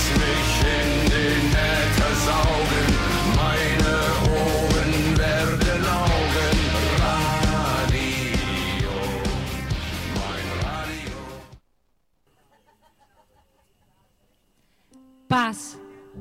mich in den Äther saugen, meine Ohren werden Augen. Radio, mein Radio. Paz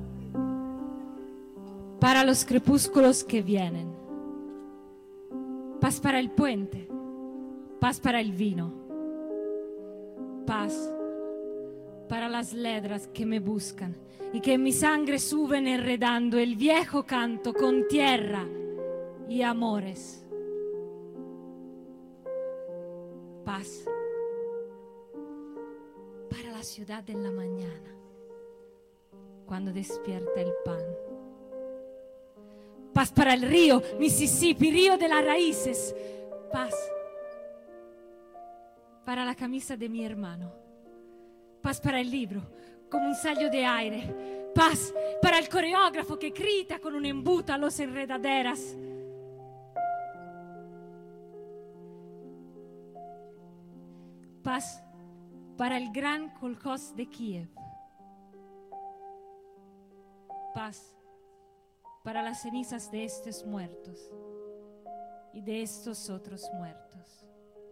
para los crepúsculos que vienen. Paz para el puente. Paz para el vino. Paz para las ledras que me buscan y que en mi sangre suben enredando el viejo canto con tierra y amores. Paz para la ciudad de la mañana, cuando despierta el pan. Paz para el río Mississippi, río de las raíces. Paz para la camisa de mi hermano. Paz para el libro, como un sello de aire. Paz para el coreógrafo que grita con un embudo a los enredaderas. Paz para el gran kolkhoz de Kiev. Paz para las cenizas de estos muertos y de estos otros muertos.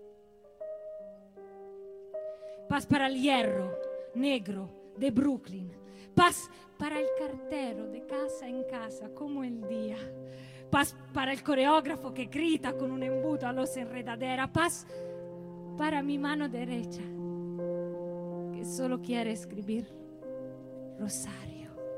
Paz para el hierro negro de Brooklyn. Paz para el cartero de casa en casa como el día. Paz para el coreógrafo que grita con un embudo a los enredaderas. Paz para mi mano derecha que solo quiere escribir rosario.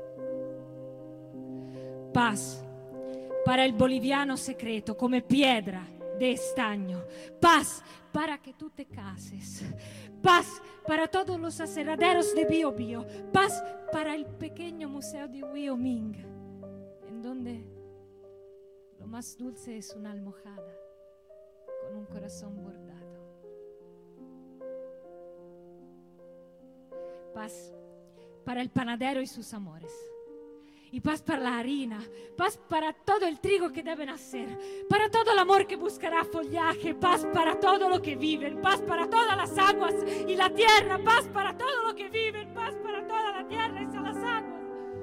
Paz para el boliviano secreto come piedra de estaño. Paz para que tú te cases. Paz para todos los aserraderos de Bio Bio. Paz para el pequeño museo de Wyoming, en donde lo más dulce es una almohada con un corazón bordado. Paz para el panadero y sus amores. Y paz para la harina, paz para todo el trigo que deben hacer, para todo el amor que buscará follaje, paz para todo lo que viven, paz para todas las aguas y la tierra, paz para todo lo que viven, paz para toda la tierra y las aguas.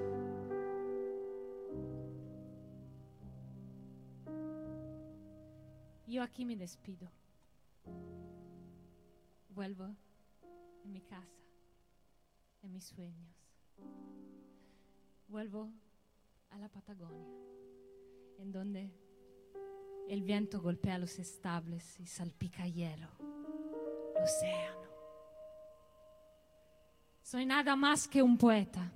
Yo aquí me despido. Vuelvo en mi casa, en mis sueños. Vuelvo a la Patagonia, en donde el viento golpea los estables y salpica hielo, el océano. Soy nada más que un poeta.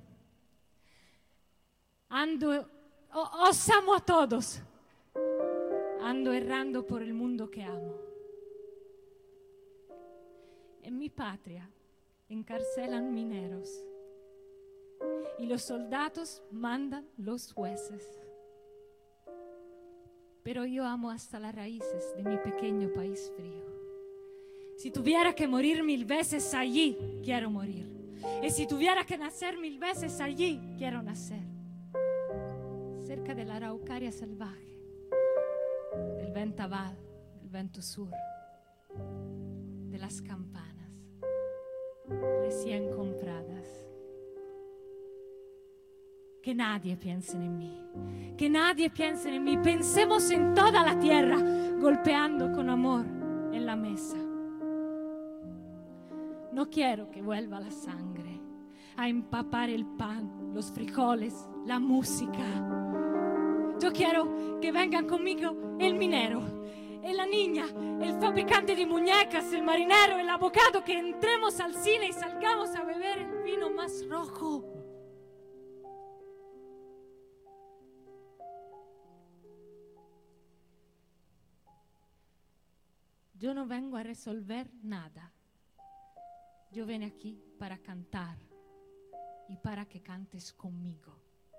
Os amo a todos. Ando errando por el mundo que amo. En mi patria encarcelan mineros. Y los soldados mandan los jueces. Pero yo amo hasta las raíces de mi pequeño país frío. Si tuviera que morir 1000 veces allí, quiero morir. Y si tuviera que nacer 1000 veces allí, quiero nacer. Cerca de la araucaria salvaje, del ventaval, del vento sur, de las campanas recién compradas. Que nadie piense en mí, que nadie piense en mí. Pensemos en toda la tierra, golpeando con amor en la mesa. No quiero que vuelva la sangre a empapar el pan, los frijoles, la música. Yo quiero que vengan conmigo el minero, la niña, el fabricante de muñecas, el marinero, el abogado, que entremos al cine y salgamos a beber el vino más rojo. Yo no vengo a resolver nada. Yo vengo aquí para cantar y para que cantes conmigo.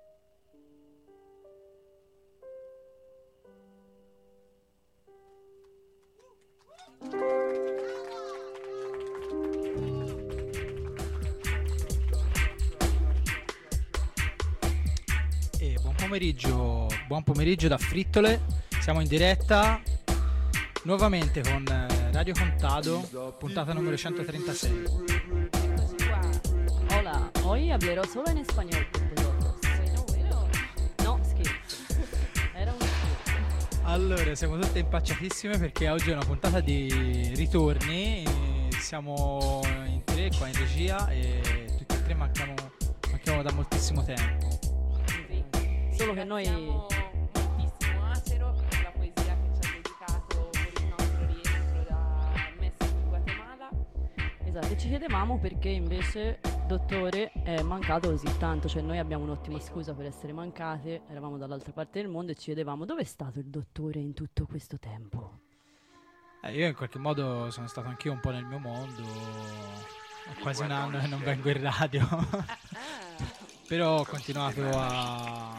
Buon pomeriggio da Frittole. Siamo in diretta nuovamente con Radio Contado, puntata numero 136. Hola, hoy hablerò solo en español con vosotros. No, scherzo. Era un scherzo. Allora, siamo tutte impacciatissime perché oggi è una puntata di ritorni. Siamo in tre qua in regia e tutti e tre manchiamo da moltissimo tempo. Solo che noi... moltissimo Acero per la poesia che ci ha dedicato per il nostro rientro da Messico e Guatemala. Esatto, e ci chiedevamo perché invece Dottore è mancato così tanto, cioè noi abbiamo un'ottima scusa per essere mancate, eravamo dall'altra parte del mondo e ci chiedevamo dove è stato il Dottore in tutto questo tempo. Io in qualche modo sono stato anch'io un po' nel mio mondo, ho quasi un anno che non vengo in radio, però ho continuato a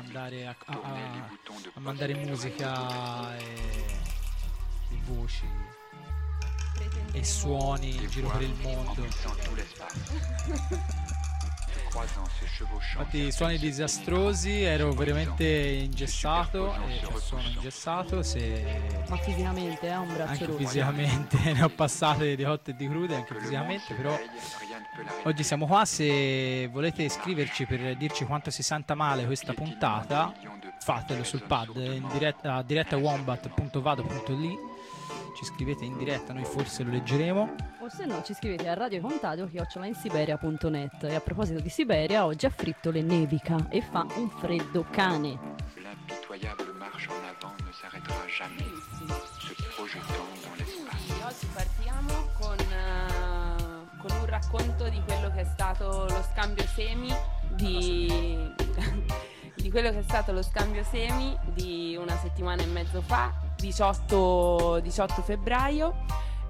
mandare musica e voci e suoni in giro per il mondo. Infatti suoni disastrosi, ero veramente ingessato e sono ingessato Ma fisicamente un braccio anche rotto. fisicamente, ne ho passate di cotte e di crude anche fisicamente, però oggi siamo qua. Se volete iscriverci per dirci quanto si senta male questa puntata, fatelo sul pad in diretta, diretta@wombat.vado.li. Ci scrivete in diretta, noi forse lo leggeremo. O se no ci scrivete a radiocontadio@insiberia.net. E a proposito di Siberia, oggi a Frittole nevica e fa un freddo cane. L'impitoyable marche en avant ne s'arrêtera jamais, se projetant dans l'espace. Oggi partiamo con un racconto di quello che è stato lo scambio semi di quello che è stato lo scambio semi di una settimana e mezzo fa, 18 febbraio.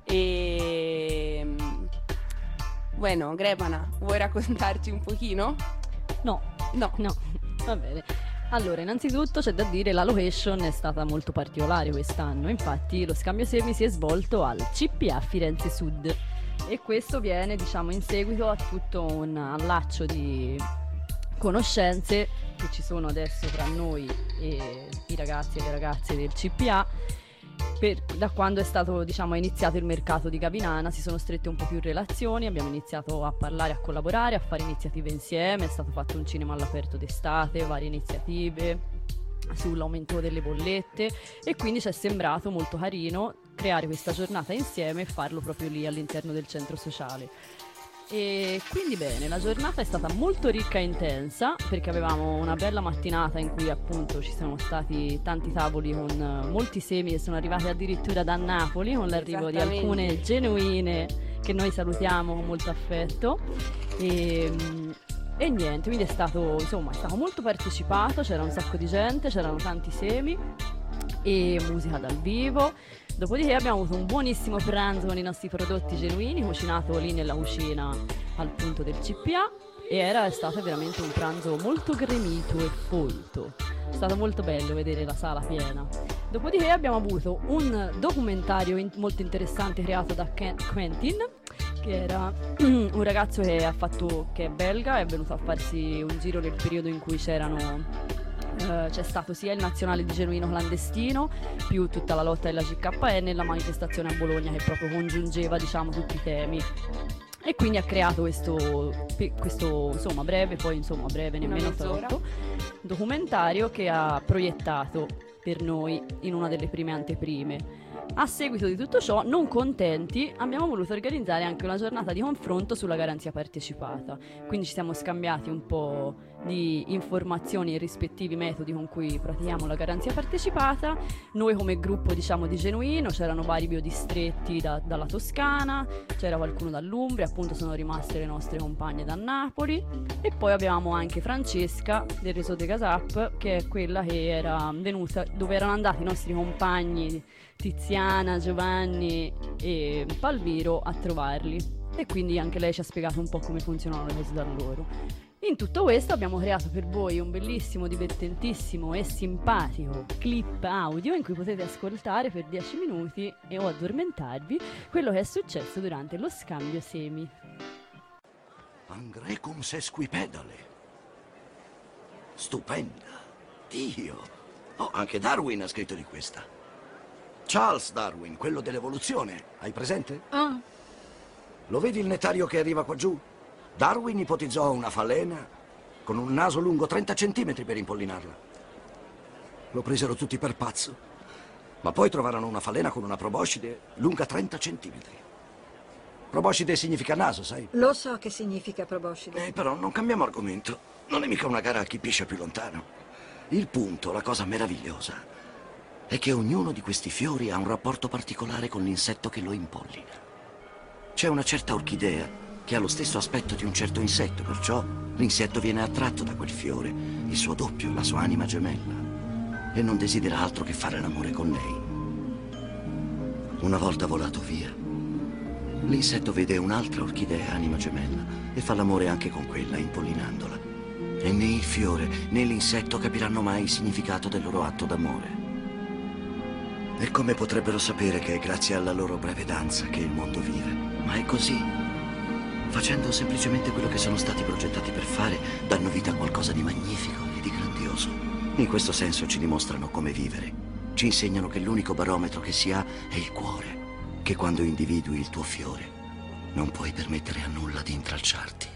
E bueno, Grepana, vuoi raccontarci un pochino? No, va bene. Allora, innanzitutto c'è da dire la location è stata molto particolare quest'anno, infatti lo scambio semi si è svolto al CPA Firenze Sud e questo viene, diciamo, in seguito a tutto un allaccio di conoscenze che ci sono adesso tra noi e i ragazzi e le ragazze del CPA. Da quando è stato, diciamo, iniziato il mercato di Gavinana si sono strette un po' più relazioni, abbiamo iniziato a parlare, a collaborare, a fare iniziative insieme, è stato fatto un cinema all'aperto d'estate, varie iniziative sull'aumento delle bollette e quindi ci è sembrato molto carino creare questa giornata insieme e farlo proprio lì all'interno del centro sociale. E quindi bene, la giornata è stata molto ricca e intensa perché avevamo una bella mattinata in cui appunto ci sono stati tanti tavoli con molti semi che sono arrivati addirittura da Napoli con l'arrivo di alcune genuine che noi salutiamo con molto affetto e niente, quindi è stato molto partecipato, c'era un sacco di gente, c'erano tanti semi e musica dal vivo. Dopodiché abbiamo avuto un buonissimo pranzo con i nostri prodotti genuini, cucinato lì nella cucina al punto del CPA e è stato veramente un pranzo molto gremito e folto. È stato molto bello vedere la sala piena. Dopodiché abbiamo avuto un documentario molto interessante creato da Quentin, che era un ragazzo che è belga, è venuto a farsi un giro nel periodo in cui c'è stato sia il nazionale di genuino clandestino più tutta la lotta della CKN e la manifestazione a Bologna che proprio congiungeva, diciamo, tutti i temi e quindi ha creato questo breve nemmeno troppo documentario che ha proiettato per noi in una delle prime anteprime. A seguito di tutto ciò, non contenti, abbiamo voluto organizzare anche una giornata di confronto sulla garanzia partecipata. Quindi ci siamo scambiati un po' di informazioni e rispettivi metodi con cui pratichiamo la garanzia partecipata. Noi come gruppo, diciamo, di genuino, c'erano vari biodistretti dalla Toscana, c'era qualcuno dall'Umbria, appunto sono rimaste le nostre compagne da Napoli e poi avevamo anche Francesca del Réseau des Gazap, che è quella che era venuta, dove erano andati i nostri compagni Tiziana, Giovanni e Palmiro a trovarli e quindi anche lei ci ha spiegato un po' come funzionano le cose da loro. In tutto questo abbiamo creato per voi un bellissimo, divertentissimo e simpatico clip audio in cui potete ascoltare per 10 minuti o addormentarvi quello che è successo durante lo scambio semi. Angrecum sesquipedale. Stupenda. Dio. Oh, anche Darwin ha scritto di questa. Charles Darwin, quello dell'evoluzione, hai presente? Ah. Lo vedi il nettario che arriva qua giù? Quello è un Darwin ipotizzò una falena con un naso lungo 30 centimetri per impollinarla. Lo presero tutti per pazzo, ma poi trovarono una falena con una proboscide lunga 30 centimetri. Proboscide significa naso, sai? Lo so che significa proboscide. Però non cambiamo argomento. Non è mica una gara a chi piscia più lontano. Il punto, la cosa meravigliosa, è che ognuno di questi fiori ha un rapporto particolare con l'insetto che lo impollina. C'è una certa orchidea che ha lo stesso aspetto di un certo insetto, perciò l'insetto viene attratto da quel fiore, il suo doppio, la sua anima gemella, e non desidera altro che fare l'amore con lei. Una volta volato via, l'insetto vede un'altra orchidea, anima gemella, e fa l'amore anche con quella, impollinandola. E né il fiore né l'insetto capiranno mai il significato del loro atto d'amore. E come potrebbero sapere che è grazie alla loro breve danza che il mondo vive? Ma è così. Facendo semplicemente quello che sono stati progettati per fare, danno vita a qualcosa di magnifico e di grandioso. In questo senso ci dimostrano come vivere. Ci insegnano che l'unico barometro che si ha è il cuore, che quando individui il tuo fiore non puoi permettere a nulla di intralciarti.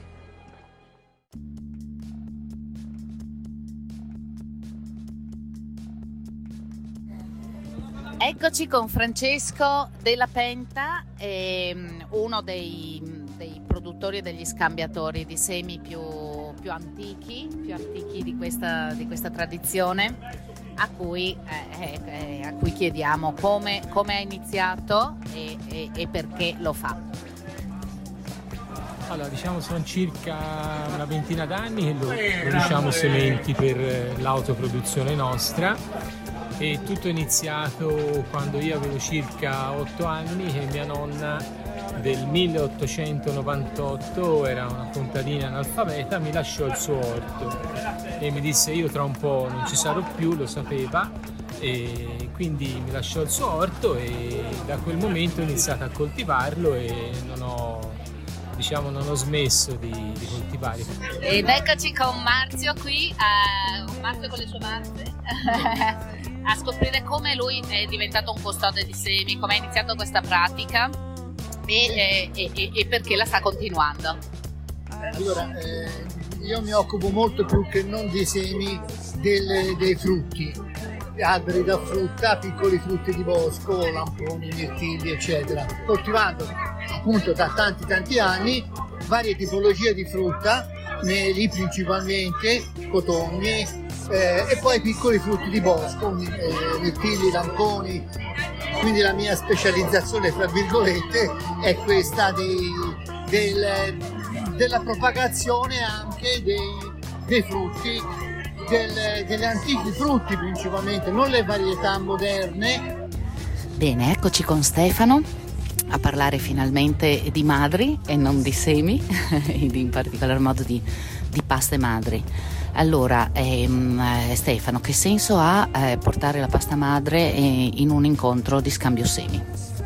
Eccoci con Francesco Della Penta, uno dei produttori e degli scambiatori di semi più antichi di questa tradizione, a cui chiediamo come ha iniziato e perché lo fa. Allora, diciamo sono circa una ventina d'anni che produciamo sementi per l'autoproduzione nostra. E tutto è iniziato quando io avevo circa 8 anni, che mia nonna del 1898, era una contadina analfabeta, mi lasciò il suo orto e mi disse io tra un po' non ci sarò più, lo sapeva, e quindi mi lasciò il suo orto e da quel momento ho iniziato a coltivarlo e non ho smesso di coltivare. Ed eccoci con Marzio qui, Marzio con le sue mazze, a scoprire come lui è diventato un custode di semi, come ha iniziato questa pratica e perché la sta continuando. Allora, io mi occupo molto più che non dei semi, dei frutti, alberi da frutta, piccoli frutti di bosco, lamponi, mirtilli, eccetera, coltivando appunto da tanti anni varie tipologie di frutta, meli principalmente, cotogne, e poi piccoli frutti di bosco, mirtilli, lamponi. Quindi la mia specializzazione, fra virgolette, è questa della propagazione anche dei frutti, degli antichi frutti principalmente, non le varietà moderne. Bene, eccoci con Stefano a parlare finalmente di madri e non di semi, ed in particolar modo di paste madri. Allora, Stefano, che senso ha portare la pasta madre in un incontro di scambio semi?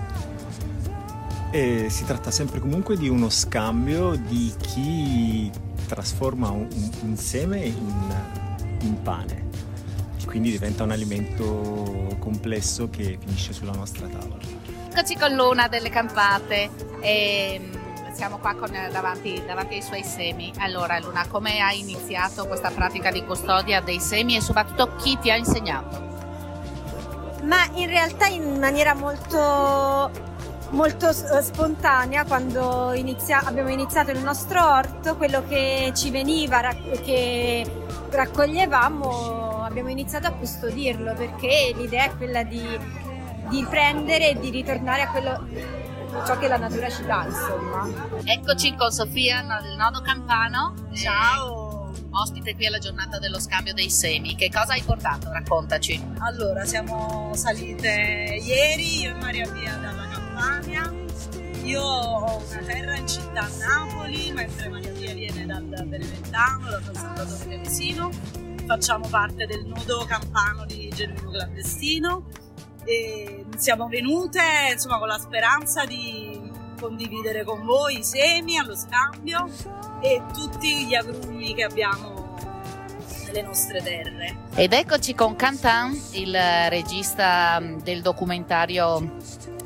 Si tratta sempre comunque di uno scambio di chi trasforma un seme in pane, quindi diventa un alimento complesso che finisce sulla nostra tavola. Eccoci con Luna delle Campate. Siamo qua davanti ai suoi semi. Allora Luna, come hai iniziato questa pratica di custodia dei semi e soprattutto chi ti ha insegnato? Ma in realtà in maniera molto spontanea, quando abbiamo iniziato il nostro orto, quello che ci veniva, che raccoglievamo, abbiamo iniziato a custodirlo, perché l'idea è quella di prendere e di ritornare a ciò che la natura ci dà, insomma. Eccoci con Sofia del Nodo Campano. Ciao! Ospite qui alla giornata dello scambio dei semi. Che cosa hai portato? Raccontaci. Allora, siamo salite ieri, io e Maria Pia dalla Campania. Io ho una terra in città a Napoli, mentre Maria Pia viene dal Beneventano, da San Salvatore Chiavesino. Facciamo parte del Nodo Campano di Genuino Clandestino. E siamo venute insomma con la speranza di condividere con voi i semi allo scambio e tutti gli agrumi che abbiamo nelle nostre terre. Ed eccoci con Quentin, il regista del documentario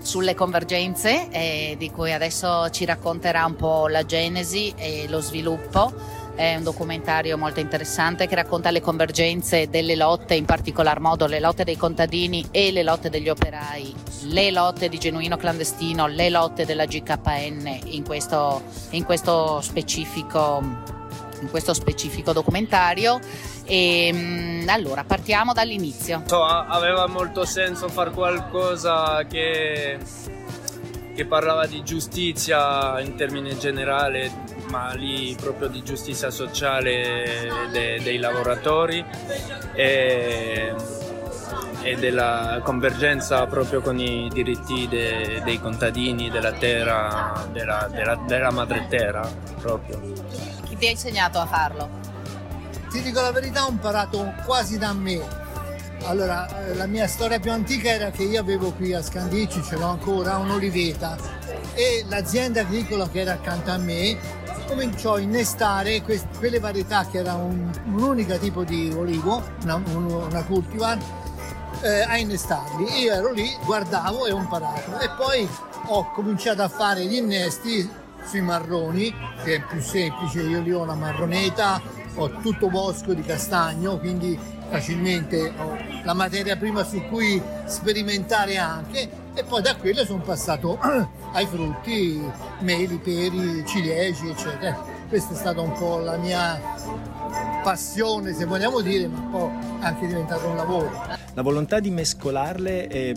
sulle convergenze, di cui adesso ci racconterà un po' la genesi e lo sviluppo. È un documentario molto interessante che racconta le convergenze delle lotte, in particolar modo le lotte dei contadini e le lotte degli operai, le lotte di Genuino Clandestino, le lotte della GKN in questo specifico documentario. E allora partiamo dall'inizio. Aveva molto senso fare qualcosa che parlava di giustizia in termini generali, ma lì proprio di giustizia sociale dei lavoratori e della convergenza proprio con i diritti dei contadini, della terra, della madre terra proprio. Chi ti ha insegnato a farlo? Ti dico la verità, ho imparato quasi da me. Allora, la mia storia più antica era che io avevo qui a Scandicci, ce l'ho ancora, un'oliveta, e l'azienda agricola che era accanto a me cominciò a innestare quelle varietà che era un unico tipo di olivo, una cultivar, a innestarli. Io ero lì, guardavo e ho imparato, e poi ho cominciato a fare gli innesti sui marroni, che è più semplice. Io lì ho una marroneta, ho tutto bosco di castagno, quindi facilmente ho la materia prima su cui sperimentare anche, e poi da quello sono passato ai frutti, meli, peri, ciliegie, eccetera. Questa è stata un po' la mia passione, se vogliamo dire, ma un po' anche diventato un lavoro. La volontà di mescolarle è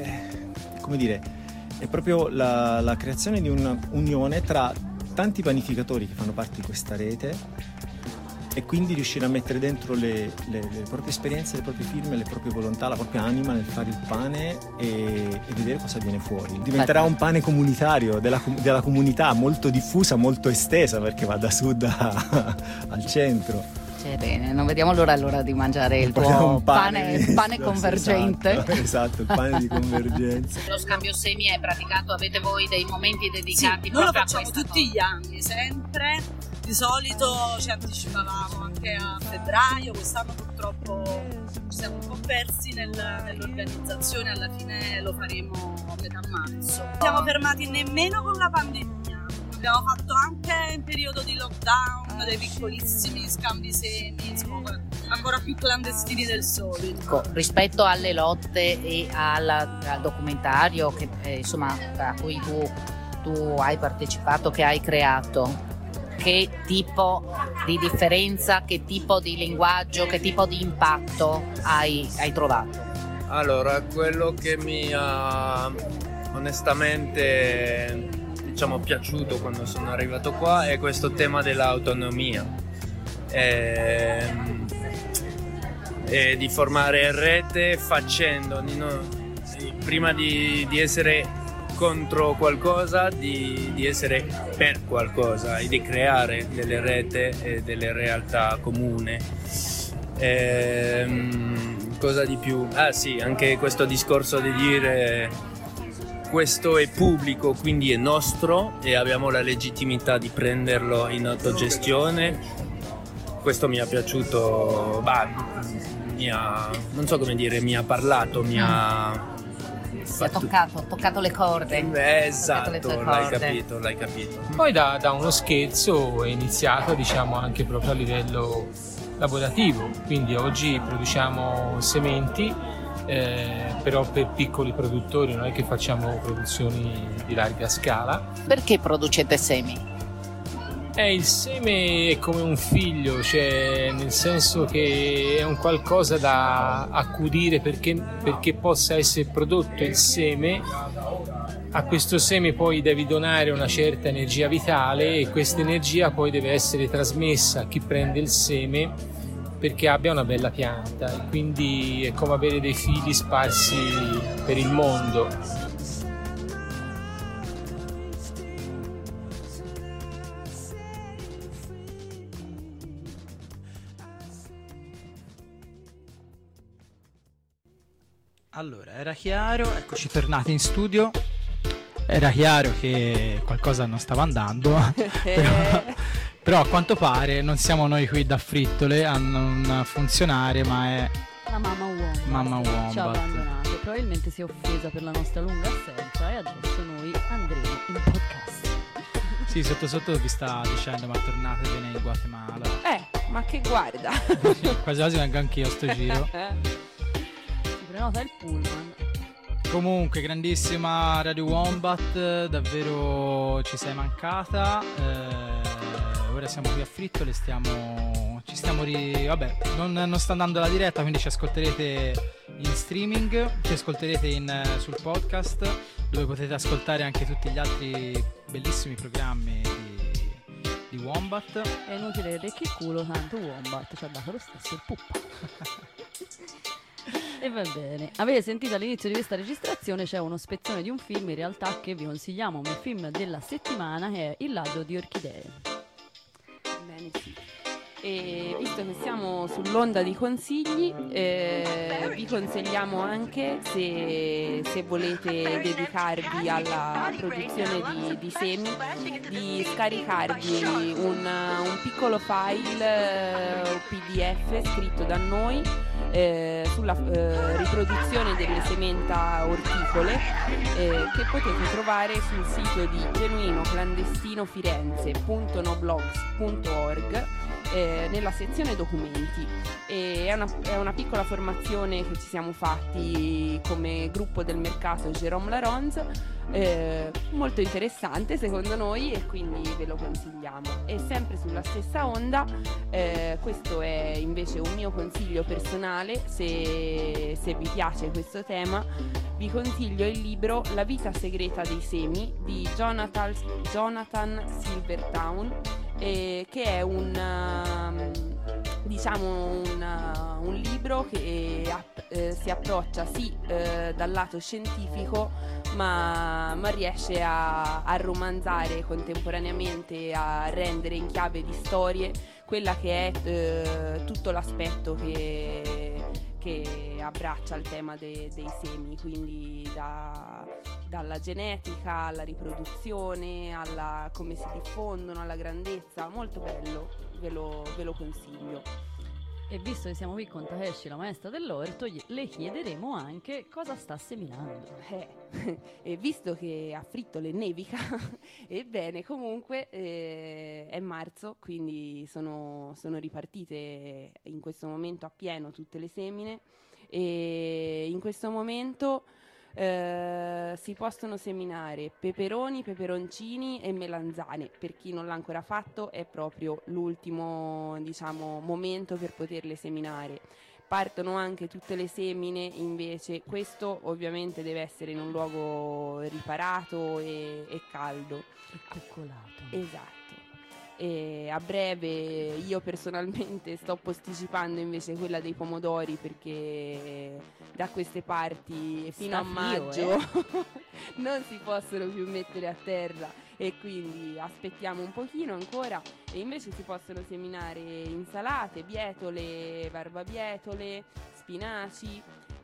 proprio la creazione di un'unione tra tanti panificatori che fanno parte di questa rete, e quindi riuscire a mettere dentro le proprie esperienze, le proprie firme, le proprie volontà, la propria anima nel fare il pane e vedere cosa viene fuori. Diventerà un pane comunitario, della comunità, molto diffusa, molto estesa, perché va da sud al centro. Bene, non vediamo l'ora di mangiare il tuo pane convergente. Esatto, il pane di convergenza. Lo scambio semi è praticato, avete voi dei momenti dedicati? Sì, noi lo facciamo tutti gli anni, sempre. Di solito ci anticipavamo anche a febbraio, quest'anno purtroppo ci siamo un po' persi nell'organizzazione, alla fine lo faremo a metà marzo. Non siamo fermati nemmeno con la pandemia, abbiamo fatto anche in periodo di lockdown dei piccolissimi scambi semi, insomma, ancora più clandestini del solito. Rispetto alle lotte e al documentario che, a cui tu hai partecipato, che hai creato, che tipo di differenza, che tipo di linguaggio, che tipo di impatto hai trovato? Allora, quello che mi ha onestamente piaciuto quando sono arrivato qua è questo tema dell'autonomia e di formare rete facendo, prima di essere contro qualcosa, di essere per qualcosa e di creare delle rete e delle realtà comune. Cosa di più? Sì, anche questo discorso di dire questo è pubblico, quindi è nostro e abbiamo la legittimità di prenderlo in autogestione. Questo mi è piaciuto, non so come dire, mi ha parlato, mi ha toccato le corde. Esatto, l'hai capito. Poi da uno scherzo è iniziato, anche proprio a livello lavorativo, quindi oggi produciamo sementi, però per piccoli produttori, non è che facciamo produzioni di larga scala. Perché producete semi? Il seme è come un figlio, nel senso che è un qualcosa da accudire perché possa essere prodotto il seme. A questo seme poi devi donare una certa energia vitale e questa energia poi deve essere trasmessa a chi prende il seme perché abbia una bella pianta, e quindi è come avere dei figli sparsi per il mondo. Allora, era chiaro, eccoci tornati in studio. Era chiaro che qualcosa non stava andando, però a quanto pare non siamo noi qui da frittole a non funzionare, ma è la mamma Wombat. Ci ha abbandonato. probabilmente si è offesa per la nostra lunga assenza e adesso noi andremo in podcast. Sì, sotto sotto vi sta dicendo ma tornate bene in Guatemala. Ma che guarda. Quasi quasi vengo anch'io a sto giro. Si prenota il pullman. Comunque, grandissima Radio Wombat, davvero ci sei mancata. Ora siamo qui a Frittole, vabbè, non sta andando la diretta, quindi ci ascolterete in streaming, ci ascolterete sul podcast, dove potete ascoltare anche tutti gli altri bellissimi programmi di Wombat. È inutile dire che culo, tanto Wombat ci ha dato lo stesso il puppa. E va bene, avete sentito all'inizio di questa registrazione c'è uno spezzone di un film in realtà che vi consigliamo, il film della settimana, che è Il ladro di orchidee. Bene, sì. E visto che siamo sull'onda di consigli, vi consigliamo anche, se volete dedicarvi alla produzione di semi, di scaricarvi un piccolo file PDF scritto da noi sulla riproduzione delle sementa orticole, che potete trovare sul sito di genuinoclandestinofirenze.noblogs.org, nella sezione documenti. È una piccola formazione che ci siamo fatti come gruppo del mercato Jérôme Laronze, molto interessante secondo noi, e quindi ve lo consigliamo. E sempre sulla stessa onda, questo è invece un mio consiglio personale, se vi piace questo tema vi consiglio il libro La vita segreta dei semi di Jonathan Silvertown, che è un libro che si approccia dal lato scientifico, ma riesce a romanzare contemporaneamente, a rendere in chiave di storie quella che è tutto l'aspetto che abbraccia il tema dei semi, quindi dalla genetica alla riproduzione, alla come si diffondono, alla grandezza. Molto bello, ve lo consiglio. E visto che siamo qui con Takeshi, la maestra dell'orto, le chiederemo anche cosa sta seminando. E visto che a Frittole nevica, ebbene comunque è marzo, quindi sono ripartite in questo momento a pieno tutte le semine, e in questo momento si possono seminare peperoni, peperoncini e melanzane. Per chi non l'ha ancora fatto è proprio l'ultimo, momento per poterle seminare. Partono anche tutte le semine invece, questo ovviamente deve essere in un luogo riparato e caldo. E coccolato. Esatto. E a breve io personalmente sto posticipando invece quella dei pomodori, perché da queste parti fino a maggio non si possono più mettere a terra, e quindi aspettiamo un pochino ancora. E invece si possono seminare insalate, bietole, barbabietole, spinaci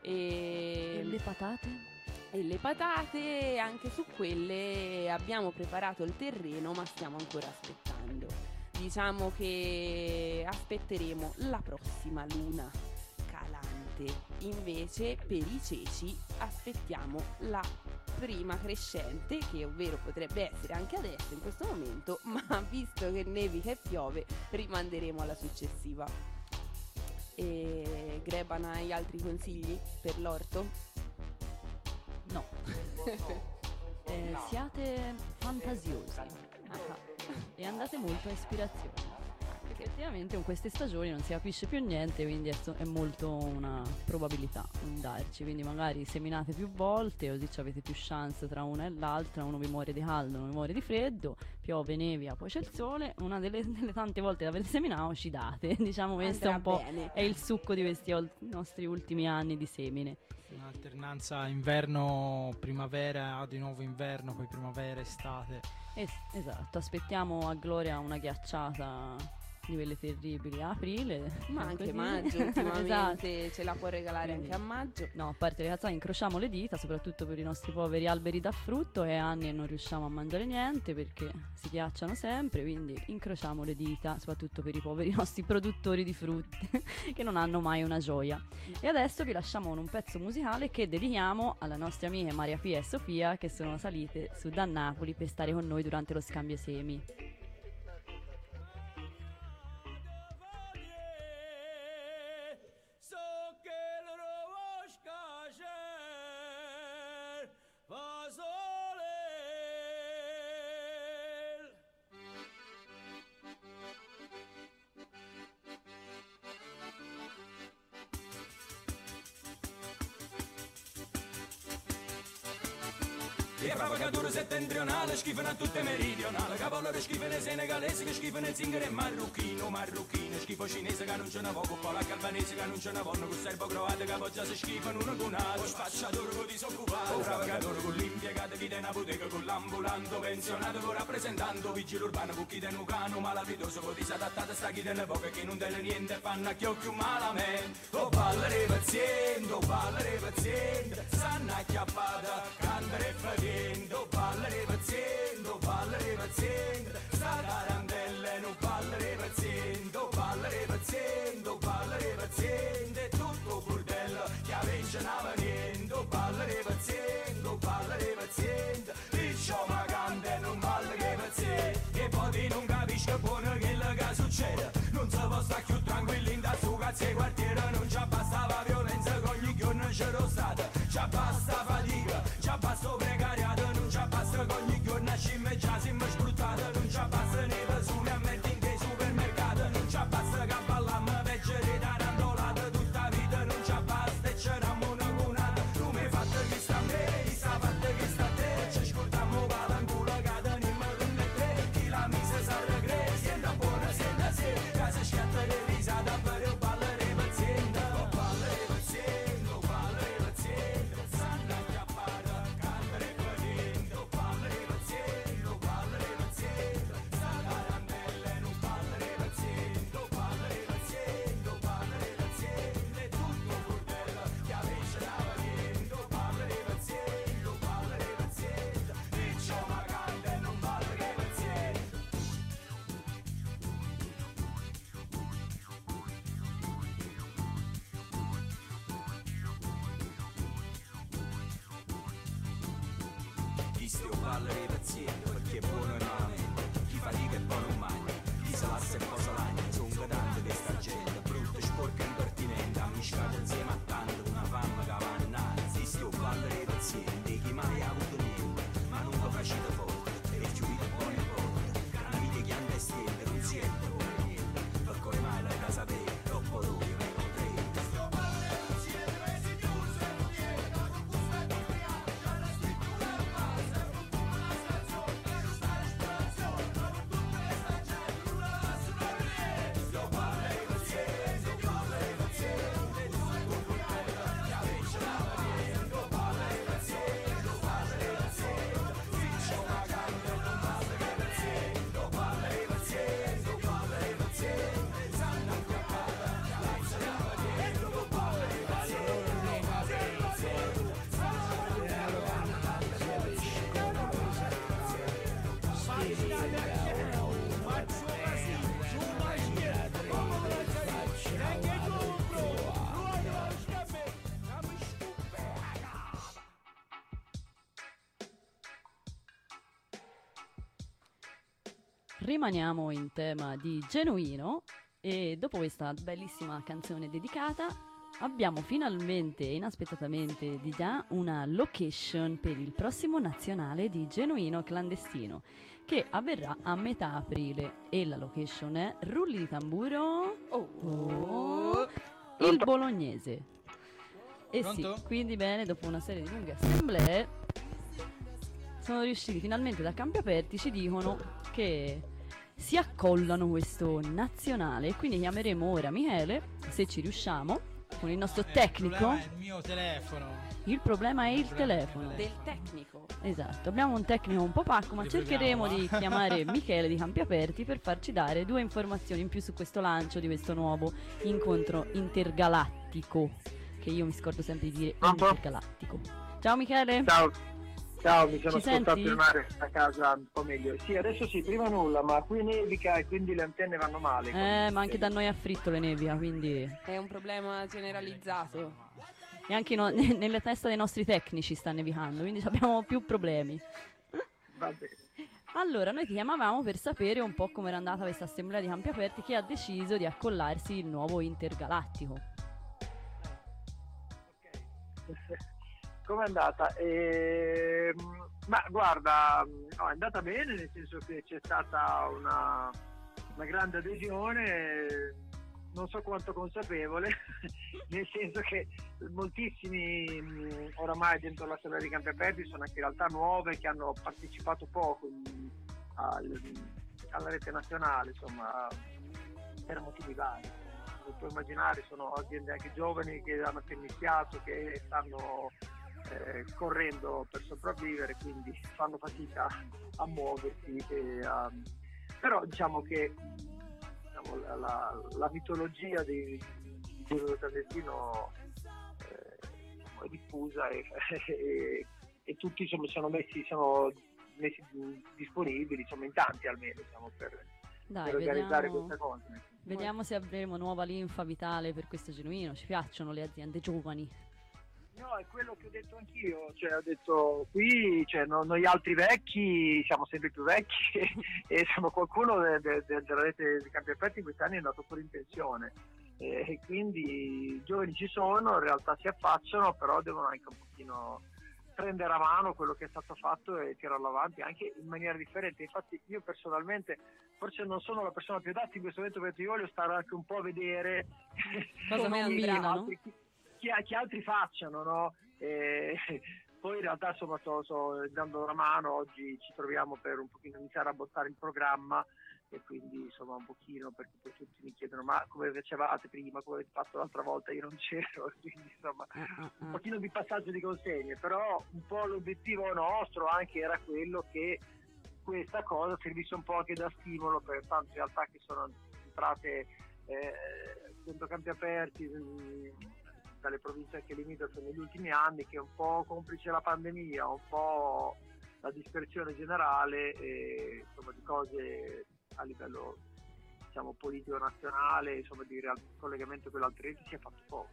e le patate? E le patate, anche su quelle abbiamo preparato il terreno, ma stiamo ancora aspettando. Diciamo che aspetteremo la prossima luna calante. Invece per i ceci aspettiamo la prima crescente, che ovvero potrebbe essere anche adesso in questo momento, ma visto che nevica e piove rimanderemo alla successiva. E Greban, hai altri consigli per l'orto? No. Siate fantasiosi e andate molto a ispirazione, perché effettivamente con queste stagioni non si capisce più niente, quindi è molto una probabilità darci, quindi magari seminate più volte, così avete più chance tra una e l'altra. Uno vi muore di caldo, uno vi muore di freddo, piove, nevia, poi c'è il sole. Una delle tante volte che avete seminato ci date. Diciamo questo è un po' è il succo di questi nostri ultimi anni di semine. Un'alternanza inverno-primavera, di nuovo inverno, poi primavera, estate. Esatto, aspettiamo a Gloria una ghiacciata di quelle terribili. Aprile, Ma anche così. maggio ultimamente Esatto. ce la può regalare Quindi, anche a maggio. No, a parte le cazzate, incrociamo le dita, soprattutto per i nostri poveri alberi da frutto, e anni e non riusciamo a mangiare niente perché si ghiacciano sempre, quindi incrociamo le dita, soprattutto per i poveri nostri produttori di frutti che non hanno mai una gioia. E adesso vi lasciamo con un pezzo musicale che dedichiamo alle nostre amiche Maria Pia e Sofia, che sono salite su da Napoli per stare con noi durante lo scambio semi. E propagatura settentrionale schifano a tutte meridionali, capollare schifano senegalese che schifano il zingaro e marocchino, schifo cinese che non ce ne voglio, polacco albanese che non ce ne vogliono, con serbo croate che poi già si schifano uno con altro, spacciatore con disoccupato, propagatore con l'impiegato chi tiene una bottega, con l'ambulanto, pensionato con rappresentante, vigile urbano con chi tiene un cano, malavitoso con disadattato, sta chi tiene poco e chi non tiene niente, fanno a chiocchio malamente, o ballare paziente, sanno acchiappata, cantare e fatiente, o ballare paziente, sta tarantelle, non ballare paziente, tutto bordello, che avesse una niente, o ballare paziente, riccio ma canta e non ballare paziente, e poi non capisce buono quello che succede, non si può stare più tranquilli in da su cazzo e quartiere, non ci bastava violenza con gli chiorni c'ero stata, ci basta fatica, ci basta precariato, non ci basta con gli chiorni a scimmie già siamo sfruttati, non ci basta nei persone a mettere in dei supermercati, non ci basta che ballammo peggio di tarantolata, tutta vita non ci basta e c'eravamo una conata, tu mi hai fatto che sta a me, chi sta fatto che sta a te, ci ascoltammo pala in culo che tenimmo con te, chi la mise sa regre, siendo buona, siendo se, che si schiatta che risata per il ballare paziente, o ballare paziente, o ballare paziente, sanno acchiappata, cantare e patente, o ballare paziente, o ballare paziente, sta tarantelle, non ballare paziente, o ballare paziente, o ballare paziente, tutto bordello, che avesse la niente, o ballare paziente, riccio ma canta e non ballare paziente. Chi stia ballare paziente perché è buono e non mente, chi fatica e poi non mangia, chi se lassa e poi se lagna, sono tante di sta gente, brutta, sporca e impertinente, ammiscata insieme a tante, una fama che va innanzi, chi stia ballare paziente, chi mai ha avuto niente, ma non lo facete forte, e chiudete buone porte, una vita che anda e stende, non siete come niente, per come mai la casa sapere, troppo dove me lo prende. Sto ballare paziente, e si chiuse, non viene, da non gusta e non reale, già la scrittura è base, una stazione, per stare ispirazione, ma non tutte le stagioni, una la suonare, sto ballare paziente, tutto bordello, che avesse la maniera, sto ballare paziente, riccio ma canta e non ballare paziente, sto ballare paziente, sanno acchiappata, che avesse la maniera, sto ballare Rimaniamo in tema di genuino e dopo questa bellissima canzone dedicata abbiamo finalmente e inaspettatamente di già una location per il prossimo nazionale di genuino clandestino che avverrà a metà aprile e la location è, rulli di tamburo, il Bolognese. E sì, Pronto? quindi bene, dopo una serie di lunghe assemblee sono riusciti finalmente da campi aperti, ci dicono che si accollano questo nazionale, quindi chiameremo ora Michele, se ci riusciamo, con il nostro tecnico. Il problema è il mio telefono. Il problema è il telefono. Del tecnico. Esatto, abbiamo un tecnico un po' pacco, ma cercheremo di chiamare Michele di Campi Aperti per farci dare 2 informazioni in più su questo lancio di questo nuovo incontro intergalattico, che io mi scordo sempre di dire intergalattico. Ciao Michele. Ciao, mi sono Ci spostato senti? in mare a casa un po' meglio. Sì, adesso sì, prima nulla, ma qui nevica e quindi le antenne vanno male. Ma anche da noi a Frittole nevica, quindi... È un problema generalizzato. E anche nelle teste dei nostri tecnici sta nevicando, quindi abbiamo più problemi. Va bene. Allora, noi ti chiamavamo per sapere un po' come era andata questa assemblea di Campi Aperti che ha deciso di accollarsi il nuovo intergalattico. Com'è andata? Ma guarda, no, è andata bene, nel senso che c'è stata una grande adesione, non so quanto consapevole, nel senso che moltissimi oramai dentro l'Assemblea di Campi Aperti sono anche in realtà nuove che hanno partecipato poco alla rete nazionale, insomma, per motivi vari. Come puoi immaginare, sono aziende anche giovani che hanno appena iniziato, che stanno correndo per sopravvivere, quindi fanno fatica a muoversi. Però diciamo che la mitologia di clandestino è diffusa e tutti insomma, sono messi disponibili, insomma, in tanti almeno, diciamo, per organizzare questa cosa. Vediamo se avremo nuova linfa vitale per questo genuino. Ci piacciono le aziende giovani. No, è quello che ho detto anch'io, cioè ho detto qui, cioè, noi altri vecchi siamo sempre più vecchi e siamo qualcuno della rete di Campi Aperti in questi anni è andato fuori in pensione e quindi i giovani ci sono, in realtà si affacciano, però devono anche un pochino prendere a mano quello che è stato fatto e tirarlo avanti anche in maniera differente. Infatti io personalmente forse non sono la persona più adatta in questo momento, perché io voglio stare anche un po' a vedere cosa combinano, che altri facciano, no? Poi in realtà insomma sto dando una mano, oggi ci troviamo per un pochino iniziare a bottare il programma e quindi insomma un pochino, perché poi tutti mi chiedono ma come facevate prima, come avete fatto l'altra volta, io non c'ero, quindi insomma un pochino di passaggio di consegne, però un po' l'obiettivo nostro anche era quello che questa cosa servisse un po' anche da stimolo per tante realtà che sono entrate dentro Campi Aperti dalle province anche limitrofe negli ultimi anni, che un po' complice la pandemia, un po' la dispersione generale e insomma di cose a livello diciamo politico nazionale, insomma di collegamento con le altre reti si è fatto poco.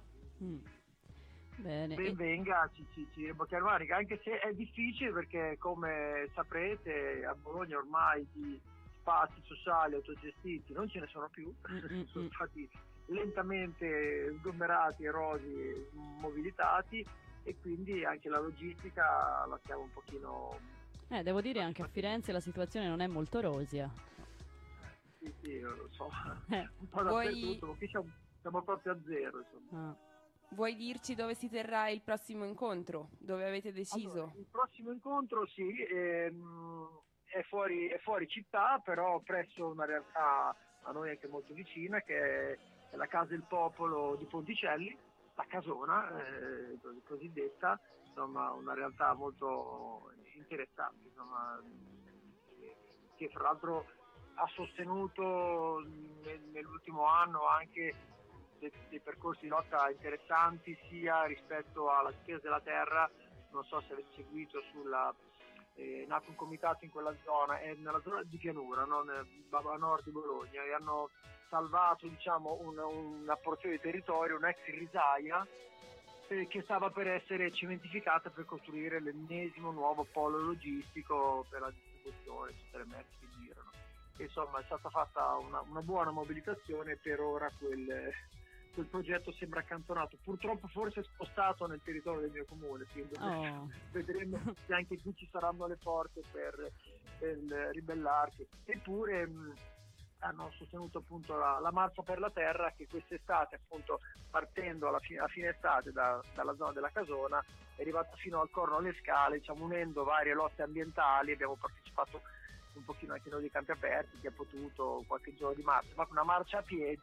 Bene. Ben venga, ci rimbocchiamo le maniche, anche se è difficile perché come saprete a Bologna ormai di spazi sociali autogestiti non ce ne sono più, sono stati lentamente sgomberati, erosi, mobilitati e quindi anche la logistica la stiamo un pochino... devo dire anche a Firenze la situazione non è molto rosea. Sì, lo so, un po' dappertutto, ma qui siamo proprio a zero, insomma. Vuoi dirci dove si terrà il prossimo incontro? Dove avete deciso? Allora, il prossimo incontro sì, è fuori città, però presso una realtà a noi anche molto vicina che è la Casa del Popolo di Ponticelli, la Casona cosiddetta, insomma una realtà molto interessante, insomma, che fra l'altro ha sostenuto nell'ultimo anno anche dei percorsi di lotta interessanti sia rispetto alla difesa della terra. Non so se avete seguito è nato un comitato in quella zona, è nella zona di pianura, no? A nord di Bologna, e hanno salvato diciamo una porzione di territorio, un'ex risaia che stava per essere cementificata per costruire l'ennesimo nuovo polo logistico per la distribuzione di tutte le merci che girano. E, insomma è stata fatta una buona mobilitazione, per ora quel progetto sembra accantonato, purtroppo forse spostato nel territorio del mio comune, quindi vedremo se anche qui ci saranno le porte per ribellarsi. Eppure hanno sostenuto appunto la Marcia per la Terra, che quest'estate appunto partendo a fine estate dalla zona della Casona è arrivata fino al Corno alle Scale, diciamo, unendo varie lotte ambientali. Abbiamo partecipato un pochino anche noi di Campi Aperti, che ha potuto qualche giorno di marcia, ma una marcia a piedi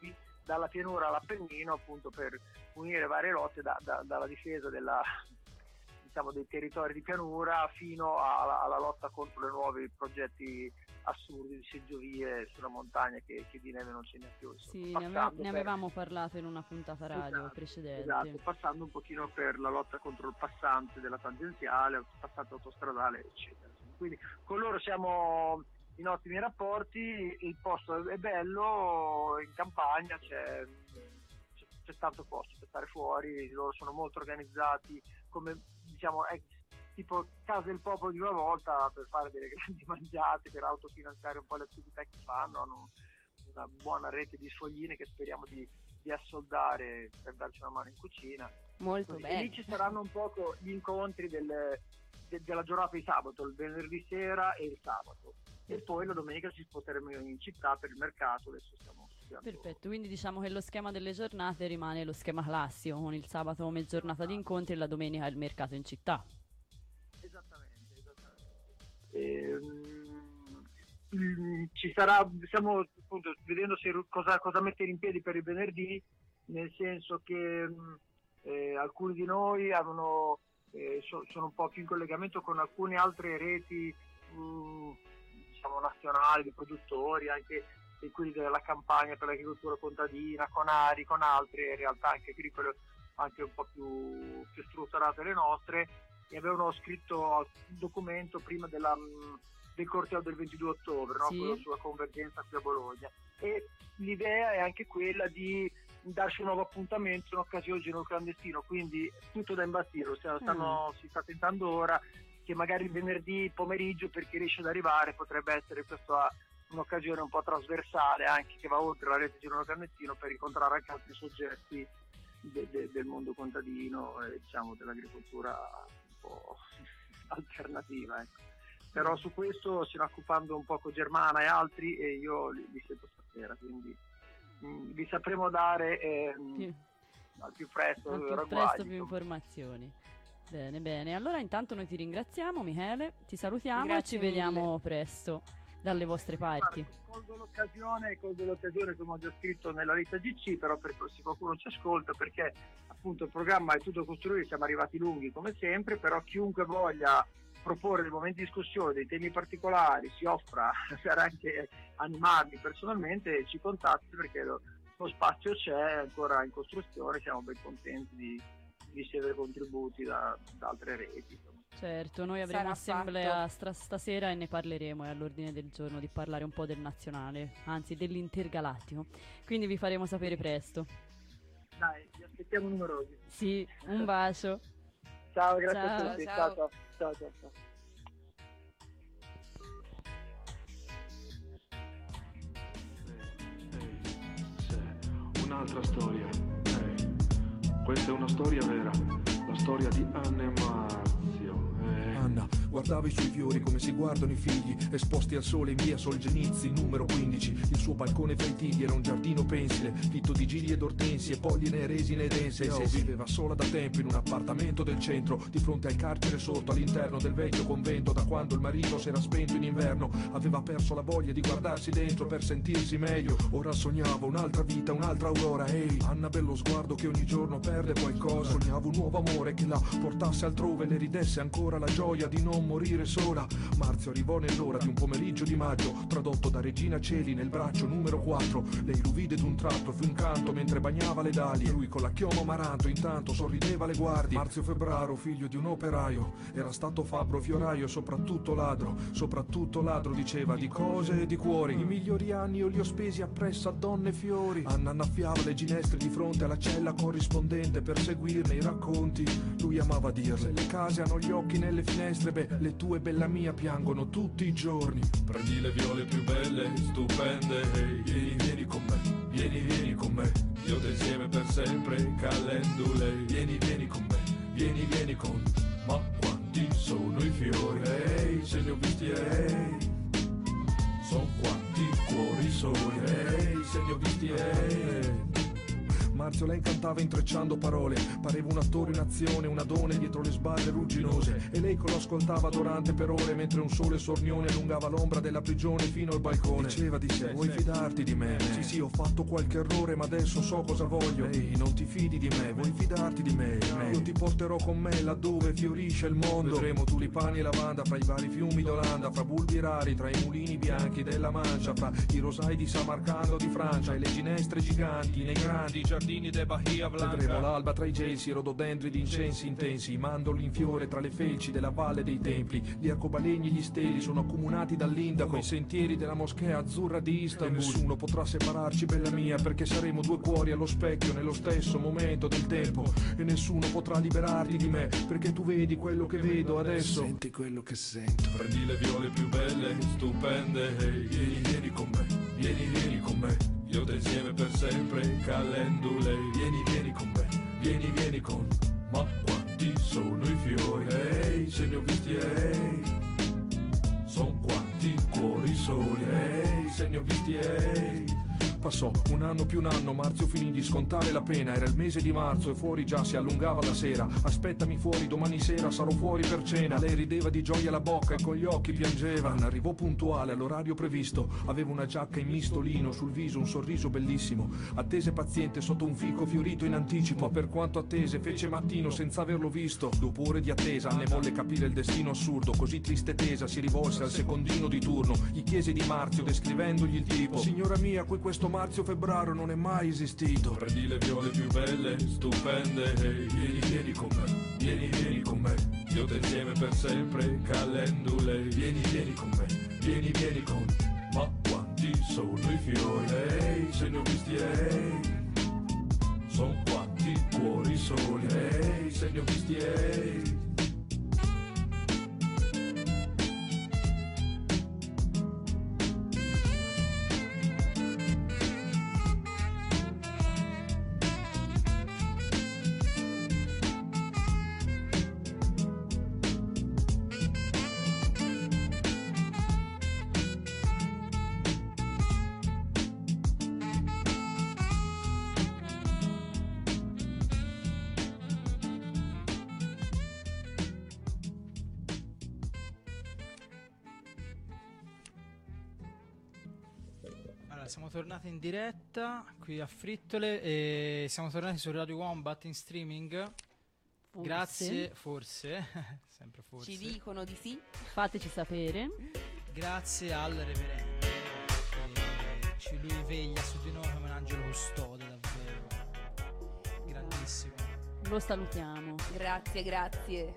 dalla pianura all'Appennino, appunto per unire varie rotte dalla difesa dei territori di pianura fino alla lotta contro i nuovi progetti assurdi di seggiovie sulla montagna che di neve non ce n'è più. Sì, ne avevamo parlato in una puntata radio precedente. Esatto, passando un pochino per la lotta contro il passante della tangenziale, il passante autostradale, eccetera. Quindi con loro siamo in ottimi rapporti, il posto è bello, in campagna c'è tanto posto per stare fuori, loro sono molto organizzati, come diciamo tipo Casa del Popolo di una volta, per fare delle grandi mangiate, per autofinanziare un po' le attività che fanno, hanno una buona rete di sfogline che speriamo di assoldare per darci una mano in cucina. Molto bene. E lì ci saranno un po' gli incontri della giornata di sabato, il venerdì sera e il sabato, e poi la domenica ci sposteremo in città per il mercato. Adesso stiamo studiando. Perfetto, quindi diciamo che lo schema delle giornate rimane lo schema classico, con il sabato come giornata di incontri e la domenica il mercato in città. Esattamente. Ci sarà, stiamo appunto vedendo cosa mettere in piedi per il venerdì, nel senso che alcuni di noi sono un po' più in collegamento con alcune altre reti diciamo nazionali di produttori, anche quelli della campagna per l'agricoltura contadina, con ARI, con altre realtà anche agricole anche un po' più strutturate le nostre, e avevano scritto un documento prima del corteo del 22 ottobre, no? Sì. Quello sulla convergenza qui a Bologna, e l'idea è anche quella di darci un nuovo appuntamento in occasione del giorno clandestino, quindi tutto da imbastire, si sta tentando ora che magari il venerdì pomeriggio, per chi riesce ad arrivare, potrebbe essere questa un'occasione un po' trasversale, anche che va oltre la rete giorno clandestino, per incontrare anche altri soggetti del mondo contadino e diciamo dell'agricoltura un po' alternativa, ecco. Però su questo si sta occupando un po' con Germana e altri, e io li sento stasera, quindi vi sapremo dare al più presto, più informazioni. Bene, allora intanto noi ti ringraziamo, Michele, ti salutiamo. Grazie e ci vediamo mille. presto dalle vostre parti. Colgo l'occasione, come ho già scritto nella lista GC, però per se qualcuno ci ascolta, perché appunto il programma è tutto costruito, siamo arrivati lunghi come sempre, però chiunque voglia proporre dei momenti di discussione, dei temi particolari, si offra per anche animarmi personalmente, ci contatti, perché lo spazio c'è, è ancora in costruzione, siamo ben contenti di ricevere contributi da altre reti, insomma. Certo, noi avremo assemblea stasera e ne parleremo, è all'ordine del giorno di parlare un po' del nazionale, anzi dell'intergalattico, quindi vi faremo sapere presto. Dai, vi aspettiamo numerosi. Sì, un bacio. Ciao, grazie a tutti. Ciao. Un'altra storia. Questa è una storia vera, la storia di Anna e Marzio. Anna guardava i suoi fiori come si guardano i figli, esposti al sole in via Solzhenitsyn numero 15. Il suo balcone fra i tigli era un giardino pensile, fitto di gigli ed ortensie, polline, resine dense. Viveva sola da tempo in un appartamento del centro, di fronte al carcere sorto all'interno del vecchio convento. Da quando il marito si era spento in inverno, aveva perso la voglia di guardarsi dentro per sentirsi meglio. Ora sognava un'altra vita, un'altra aurora. Ehi, Anna, bello sguardo che ogni giorno perde qualcosa. Sognava un nuovo amore che la portasse altrove, le ridesse ancora la gioia di non morire sola. Marzio arrivò nell'ora di un pomeriggio di maggio, tradotto da Regina Celi nel braccio numero 4. Lei lo vide d'un tratto, fu un canto mentre bagnava le dalie. Lui con la chioma amaranto intanto sorrideva alle guardie. Marzio Febraro, figlio di un operaio, era stato fabbro, fioraio e soprattutto ladro diceva di cose e di cuori. I migliori anni io li ho spesi appresso a donne e fiori. Anna annaffiava le ginestre di fronte alla cella corrispondente per seguirne i racconti. Lui amava dirle: le case hanno gli occhi nelle finestre, beh, le tue bella mia piangono tutti i giorni. Prendi le viole più belle, stupende, hey, vieni con me, vieni con me, io te insieme per sempre, calendule, vieni con me, vieni con, ma quanti sono i fiori, ehi, se li ho visti, ehi, son quanti cuori soli, ehi, se li ho visti, ehi. Ma Marzio la incantava intrecciando parole. Pareva un attore in azione, una donna dietro le sbarre rugginose. E lei lo ascoltava adorante per ore, mentre un sole sornione allungava l'ombra della prigione fino al balcone. Diceva di sé, vuoi fidarti di me? Sì, ho fatto qualche errore, ma adesso so cosa voglio. Ehi, non ti fidi di me, vuoi fidarti di me? Io ti porterò con me laddove fiorisce il mondo. Vedremo tulipani e lavanda fra i vari fiumi d'Olanda, fra bulbi rari, tra i mulini bianchi della Mancia, fra i rosai di Samarcando di Francia e le ginestre giganti nei grandi giardini de Bahia Blanca. Vedremo l'alba tra i gelsi, rododendri di incensi intensi, i mandorli in fiore tra le felci della valle dei templi. Gli arcobalegni e gli steli sono accomunati dall'Indaco, i sentieri della moschea azzurra di Istanbul. E nessuno potrà separarci, bella mia, perché saremo due cuori allo specchio nello stesso momento del tempo. E nessuno potrà liberarti di me, perché tu vedi quello che vedo adesso. Senti quello che sento. Prendi le viole più belle, stupende, vieni, vieni con me, vieni con me. Io te insieme per sempre, calendule. Vieni, vieni con me, vieni con. Ma quanti sono i fiori, ehi, se ne ho visti, ehi. Son quanti cuori soli, ehi, se ne ho visti, ehi. Passò un anno più un anno, Marzio finì di scontare la pena. Era il mese di marzo e fuori già si allungava la sera. Aspettami fuori, domani sera sarò fuori per cena. Lei rideva di gioia la bocca e con gli occhi piangeva. Arrivò puntuale all'orario previsto. Aveva una giacca in mistolino, sul viso un sorriso bellissimo. Attese paziente sotto un fico fiorito in anticipo. Ma per quanto attese fece mattino senza averlo visto. Dopo ore di attesa ne volle capire il destino assurdo. Così triste tesa si rivolse al secondino di turno. Gli chiese di Marzio descrivendogli il tipo. Signora mia, qui questo Marzio Febbraio non è mai esistito. Prendi le viole più belle, stupende, vieni, vieni con me, vieni con me. Io te insieme per sempre, calendule. Vieni, vieni con me, vieni con. Ma quanti sono i fiori, ehi, se ne ho visti, ehi. Son quanti cuori soli, ehi, se ne ho visti, ehi. Siamo tornati in diretta qui a Frittole e siamo tornati su Radio Wombat in streaming. Forse. Grazie, forse, sempre forse. Ci dicono di sì. Fateci sapere. Grazie al reverendo che lui veglia su di noi come un angelo custode, davvero. Grandissimo. Lo salutiamo. Grazie.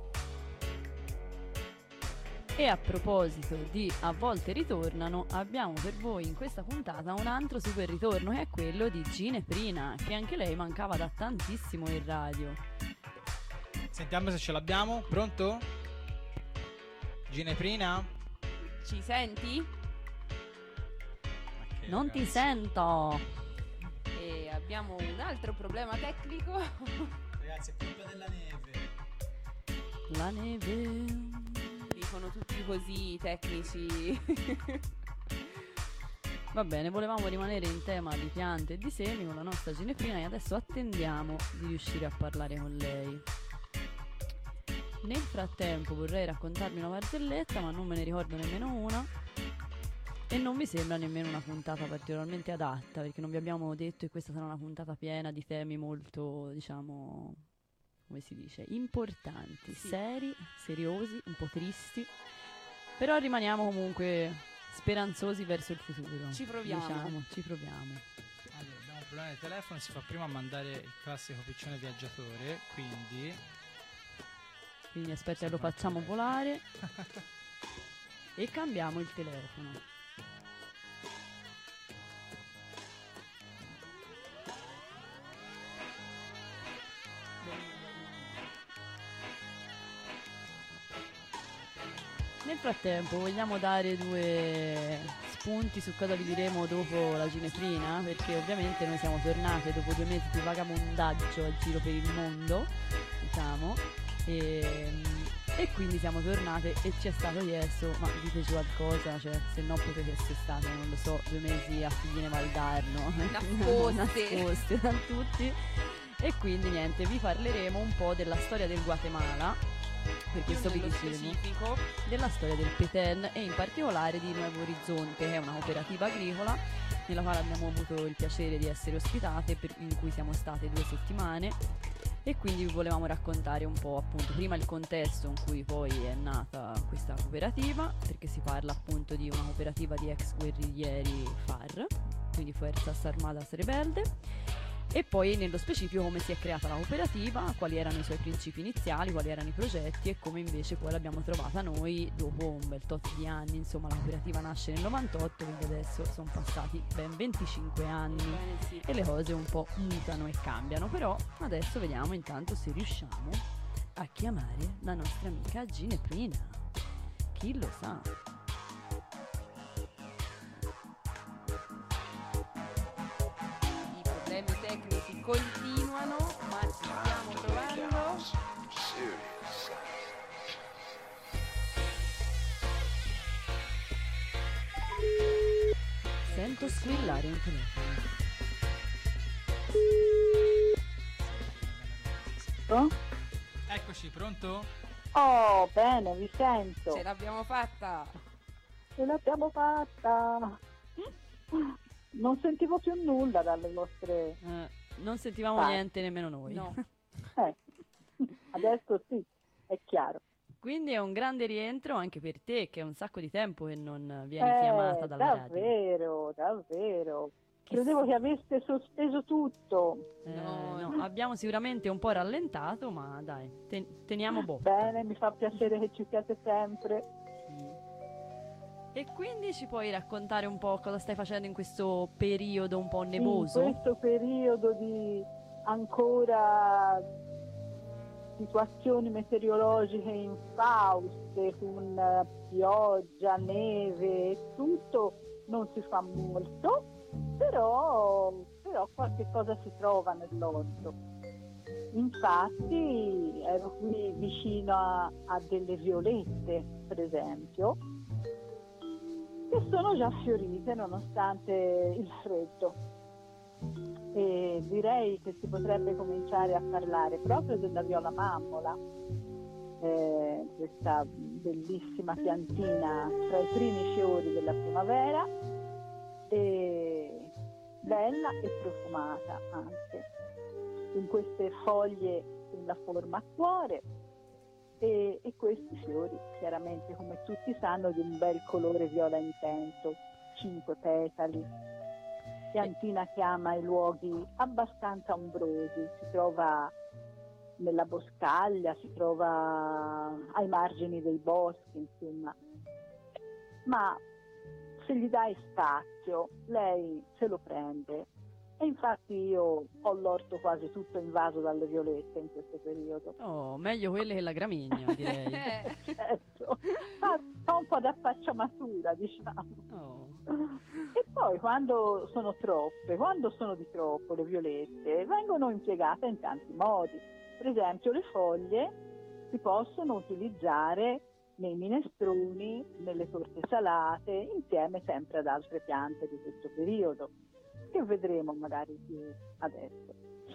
E a proposito di A volte ritornano, abbiamo per voi in questa puntata un altro super ritorno, che è quello di Gineprina, che anche lei mancava da tantissimo in radio. Sentiamo se ce l'abbiamo. Pronto? Gineprina? Ci senti? Non ti sento. E abbiamo un altro problema tecnico. Ragazzi, è colpa della neve. La neve. Dicono tutti così tecnici. Va bene, volevamo rimanere in tema di piante e di semi con la nostra Gineprina e adesso attendiamo di riuscire a parlare con lei. Nel frattempo vorrei raccontarmi una barzelletta, ma non me ne ricordo nemmeno una e non mi sembra nemmeno una puntata particolarmente adatta, perché non vi abbiamo detto che questa sarà una puntata piena di temi molto, diciamo, come si dice, importanti, sì, seri, seriosi, un po' tristi, però rimaniamo comunque speranzosi verso il futuro. Ci proviamo. Diciamo, ci proviamo. Allora, abbiamo un problema del telefono, si fa prima a mandare il classico piccione viaggiatore, quindi aspetta, lo facciamo volare e cambiamo il telefono. Nel frattempo vogliamo dare due spunti su cosa vi diremo dopo la Gineprina, perché ovviamente noi siamo tornate dopo 2 mesi di vagabondaggio a giro per il mondo, diciamo, e E quindi siamo tornate e ci è stato chiesto: ma diteci qualcosa, cioè se no potete essere state, non lo so, 2 mesi a Figline Valdarno nascoste da tutti. E quindi niente, vi parleremo un po' della storia del Guatemala, per questo vi dicevo, della storia del Petén e in particolare di Nuevo Horizonte, che è una cooperativa agricola nella quale abbiamo avuto il piacere di essere ospitate, in cui siamo state 2 settimane. E quindi vi volevamo raccontare un po' appunto prima il contesto in cui poi è nata questa cooperativa, perché si parla appunto di una cooperativa di ex guerriglieri FAR, quindi Fuerzas Armadas Rebelde, e poi nello specifico come si è creata la cooperativa, quali erano i suoi principi iniziali, quali erano i progetti e come invece poi l'abbiamo trovata noi dopo un bel tot di anni. Insomma, la cooperativa nasce nel 98, quindi adesso sono passati ben 25 anni e le cose un po' mutano e cambiano, però adesso vediamo intanto se riusciamo a chiamare la nostra amica Gineprina. Chi lo sa? Problemi tecnici continuano, ma ci stiamo trovando. Sento squillare un telefono. Eccoci, pronto? Oh, bene, vi sento. Ce l'abbiamo fatta. Non sentivo più nulla dalle vostre... non sentivamo niente nemmeno noi. No. Adesso sì, è chiaro. Quindi è un grande rientro anche per te, che è un sacco di tempo che non vieni chiamata dalla radio. Davvero. Credevo che aveste sospeso tutto. No, abbiamo sicuramente un po' rallentato, ma dai, teniamo botta. Bene, mi fa piacere che ci siate sempre. E quindi ci puoi raccontare un po' cosa stai facendo in questo periodo un po' nevoso? In questo periodo di ancora situazioni meteorologiche infauste, con pioggia, neve e tutto, non si fa molto, però qualche cosa si trova nell'orto. Infatti ero qui vicino a delle violette, per esempio, che sono già fiorite nonostante il freddo, e direi che si potrebbe cominciare a parlare proprio della viola mammola, questa bellissima piantina tra i primi fiori della primavera, e bella e profumata anche, in queste foglie con la forma a cuore. E questi fiori, chiaramente, come tutti sanno, di un bel colore viola intenso, 5 petali, piantina che ama i luoghi abbastanza ombrosi, si trova nella boscaglia, si trova ai margini dei boschi, insomma, ma se gli dai spazio lei se lo prende. E infatti io ho l'orto quasi tutto invaso dalle violette in questo periodo. Oh, meglio quelle che la gramigna, direi. Certo, fa un po' da pacciamatura, diciamo. Oh. E poi quando sono di troppo le violette, vengono impiegate in tanti modi. Per esempio le foglie si possono utilizzare nei minestroni, nelle torte salate, insieme sempre ad altre piante di questo periodo, che vedremo magari più adesso.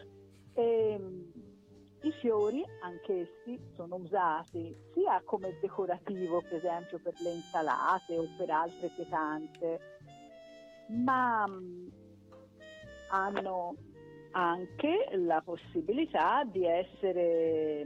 I fiori anch'essi sono usati sia come decorativo, per esempio per le insalate o per altre pietanze, ma hanno anche la possibilità di essere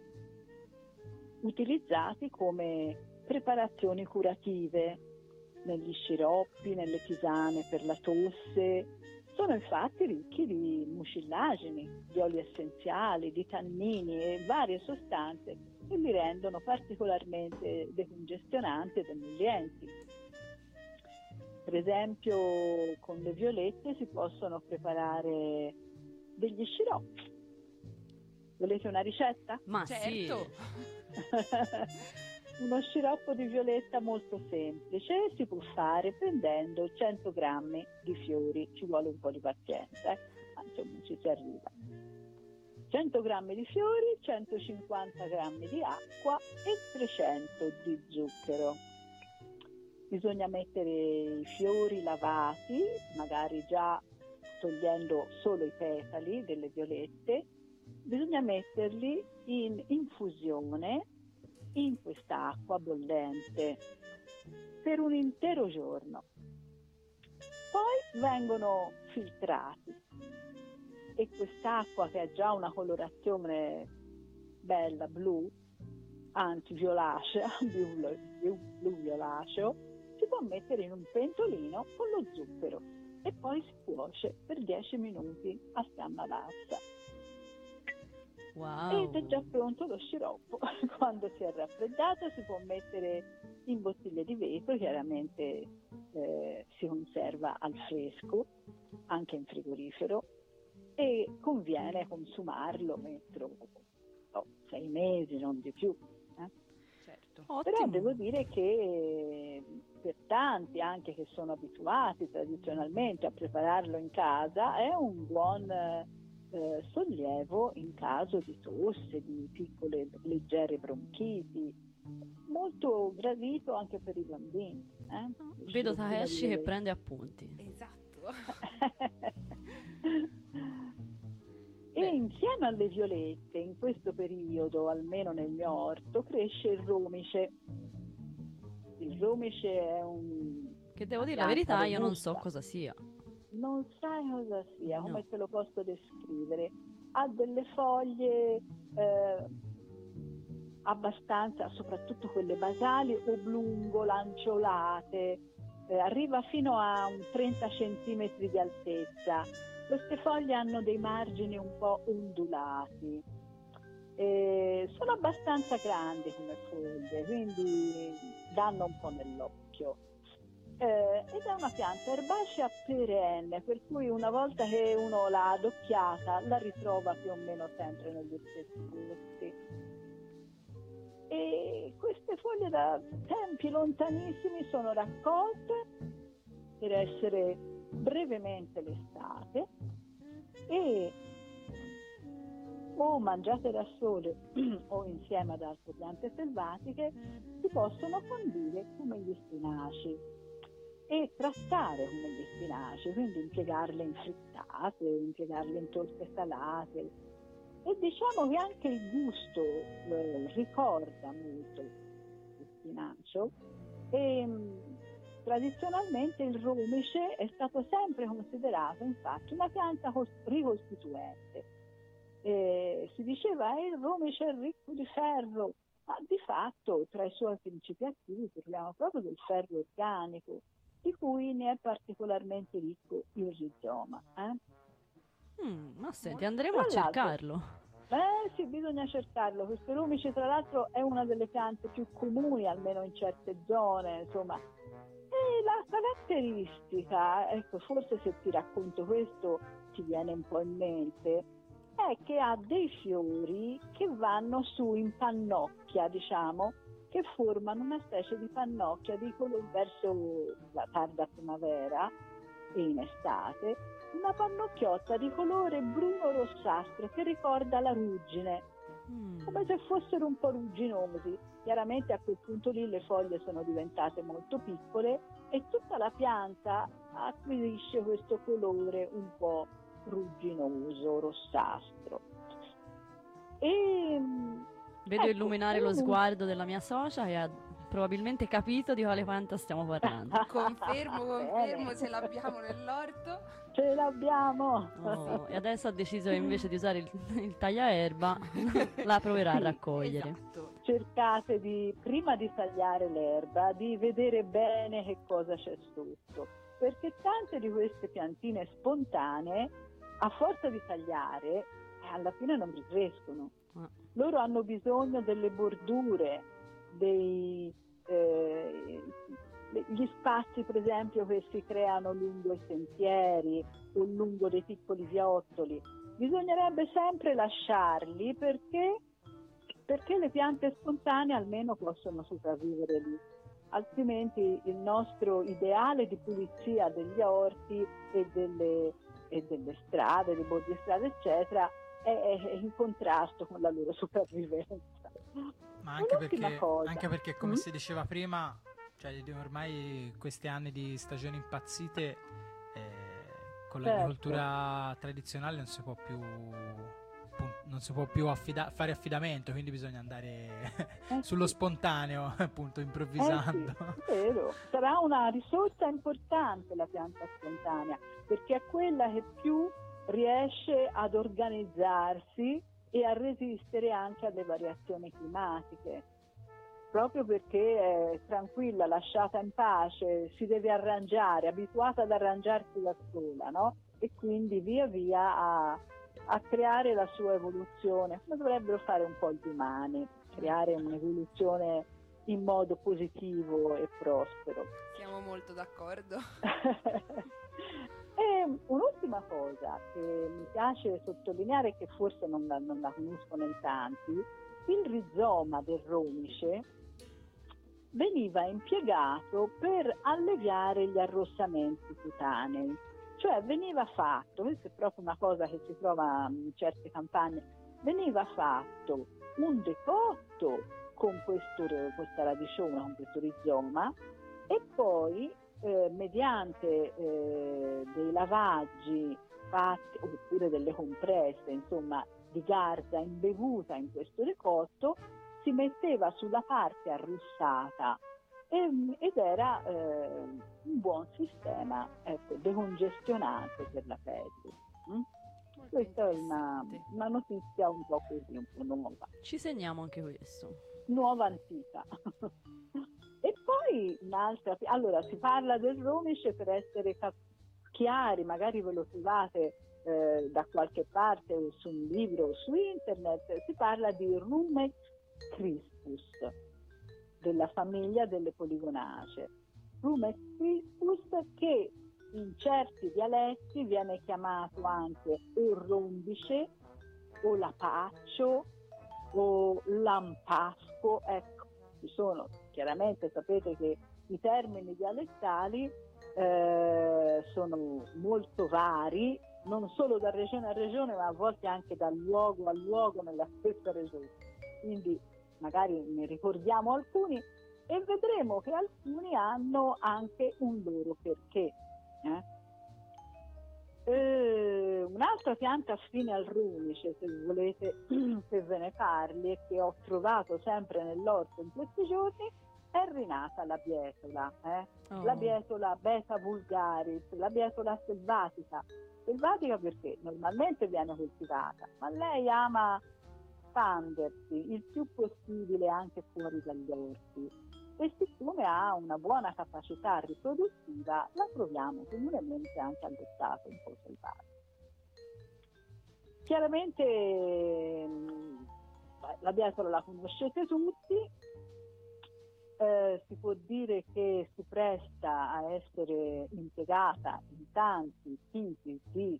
utilizzati come preparazioni curative negli sciroppi, nelle tisane per la tosse. Sono infatti ricchi di mucillagini, di oli essenziali, di tannini e varie sostanze che li rendono particolarmente decongestionanti ed emollienti. Per esempio con le violette si possono preparare degli sciroppi. Volete una ricetta? Ma certo! Sì. Uno sciroppo di violetta molto semplice si può fare prendendo 100 grammi di fiori, ci vuole un po' di pazienza, ma insomma ci si arriva. 100 grammi di fiori, 150 grammi di acqua e 300 di zucchero. Bisogna mettere i fiori lavati, magari già togliendo solo i petali delle violette. Bisogna metterli in infusione in quest'acqua bollente per un intero giorno. Poi vengono filtrati e quest'acqua, che ha già una colorazione bella blu, anti-violacea, blu violaceo, si può mettere in un pentolino con lo zucchero e poi si cuoce per 10 minuti a fiamma bassa. Wow. Ed è già pronto lo sciroppo. Quando si è raffreddato si può mettere in bottiglie di vetro, chiaramente si conserva al fresco, anche in frigorifero, e conviene consumarlo entro 6 mesi, non di più. Certo. Però devo dire che per tanti, anche che sono abituati tradizionalmente a prepararlo in casa, è un buon sollievo in caso di tosse, di piccole leggere bronchiti, molto gradito anche per i bambini. Vedo Takeshi che prende appunti. Esatto. E insieme alle violette, in questo periodo, almeno nel mio orto, cresce il romice. Il romice è che devo dire la verità, io non so cosa sia. Non sai cosa sia, come te lo posso descrivere? Ha delle foglie abbastanza, soprattutto quelle basali, oblungo-lanceolate, arriva fino a un 30 centimetri di altezza. Queste foglie hanno dei margini un po' ondulati, sono abbastanza grandi come foglie, quindi danno un po' nell'occhio. Ed è una pianta erbacea perenne, per cui una volta che uno l'ha adocchiata la ritrova più o meno sempre negli stessi posti. E queste foglie da tempi lontanissimi sono raccolte per essere brevemente lestate e o mangiate da sole o insieme ad altre piante selvatiche si possono condire come gli spinaci e trattare come gli spinaci, quindi impiegarle in frittate, impiegarle in torte salate, e diciamo che anche il gusto ricorda molto lo spinacio. E tradizionalmente il romice è stato sempre considerato infatti una pianta ricostituente. Si diceva il romice è ricco di ferro, ma di fatto tra i suoi principi attivi parliamo proprio del ferro organico, di cui ne è particolarmente ricco il rizoma. Ma senti, andremo a cercarlo. Sì, bisogna cercarlo. Questo romice tra l'altro è una delle piante più comuni, almeno in certe zone, insomma. E la caratteristica, ecco, forse se ti racconto questo ti viene un po' in mente, è che ha dei fiori che vanno su in pannocchia, diciamo, che formano una specie di pannocchia di colore verso la tarda primavera e in estate, una pannocchiotta di colore bruno-rossastro che ricorda la ruggine, come se fossero un po' rugginosi. Chiaramente a quel punto lì le foglie sono diventate molto piccole e tutta la pianta acquisisce questo colore un po' rugginoso, rossastro. E vedo illuminare lo sguardo della mia socia che ha probabilmente capito di quale pianta stiamo parlando. Confermo, ce l'abbiamo nell'orto. Ce l'abbiamo. E adesso ha deciso che invece di usare il tagliaerba la proverà a raccogliere. Esatto. Cercate prima di tagliare l'erba, di vedere bene che cosa c'è sotto, perché tante di queste piantine spontanee, a forza di tagliare, alla fine non ricrescono. Loro hanno bisogno delle bordure, gli spazi per esempio che si creano lungo i sentieri o lungo dei piccoli viottoli. Bisognerebbe sempre lasciarli perché le piante spontanee almeno possono sopravvivere lì, altrimenti il nostro ideale di pulizia degli orti e delle strade, dei bordi strade eccetera, è in contrasto con la loro sopravvivenza. Ma anche perché, come si diceva prima, cioè ormai questi anni di stagioni impazzite, con l'agricoltura tradizionale non si può più fare affidamento, quindi bisogna andare sullo spontaneo, appunto, improvvisando. Sì, è vero. Sarà una risorsa importante la pianta spontanea, perché è quella che più riesce ad organizzarsi e a resistere anche alle variazioni climatiche, proprio perché è tranquilla, lasciata in pace, si deve arrangiare, abituata ad arrangiarsi da sola, no? E quindi via via a creare la sua evoluzione, come dovrebbero fare un po' gli umani, creare un'evoluzione in modo positivo e prospero. Siamo molto d'accordo. E un'ultima cosa che mi piace sottolineare, che forse non la conoscono in tanti, il rizoma del romice veniva impiegato per alleviare gli arrossamenti cutanei, cioè veniva fatto, questa è proprio una cosa che si trova in certe campagne, veniva fatto un decotto con questa radiciona, con questo rizoma, e poi mediante dei lavaggi fatti, oppure delle compresse, insomma, di garza imbevuta in questo decotto, si metteva sulla parte arrossata ed era un buon sistema, ecco, decongestionante per la pelle. Questa è una notizia un po' così, un po' nuova. Ci segniamo anche questo. Nuova antica. E poi un'altra, allora si parla del romice, per essere chiari, magari ve lo trovate da qualche parte o su un libro o su internet, si parla di Rumex crispus, della famiglia delle poligonacee. Rumex crispus, che in certi dialetti viene chiamato anche o rombice o lapaccio o lampasco. Ecco, ci sono, chiaramente sapete che i termini dialettali sono molto vari, non solo da regione a regione, ma a volte anche da luogo a luogo nella stessa regione. Quindi magari ne ricordiamo alcuni e vedremo che alcuni hanno anche un loro perché. Un'altra pianta affine al romice, se volete che ve ne parli, e che ho trovato sempre nell'orto in questi giorni, è rinata la bietola, la bietola Beta vulgaris, la bietola selvatica. Selvatica perché normalmente viene coltivata, ma lei ama espandersi il più possibile anche fuori dagli orti, e siccome ha una buona capacità riproduttiva, la troviamo comunemente anche allo stato un po' selvaggio. Chiaramente la bietola la conoscete tutti, si può dire che si presta a essere impiegata in tanti tipi di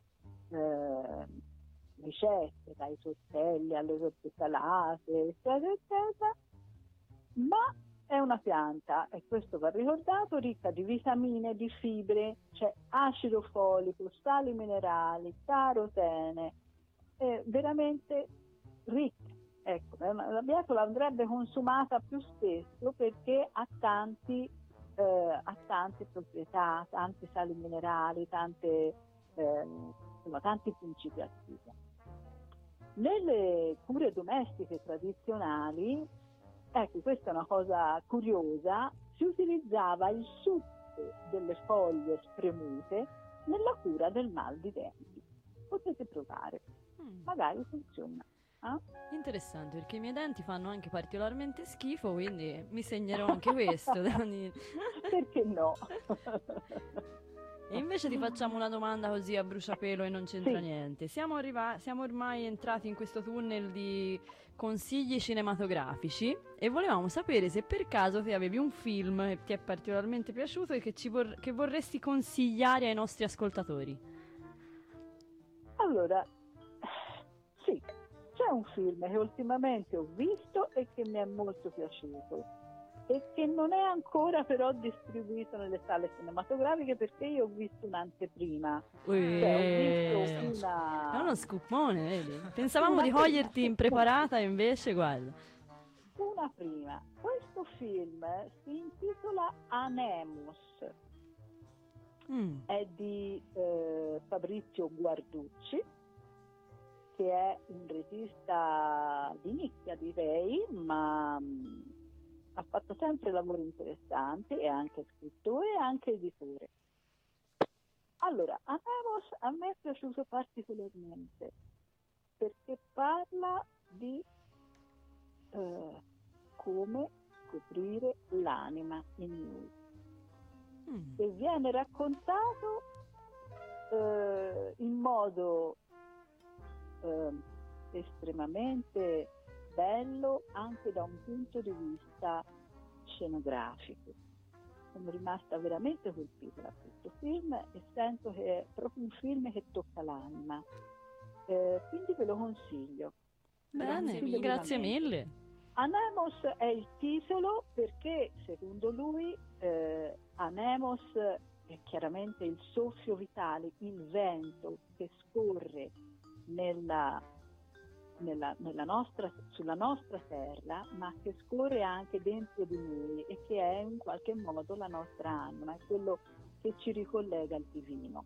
ricette, dai tortelli alle torte salate, eccetera, eccetera, ma è una pianta, e questo va ricordato, ricca di vitamine, di fibre, c'è acido folico, sali minerali, carotene, è veramente ricca. Ecco, la bietola andrebbe consumata più spesso perché ha tante proprietà, tanti sali minerali, tanti principi attivi. Nelle cure domestiche tradizionali, ecco, questa è una cosa curiosa, si utilizzava il succo delle foglie spremute nella cura del mal di denti. Potete provare, magari funziona. Interessante, perché i miei denti fanno anche particolarmente schifo, quindi mi segnerò anche questo. Perché no? E invece ti facciamo una domanda così a bruciapelo e non c'entra niente. Siamo ormai entrati in questo tunnel di consigli cinematografici e volevamo sapere se per caso ti avevi un film che ti è particolarmente piaciuto e che vorresti consigliare ai nostri ascoltatori. Allora, sì, c'è un film che ultimamente ho visto e che mi è molto piaciuto e che non è ancora però distribuito nelle sale cinematografiche, perché io ho visto un'anteprima. È uno scoopone, vedi? Pensavamo di coglierti impreparata e invece, guarda. Una prima. Questo film si intitola Anemus. È di Fabrizio Guarducci, che è un regista di nicchia, direi, ma ha fatto sempre lavori interessanti, è anche scrittore e anche editore. Allora, Anemus a me è piaciuto particolarmente perché parla di come scoprire l'anima in noi. E viene raccontato in modo estremamente bello anche da un punto di vista scenografico. Sono rimasta veramente colpita da questo film e sento che è proprio un film che tocca l'anima, quindi ve lo consiglio. Bene, grazie mille. Anemos è il titolo perché secondo lui Anemos è chiaramente il soffio vitale, il vento che scorre sulla nostra terra, ma che scorre anche dentro di noi e che è in qualche modo la nostra anima, è quello che ci ricollega al divino.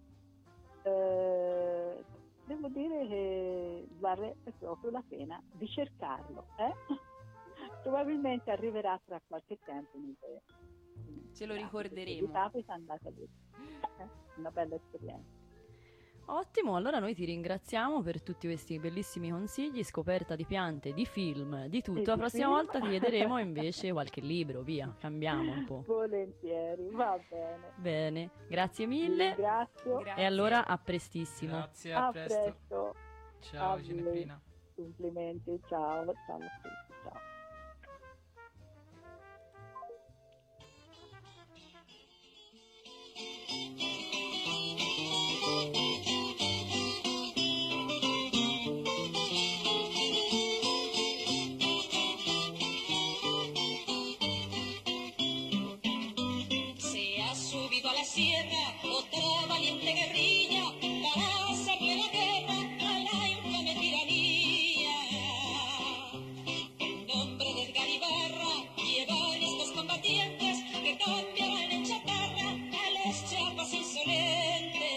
Devo dire che vale proprio la pena di cercarlo. Probabilmente arriverà tra qualche tempo. Ce lo ricorderemo. Se capita, andate lì. Una bella esperienza. Ottimo, allora noi ti ringraziamo per tutti questi bellissimi consigli, scoperta di piante, di film, di tutto. La prossima volta ti chiederemo invece qualche libro, via, cambiamo un po'. Volentieri, va bene. Bene, grazie mille. Ringrazio. E allora a prestissimo. Grazie, a presto. Presto. Ciao Gineppina. Complimenti, ciao a tutti, ciao. Sierra, otra valiente guerrilla para hacerle la guerra a la infame tiranía. El nombre de Edgar Ibarra llevan estos combatientes que cambiarán en chatarra a los chiapas insolentes.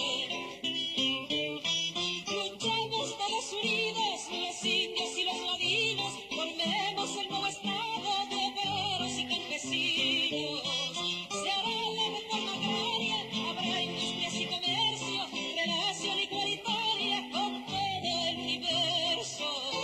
Luchamos todos unidos, los indios y los ladinos, formemos el nuevo estado de obreros y campesinos. Se hará la reforma agraria, habrá industrias y comercio, relación igualitaria con todo el universo.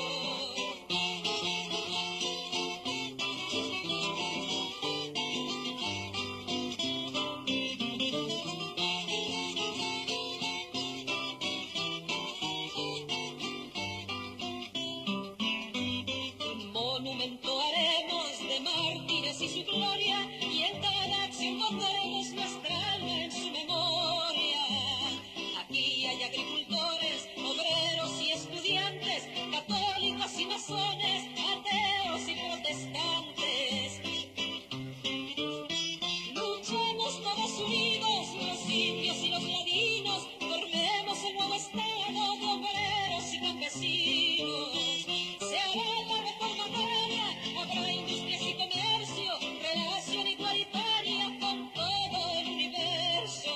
Un monumento haremos de mártires y su gloria, y en cada acción pondremos nuestra alma en su memoria. Aquí hay agricultores, obreros y estudiantes, católicos y masones, ateos y protestantes. Luchemos todos unidos, los indios y los ladinos, formemos el nuevo estado de obreros y campesinos. Se hará la reforma agraria, habrá industrias y comercio, relación igualitaria con todo el universo.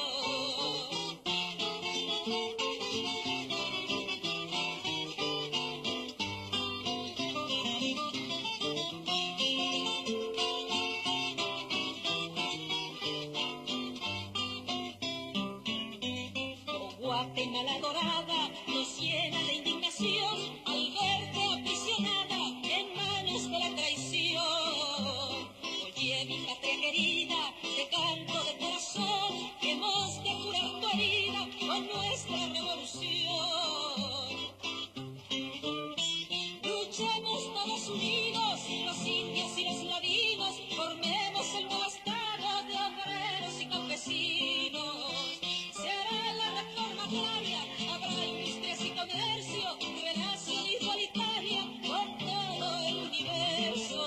Guatemala dorada nos llena de indignación al verte aprisionada en manos de la traición. Oye, mi patria querida, te canto de corazón, que hemos de curar tu herida con nuestra revolución. Luchemos todos unidos, los indios y los ladinos, formemos el nuevo estado de obreros y campesinos. Se hará la reforma agraria, habrá industrias y comercio, relación igualitaria con todo el universo.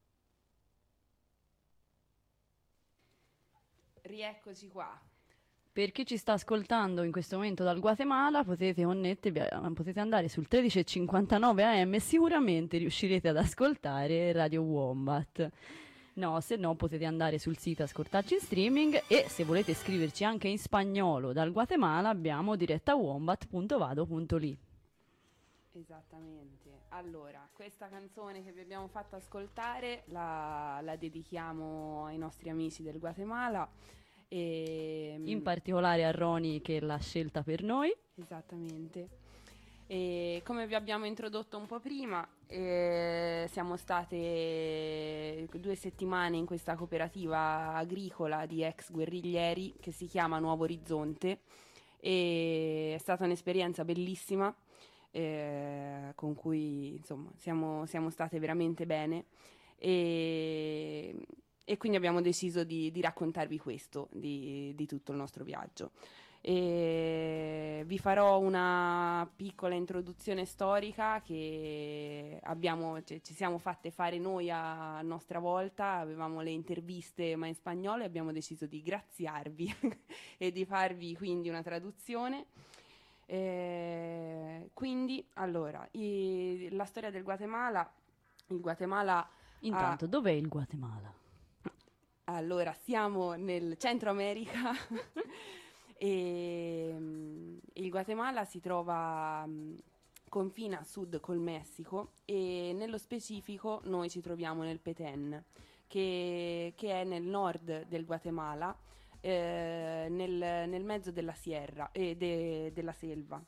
Rieccoci qua. Per chi ci sta ascoltando in questo momento dal Guatemala, potete andare sul 13:59 AM e sicuramente riuscirete ad ascoltare Radio Wombat. No, se no potete andare sul sito ascoltarci in streaming, e se volete scriverci anche in spagnolo dal Guatemala abbiamo diretta@wombat.vado.li. Esattamente. Allora, questa canzone che vi abbiamo fatto ascoltare la dedichiamo ai nostri amici del Guatemala. In particolare a Roni, che l'ha scelta per noi. Esattamente. E come vi abbiamo introdotto un po' prima, siamo state 2 settimane in questa cooperativa agricola di ex guerriglieri che si chiama Nuovo Orizzonte, e è stata un'esperienza bellissima, con cui insomma siamo state veramente bene, e quindi abbiamo deciso di raccontarvi questo, di tutto il nostro viaggio. E vi farò una piccola introduzione storica che ci siamo fatte fare noi a nostra volta. Avevamo le interviste ma in spagnolo, e abbiamo deciso di graziarvi e di farvi quindi una traduzione. Quindi allora, la storia del Guatemala. Il Guatemala intanto dov'è il Guatemala? Allora, siamo nel Centro America. E il Guatemala si trova, confina a sud col Messico, e nello specifico noi ci troviamo nel Petén, che è nel nord del Guatemala, nel mezzo della sierra e della selva.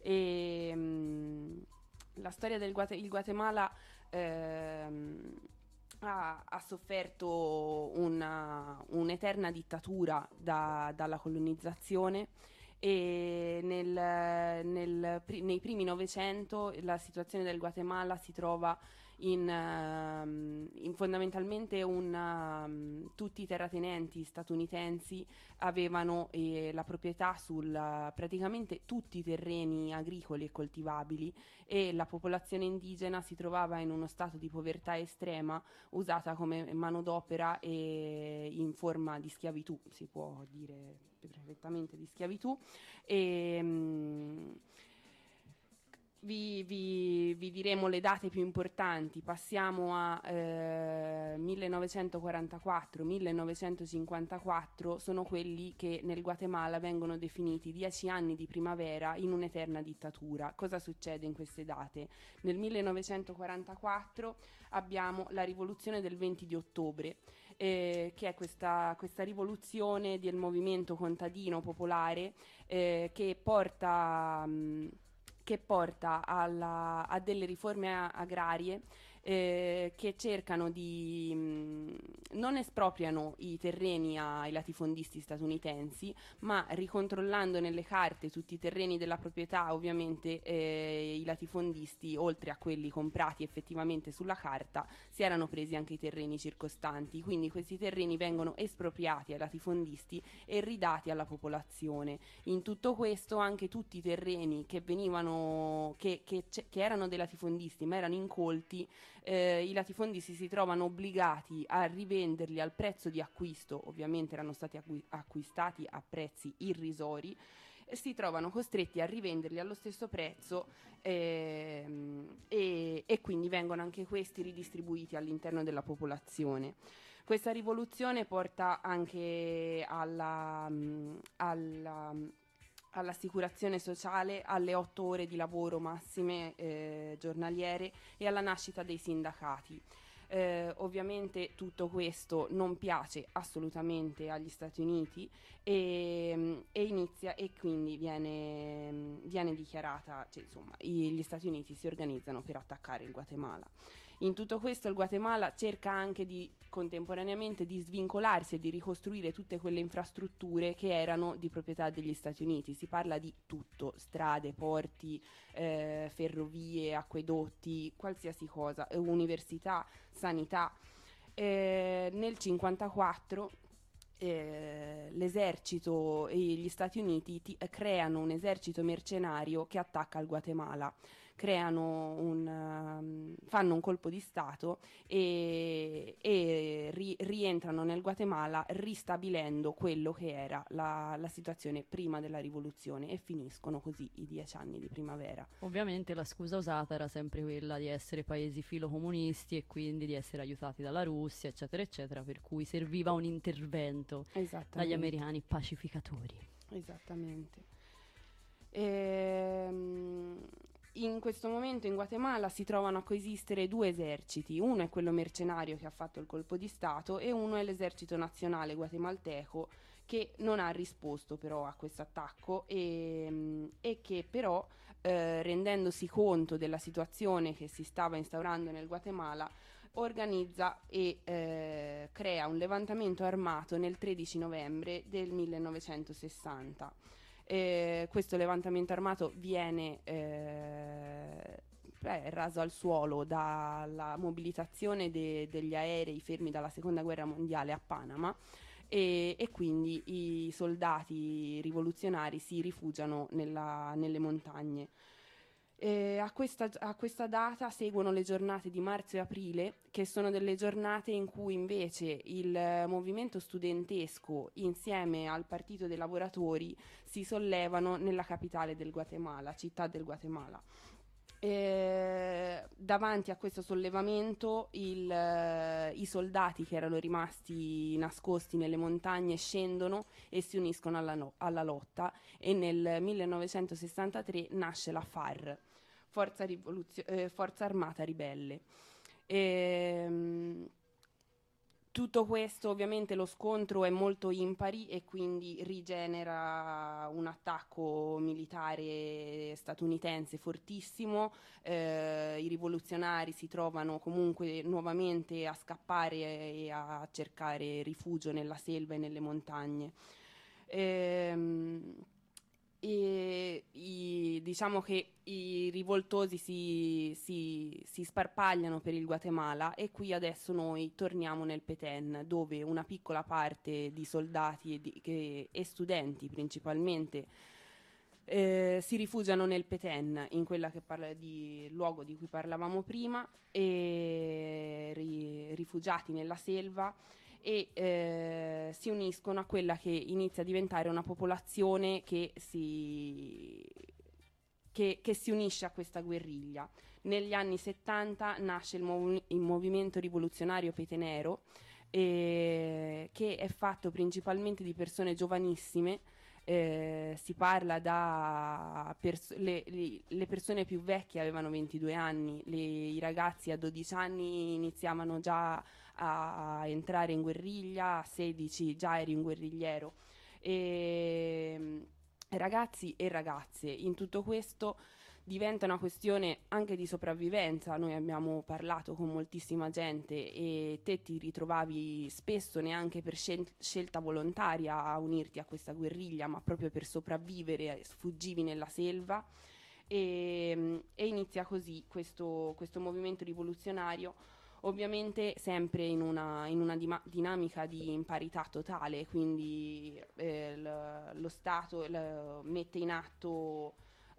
La storia del Guatemala ha sofferto un'eterna dittatura dalla colonizzazione, e nei primi Novecento la situazione del Guatemala si trova in fondamentalmente tutti i terratenenti statunitensi avevano la proprietà su praticamente tutti i terreni agricoli e coltivabili, e la popolazione indigena si trovava in uno stato di povertà estrema, usata come manodopera e in forma di schiavitù, si può dire perfettamente di schiavitù. Vi diremo le date più importanti. Passiamo a 1944-1954, sono quelli che nel Guatemala vengono definiti 10 anni di primavera in un'eterna dittatura. Cosa succede in queste date? Nel 1944 abbiamo la rivoluzione del 20 di ottobre, che è questa rivoluzione del movimento contadino popolare, che porta a delle riforme agrarie che cercano non espropriano i terreni ai latifondisti statunitensi, ma ricontrollando nelle carte tutti i terreni della proprietà, ovviamente i latifondisti, oltre a quelli comprati effettivamente sulla carta, si erano presi anche i terreni circostanti. Quindi questi terreni vengono espropriati ai latifondisti e ridati alla popolazione. In tutto questo anche tutti i terreni che erano dei latifondisti ma erano incolti, i latifondisti si trovano obbligati a rivenderli al prezzo di acquisto, ovviamente erano stati acquistati a prezzi irrisori, e si trovano costretti a rivenderli allo stesso prezzo, e quindi vengono anche questi ridistribuiti all'interno della popolazione. Questa rivoluzione porta anche all'assicurazione sociale, alle 8 ore di lavoro massime giornaliere e alla nascita dei sindacati. Ovviamente tutto questo non piace assolutamente agli Stati Uniti, e quindi viene dichiarata, cioè, insomma, gli Stati Uniti si organizzano per attaccare il Guatemala. In tutto questo il Guatemala cerca anche contemporaneamente di svincolarsi e di ricostruire tutte quelle infrastrutture che erano di proprietà degli Stati Uniti. Si parla di tutto: strade, porti, ferrovie, acquedotti, qualsiasi cosa, università, sanità. Nel 1954 l'esercito e gli Stati Uniti creano un esercito mercenario che attacca il Guatemala, fanno un colpo di stato e rientrano nel Guatemala ristabilendo quello che era la situazione prima della rivoluzione, e finiscono così i 10 anni di primavera. Ovviamente la scusa usata era sempre quella di essere paesi filocomunisti e quindi di essere aiutati dalla Russia, eccetera, eccetera, per cui serviva un intervento dagli americani pacificatori. Esattamente. In questo momento in Guatemala si trovano a coesistere due eserciti, uno è quello mercenario che ha fatto il colpo di stato e uno è l'esercito nazionale guatemalteco, che non ha risposto però a questo attacco e che però rendendosi conto della situazione che si stava instaurando nel Guatemala, organizza e crea un levantamento armato nel 13 novembre del 1960. Questo levantamento armato viene raso al suolo dalla mobilitazione degli aerei fermi dalla seconda guerra mondiale a Panama, e quindi i soldati rivoluzionari si rifugiano nelle montagne. A questa data seguono le giornate di marzo e aprile, che sono delle giornate in cui invece il movimento studentesco insieme al Partito dei Lavoratori si sollevano nella capitale del Guatemala, Città del Guatemala. Davanti a questo sollevamento i soldati che erano rimasti nascosti nelle montagne scendono e si uniscono alla lotta, e nel 1963 nasce la FAR, Forza Armata Ribelle. Tutto questo, ovviamente lo scontro è molto impari e quindi rigenera un attacco militare statunitense fortissimo. I rivoluzionari si trovano comunque nuovamente a scappare e a cercare rifugio nella selva e nelle montagne. Diciamo che i rivoltosi si sparpagliano per il Guatemala, e qui adesso noi torniamo nel Petén, dove una piccola parte di soldati e studenti principalmente si rifugiano nel Petén, in quella che parla di luogo di cui parlavamo prima, e rifugiati nella selva, e si uniscono a quella che inizia a diventare una popolazione che si unisce a questa guerriglia. Negli anni 70 nasce il movimento rivoluzionario petenero, che è fatto principalmente di persone giovanissime. Si parla le persone più vecchie avevano 22 anni, i ragazzi a 12 anni iniziavano già a entrare in guerriglia, a 16 già eri un guerrigliero, ragazzi e ragazze. In tutto questo diventa una questione anche di sopravvivenza. Noi abbiamo parlato con moltissima gente e te ti ritrovavi spesso neanche per scelta volontaria a unirti a questa guerriglia, ma proprio per sopravvivere sfuggivi nella selva, e inizia così questo movimento rivoluzionario, ovviamente sempre in una dinamica di imparità totale, quindi lo Stato mette in atto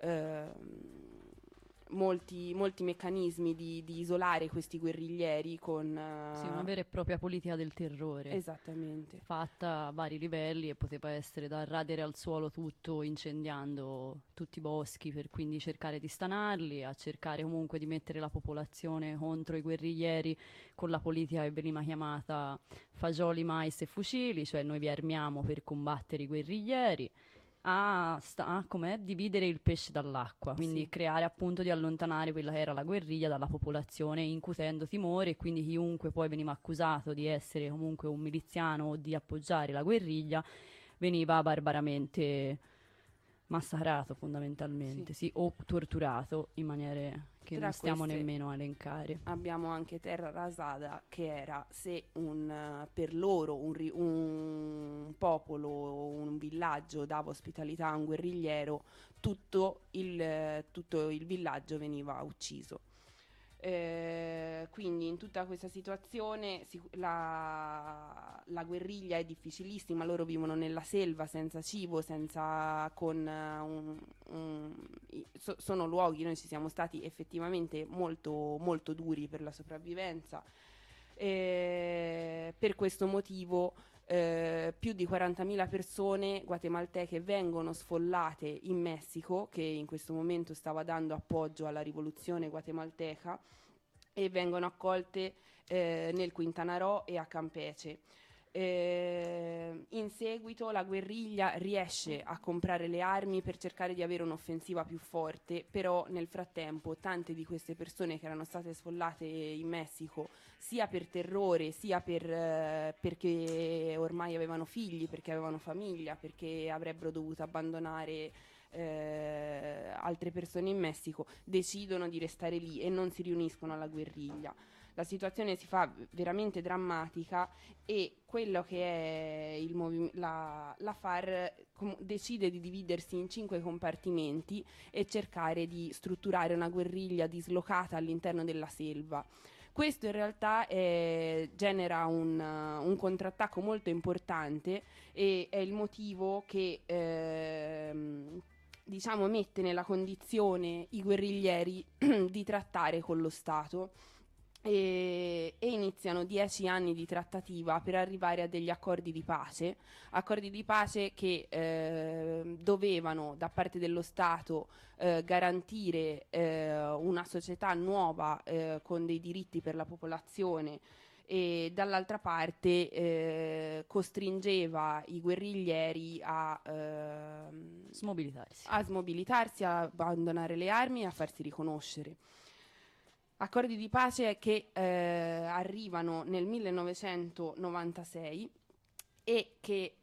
molti meccanismi di isolare questi guerriglieri con sì, una vera e propria politica del terrore. Esattamente. Fatta a vari livelli, e poteva essere da radere al suolo tutto incendiando tutti i boschi, per quindi cercare di stanarli, a cercare comunque di mettere la popolazione contro i guerriglieri con la politica che veniva chiamata fagioli, mais e fucili, cioè noi vi armiamo per combattere i guerriglieri, com'è? Dividere il pesce dall'acqua, quindi sì, creare appunto di allontanare quella che era la guerriglia dalla popolazione, incutendo timore, e quindi chiunque poi veniva accusato di essere comunque un miliziano o di appoggiare la guerriglia veniva barbaramente massacrato fondamentalmente, sì, o torturato in maniere che non stiamo nemmeno a elencare. Abbiamo anche Terra Rasada, che era, se per loro un popolo, un villaggio dava ospitalità a un guerrigliero, tutto il villaggio veniva ucciso. Quindi in tutta questa situazione la guerriglia è difficilissima, loro vivono nella selva senza cibo, sono luoghi, noi ci siamo stati effettivamente molto, molto duri per la sopravvivenza. Per questo motivo più di 40.000 persone guatemalteche vengono sfollate in Messico, che in questo momento stava dando appoggio alla rivoluzione guatemalteca, e vengono accolte nel Quintana Roo e a Campeche. In seguito la guerriglia riesce a comprare le armi per cercare di avere un'offensiva più forte, però nel frattempo tante di queste persone che erano state sfollate in Messico, sia per terrore, sia perché ormai avevano figli, perché avevano famiglia, perché avrebbero dovuto abbandonare altre persone in Messico, decidono di restare lì e non si riuniscono alla guerriglia. La situazione si fa veramente drammatica e quello che è la FAR decide di dividersi in 5 compartimenti e cercare di strutturare una guerriglia dislocata all'interno della selva. Questo in realtà genera un contrattacco molto importante e è il motivo che mette nella condizione i guerriglieri di trattare con lo Stato. E iniziano 10 anni di trattativa per arrivare a degli accordi di pace che dovevano da parte dello Stato garantire una società nuova con dei diritti per la popolazione, e dall'altra parte costringeva i guerriglieri a smobilitarsi, a abbandonare le armi e a farsi riconoscere. Accordi di pace che arrivano nel 1996 e che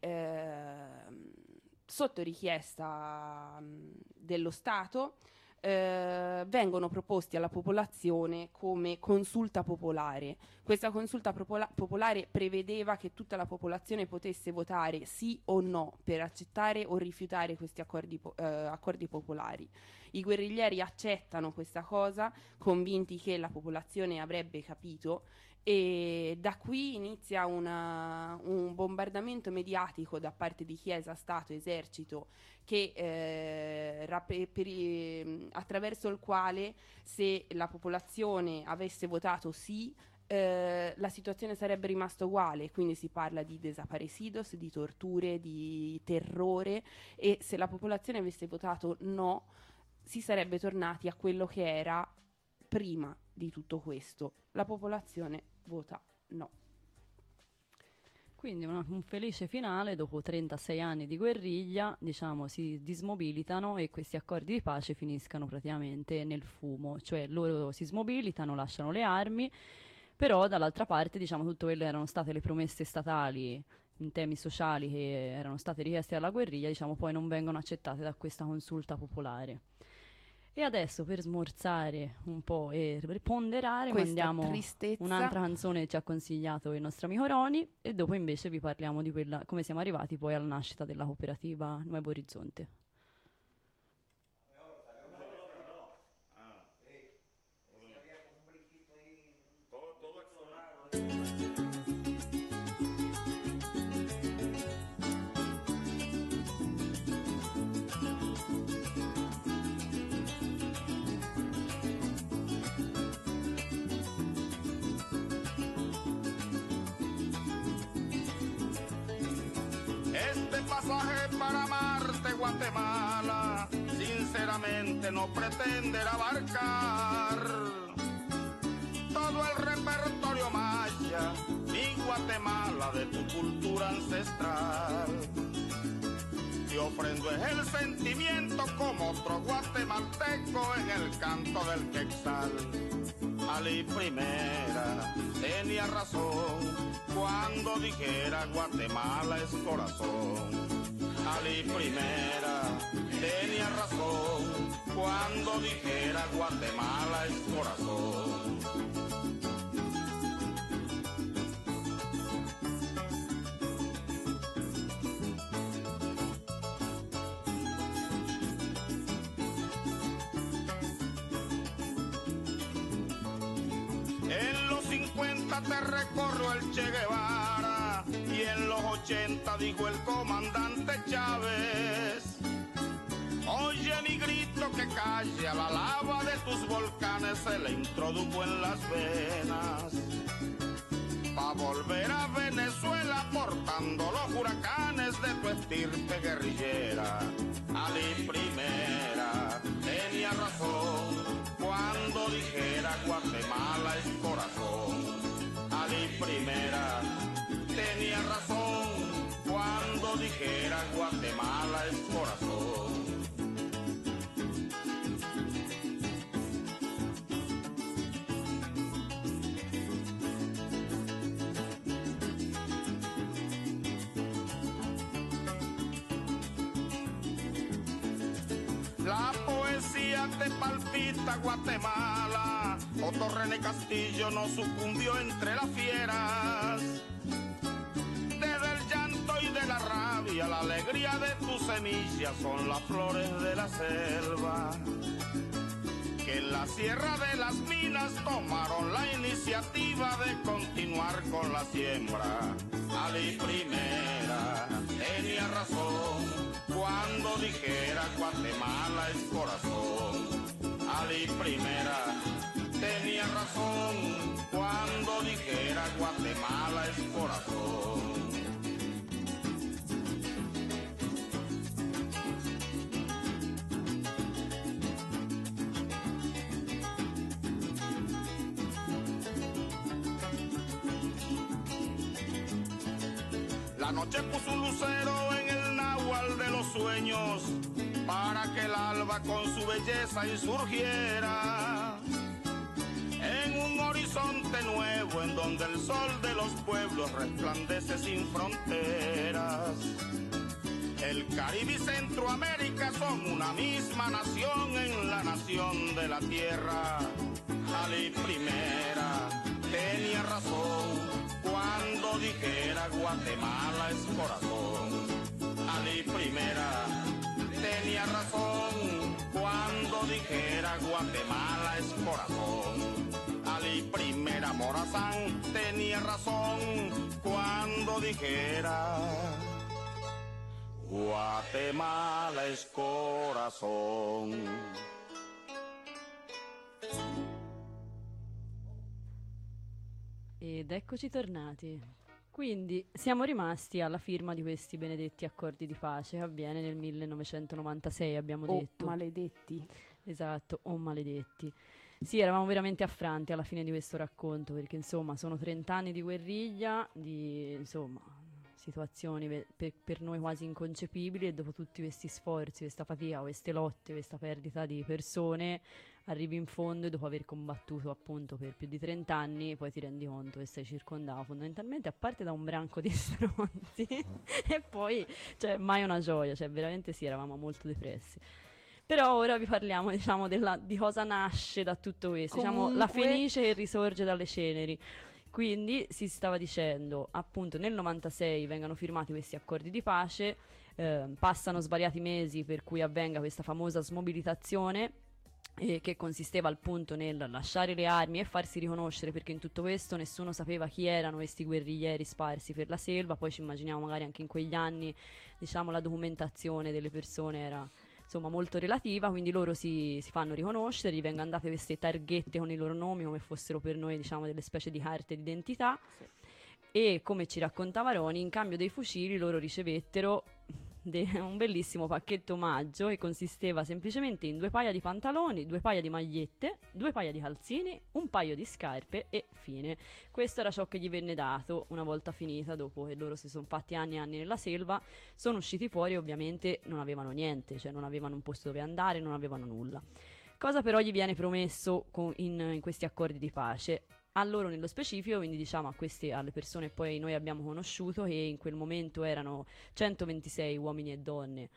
sotto richiesta dello Stato vengono proposti alla popolazione come consulta popolare. Questa consulta popolare prevedeva che tutta la popolazione potesse votare sì o no per accettare o rifiutare questi accordi popolari. I guerriglieri accettano questa cosa, convinti che la popolazione avrebbe capito, e da qui inizia un bombardamento mediatico da parte di Chiesa, Stato, Esercito, che attraverso il quale, se la popolazione avesse votato sì, la situazione sarebbe rimasta uguale. Quindi si parla di desaparecidos, di torture, di terrore, e se la popolazione avesse votato no, si sarebbe tornati a quello che era prima di tutto questo. La popolazione vota no. Quindi un felice finale: dopo 36 anni di guerriglia, si dismobilitano e questi accordi di pace finiscano praticamente nel fumo, cioè loro si smobilitano, lasciano le armi, però dall'altra parte tutto quello erano state le promesse statali in temi sociali che erano state richieste dalla guerriglia, poi non vengono accettate da questa consulta popolare. E adesso, per smorzare un po' e ponderare, mandiamo un'altra canzone che ci ha consigliato il nostro amico Roni, e dopo invece vi parliamo di come siamo arrivati poi alla nascita della cooperativa Nuevo Horizonte. Pasaje para Marte, Guatemala, sinceramente no pretender abarcar todo el repertorio maya, mi Guatemala, de tu cultura ancestral. Te ofrendo es el sentimiento como otro guatemalteco en el canto del quetzal. Ali Primera tenía razón cuando dijera Guatemala es corazón. Ali Primera tenía razón cuando dijera Guatemala es corazón. te recorrió el Che Guevara y en los 80 dijo el comandante Chávez. Oye mi grito que calla, la lava de tus volcanes se le introdujo en las venas. Pa' volver a Venezuela portando los huracanes de tu estirpe guerrillera. Ali Primera tenía razón cuando dijera Guatemala es corazón. Ali Primera tenía razón cuando dijera Guatemala es corazón. La poesía te palpita Guatemala, Otto René Castillo no sucumbió entre las fieras. Desde el llanto y de la rabia, la alegría de tus semillas son las flores de la selva. Que en la Sierra de las Minas tomaron la iniciativa de continuar con la siembra. Ali Primera tenía razón cuando dijera Guatemala es corazón. Ali Primera tenía razón cuando dijera Guatemala es corazón. La noche puso un lucero en el náhuatl de los sueños para que el alba con su belleza insurgiera en un horizonte nuevo en donde el sol de los pueblos resplandece sin fronteras. El Caribe y Centroamérica son una misma nación en la nación de la tierra. Ali Primera tenía razón cuando dijera Guatemala es corazón. Ali Primera tenía razón cuando dijera Guatemala es corazón. Ali Primera Morazán tenía razón cuando dijera Guatemala es corazón. Ed eccoci tornati. Quindi siamo rimasti alla firma di questi benedetti accordi di pace che avviene nel 1996, abbiamo detto. Maledetti. Esatto, o maledetti. Sì, eravamo veramente affranti alla fine di questo racconto, perché insomma sono 30 anni di guerriglia, di insomma situazioni per noi quasi inconcepibili, e dopo tutti questi sforzi, questa fatica, queste lotte, questa perdita di persone, arrivi in fondo e dopo aver combattuto appunto per più di 30 anni poi ti rendi conto che sei circondato fondamentalmente, a parte da un branco di stronzi e poi cioè mai una gioia, cioè veramente sì, eravamo molto depressi. Però ora vi parliamo, diciamo, di cosa nasce da tutto questo, diciamo la Fenice che risorge dalle ceneri. Quindi si stava dicendo, appunto nel 96 vengano firmati questi accordi di pace, passano svariati mesi per cui avvenga questa famosa smobilitazione, che consisteva appunto nel lasciare le armi e farsi riconoscere, perché in tutto questo nessuno sapeva chi erano questi guerriglieri sparsi per la selva. Poi ci immaginiamo magari anche in quegli anni, diciamo, la documentazione delle persone era insomma molto relativa, quindi loro si fanno riconoscere, gli vengono date queste targhette con i loro nomi come fossero per noi, diciamo, delle specie di carte d'identità. Sì. E come ci raccontava Roni, in cambio dei fucili loro ricevettero un bellissimo pacchetto omaggio che consisteva semplicemente in 2 paia di pantaloni, 2 paia di magliette, 2 paia di calzini, un paio di scarpe e fine. Questo era ciò che gli venne dato una volta finita, dopo che loro si sono fatti anni e anni nella selva, sono usciti fuori e ovviamente non avevano niente, cioè non avevano un posto dove andare, non avevano nulla. Cosa però gli viene promesso in questi accordi di pace? A loro nello specifico, quindi diciamo alle persone poi noi abbiamo conosciuto, che in quel momento erano 126 uomini e donne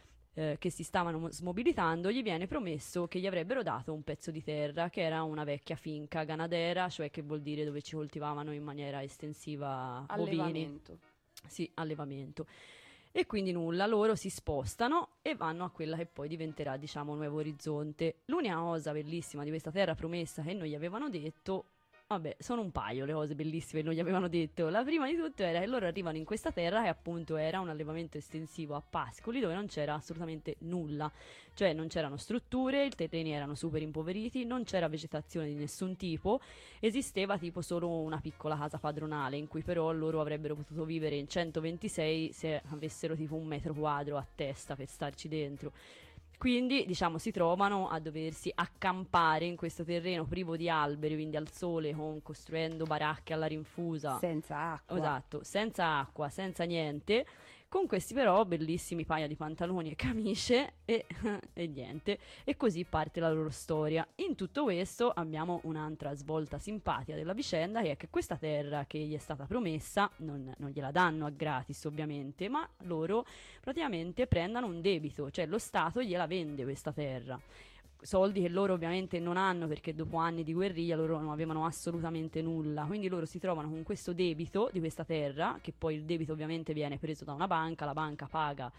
che si stavano smobilitando, gli viene promesso che gli avrebbero dato un pezzo di terra che era una vecchia finca ganadera, cioè che vuol dire dove ci coltivavano in maniera estensiva allevamento. Bovini. Sì, allevamento. E quindi nulla, loro si spostano e vanno a quella che poi diventerà, diciamo, Nuovo Orizzonte. L'unica cosa bellissima di questa terra promessa che non gli avevano detto, Vabbè, sono un paio le cose bellissime che non gli avevano detto. La prima di tutto era che loro arrivano in questa terra che appunto era un allevamento estensivo a pascoli dove non c'era assolutamente nulla, cioè non c'erano strutture, i terreni erano super impoveriti, non c'era vegetazione di nessun tipo, esisteva tipo solo una piccola casa padronale in cui però loro avrebbero potuto vivere in 126 se avessero tipo 1 metro quadro a testa per starci dentro. Quindi, diciamo, si trovano a doversi accampare in questo terreno privo di alberi, quindi al sole, costruendo baracche alla rinfusa. Senza acqua. Esatto, senza acqua, senza niente, con questi però bellissimi paia di pantaloni e camicie e niente. E così parte la loro storia. In tutto questo abbiamo un'altra svolta simpatica della vicenda, che è che questa terra che gli è stata promessa non gliela danno a gratis ovviamente, ma loro praticamente prendono un debito, cioè lo Stato gliela vende questa terra. Soldi che loro ovviamente non hanno perché dopo anni di guerriglia loro non avevano assolutamente nulla, quindi loro si trovano con questo debito di questa terra, che poi il debito ovviamente viene preso da una banca, la banca paga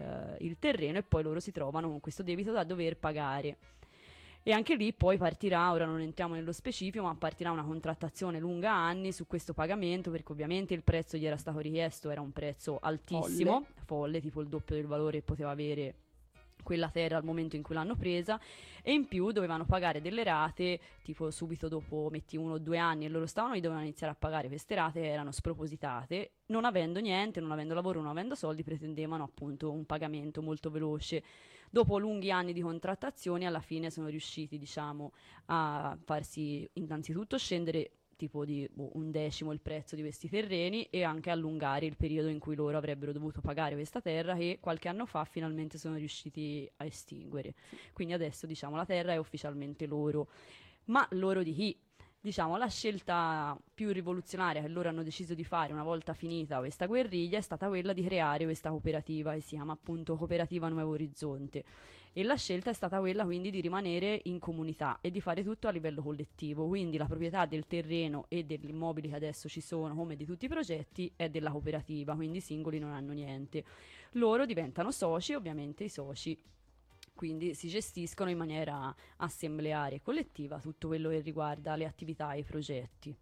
il terreno e poi loro si trovano con questo debito da dover pagare. E anche lì poi partirà, ora non entriamo nello specifico, ma partirà una contrattazione lunga anni su questo pagamento, perché ovviamente il prezzo gli era stato richiesto, era un prezzo altissimo, folle, tipo il doppio del valore che poteva avere quella terra al momento in cui l'hanno presa, e in più dovevano pagare delle rate tipo subito dopo, metti 1 o 2 anni, e loro stavano lì, dovevano iniziare a pagare queste rate, erano spropositate, non avendo niente, non avendo lavoro, non avendo soldi, pretendevano appunto un pagamento molto veloce. Dopo lunghi anni di contrattazioni alla fine sono riusciti, diciamo, a farsi innanzitutto scendere tipo di 1/10 il prezzo di questi terreni e anche allungare il periodo in cui loro avrebbero dovuto pagare questa terra, che qualche anno fa finalmente sono riusciti a estinguere. Quindi adesso, diciamo, la terra è ufficialmente loro. Ma loro di chi? Diciamo, la scelta più rivoluzionaria che loro hanno deciso di fare una volta finita questa guerriglia è stata quella di creare questa cooperativa che si chiama appunto Cooperativa Nuovo Orizzonte, e la scelta è stata quella quindi di rimanere in comunità e di fare tutto a livello collettivo, quindi la proprietà del terreno e degli immobili che adesso ci sono, come di tutti i progetti, è della cooperativa, quindi i singoli non hanno niente. Loro diventano soci, ovviamente i soci quindi si gestiscono in maniera assembleare e collettiva tutto quello che riguarda le attività e i progetti.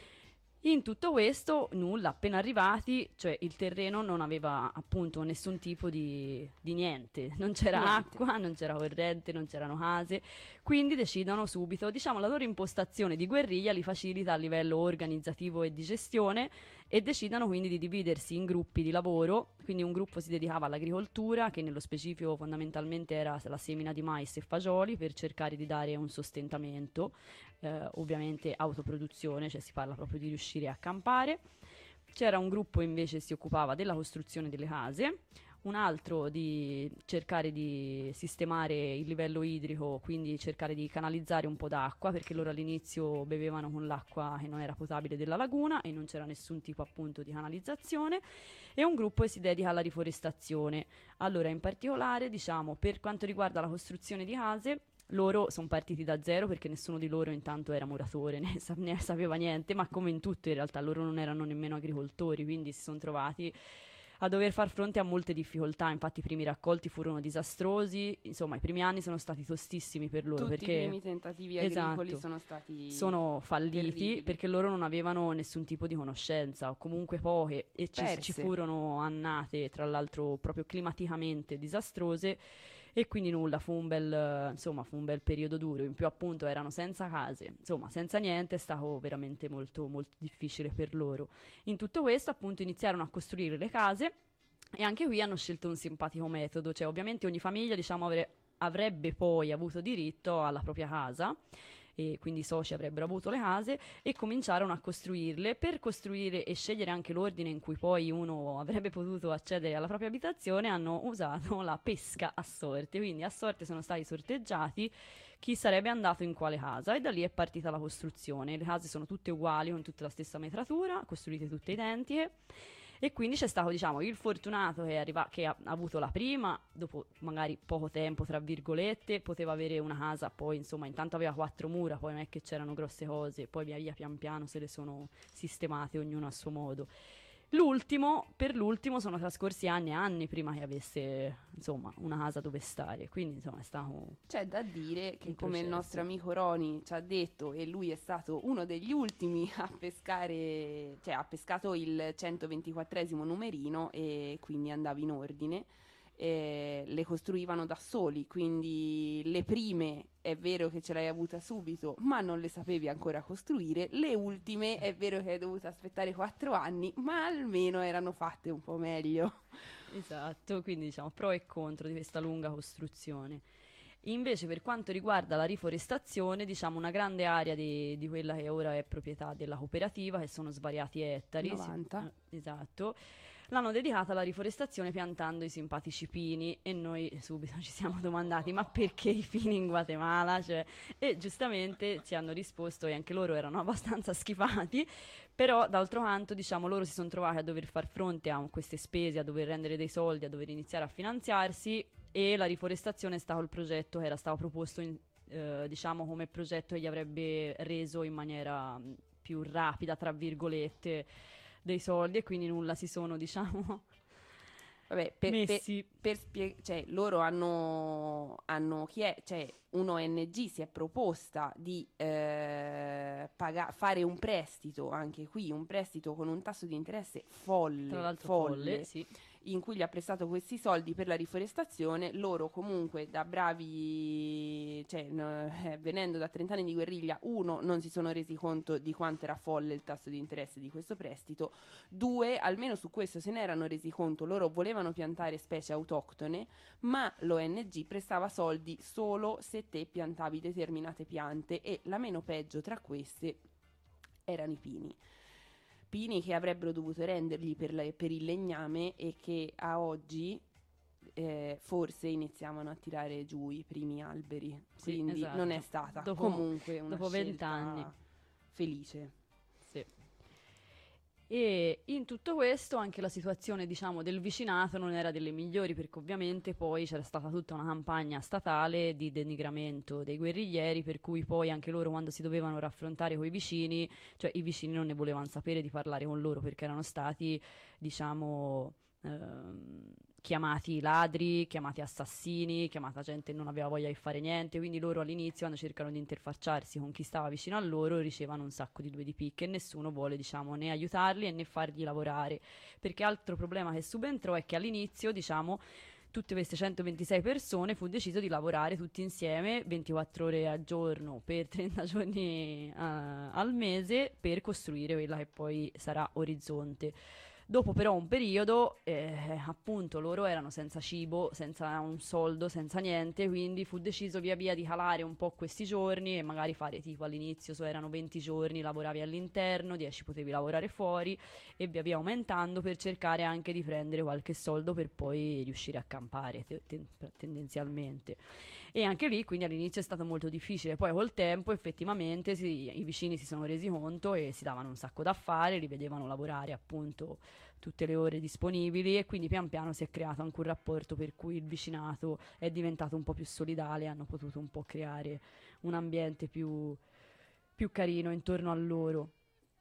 In tutto questo, nulla, appena arrivati, cioè il terreno non aveva appunto nessun tipo di niente, non c'era acqua, non c'era corrente, non c'erano case, quindi decidono subito, diciamo, la loro impostazione di guerriglia li facilita a livello organizzativo e di gestione, e decidono quindi di dividersi in gruppi di lavoro, quindi un gruppo si dedicava all'agricoltura, che nello specifico fondamentalmente era la semina di mais e fagioli, per cercare di dare un sostentamento, ovviamente autoproduzione, cioè si parla proprio di riuscire a campare. C'era un gruppo invece che si occupava della costruzione delle case, un altro di cercare di sistemare il livello idrico, quindi cercare di canalizzare un po' d'acqua, perché loro all'inizio bevevano con l'acqua che non era potabile della laguna e non c'era nessun tipo appunto di canalizzazione, e un gruppo che si dedica alla riforestazione. Allora, in particolare, diciamo, per quanto riguarda la costruzione di case, loro sono partiti da zero perché nessuno di loro intanto era muratore, ne sapeva niente, ma come in tutto in realtà loro non erano nemmeno agricoltori, quindi si sono trovati a dover far fronte a molte difficoltà. Infatti i primi raccolti furono disastrosi, insomma i primi anni sono stati tostissimi per loro, tutti perché i primi tentativi agricoli sono falliti terribili, perché loro non avevano nessun tipo di conoscenza, o comunque poche, e ci furono annate tra l'altro proprio climaticamente disastrose, e quindi nulla, fu un bel periodo duro. In più appunto erano senza case, insomma senza niente, è stato veramente molto molto difficile per loro. In tutto questo appunto iniziarono a costruire le case, e anche qui hanno scelto un simpatico metodo, cioè ovviamente ogni famiglia, diciamo, avrebbe poi avuto diritto alla propria casa, e quindi i soci avrebbero avuto le case, e cominciarono a costruirle. Per costruire e scegliere anche l'ordine in cui poi uno avrebbe potuto accedere alla propria abitazione, hanno usato la pesca a sorte, quindi a sorte sono stati sorteggiati chi sarebbe andato in quale casa, e da lì è partita la costruzione. Le case sono tutte uguali, con tutta la stessa metratura, costruite tutte identiche. E quindi c'è stato, diciamo, il fortunato che ha avuto la prima, dopo magari poco tempo, tra virgolette, poteva avere una casa, poi insomma intanto aveva 4 mura, poi non è che c'erano grosse cose, poi via via pian piano se le sono sistemate ognuno a suo modo. Per l'ultimo sono trascorsi anni e anni prima che avesse, insomma, una casa dove stare, quindi insomma è stato... C'è da dire che, un come il processo. nostro amico Roni ci ha detto, e lui è stato uno degli ultimi a pescare, cioè ha pescato il 124esimo numerino e quindi andava in ordine. Le costruivano da soli, quindi le prime è vero che ce l'hai avuta subito, ma non le sapevi ancora costruire. Le ultime è vero che hai dovuto aspettare 4 anni, ma almeno erano fatte un po' meglio. Esatto, quindi diciamo pro e contro di questa lunga costruzione. Invece per quanto riguarda la riforestazione, diciamo una grande area di quella che ora è proprietà della cooperativa, che sono svariati ettari. 90. Esatto. L'hanno dedicata alla riforestazione piantando i simpatici pini e noi subito ci siamo domandati ma perché i pini in Guatemala? Cioè, e giustamente ci hanno risposto e anche loro erano abbastanza schifati, però d'altro canto diciamo loro si sono trovati a dover far fronte a queste spese, a dover rendere dei soldi, a dover iniziare a finanziarsi e la riforestazione è stato il progetto che era stato proposto diciamo come progetto che gli avrebbe reso in maniera più rapida, tra virgolette, dei soldi e quindi nulla si sono, diciamo, Vabbè, messi. Cioè, loro hanno cioè, un ONG si è proposta di fare un prestito, anche qui, un prestito con un tasso di interesse folle, Tra l'altro folle, sì. in cui gli ha prestato questi soldi per la riforestazione. Loro comunque da bravi, cioè venendo da 30 anni di guerriglia, uno, non si sono resi conto di quanto era folle il tasso di interesse di questo prestito, due, almeno su questo se ne erano resi conto. Loro volevano piantare specie autoctone, ma l'ONG prestava soldi solo se te piantavi determinate piante e la meno peggio tra queste erano i pini che avrebbero dovuto renderli per il legname e che a oggi forse iniziavano a tirare giù i primi alberi, Sì, quindi esatto. non è stata Dopo- comunque una dopo 20 scelta anni. felice. Sì. E in tutto questo anche la situazione, diciamo, del vicinato non era delle migliori, perché ovviamente poi c'era stata tutta una campagna statale di denigramento dei guerriglieri, per cui poi anche loro, quando si dovevano raffrontare coi vicini, cioè i vicini non ne volevano sapere di parlare con loro perché erano stati, diciamo, chiamati ladri, chiamati assassini, chiamata gente che non aveva voglia di fare niente, quindi loro all'inizio, quando cercano di interfacciarsi con chi stava vicino a loro, ricevono un sacco di due di picche e nessuno vuole, diciamo, né aiutarli né fargli lavorare, perché altro problema che subentrò è che all'inizio, diciamo, tutte queste 126 persone fu deciso di lavorare tutti insieme 24 ore al giorno per 30 giorni al mese per costruire quella che poi sarà Orizzonte. Dopo però un periodo, appunto, loro erano senza cibo, senza un soldo, senza niente, quindi fu deciso via via di calare un po' questi giorni e magari fare tipo all'inizio, erano 20 giorni, lavoravi all'interno, 10 potevi lavorare fuori e via via aumentando per cercare anche di prendere qualche soldo per poi riuscire a campare tendenzialmente. E anche lì quindi all'inizio è stato molto difficile, poi col tempo effettivamente i vicini si sono resi conto e si davano un sacco da fare, li vedevano lavorare appunto tutte le ore disponibili e quindi pian piano si è creato anche un rapporto per cui il vicinato è diventato un po' più solidale, hanno potuto un po' creare un ambiente più carino intorno a loro.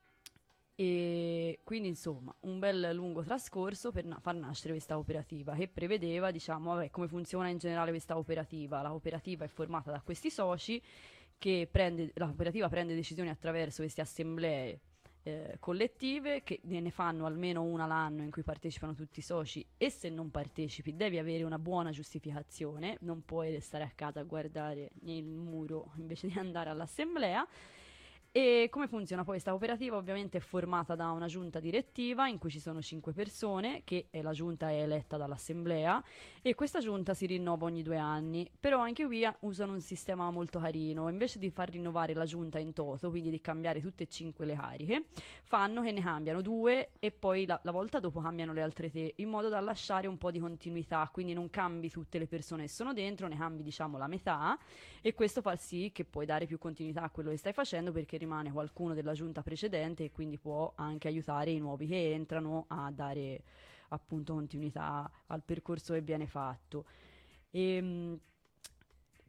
E quindi insomma un bel lungo trascorso per far nascere questa cooperativa che prevedeva, diciamo, vabbè, come funziona in generale questa cooperativa. La cooperativa è formata da questi soci la cooperativa prende decisioni attraverso queste assemblee collettive che ne fanno almeno una l'anno in cui partecipano tutti i soci, e se non partecipi devi avere una buona giustificazione, non puoi restare a casa a guardare il muro invece di andare all'assemblea. E come funziona poi questa cooperativa? Ovviamente è formata da una giunta direttiva in cui ci sono 5 persone, che la giunta è eletta dall'assemblea e questa giunta si rinnova ogni 2 anni, però anche qui usano un sistema molto carino. Invece di far rinnovare la giunta in toto, quindi di cambiare tutte e 5 le cariche, fanno che ne cambiano 2 e poi la volta dopo cambiano le altre 3, in modo da lasciare un po' di continuità, quindi non cambi tutte le persone che sono dentro, ne cambi, diciamo, la metà, e questo fa sì che puoi dare più continuità a quello che stai facendo, perché rimane qualcuno della giunta precedente e quindi può anche aiutare i nuovi che entrano a dare appunto continuità al percorso che viene fatto. Quindi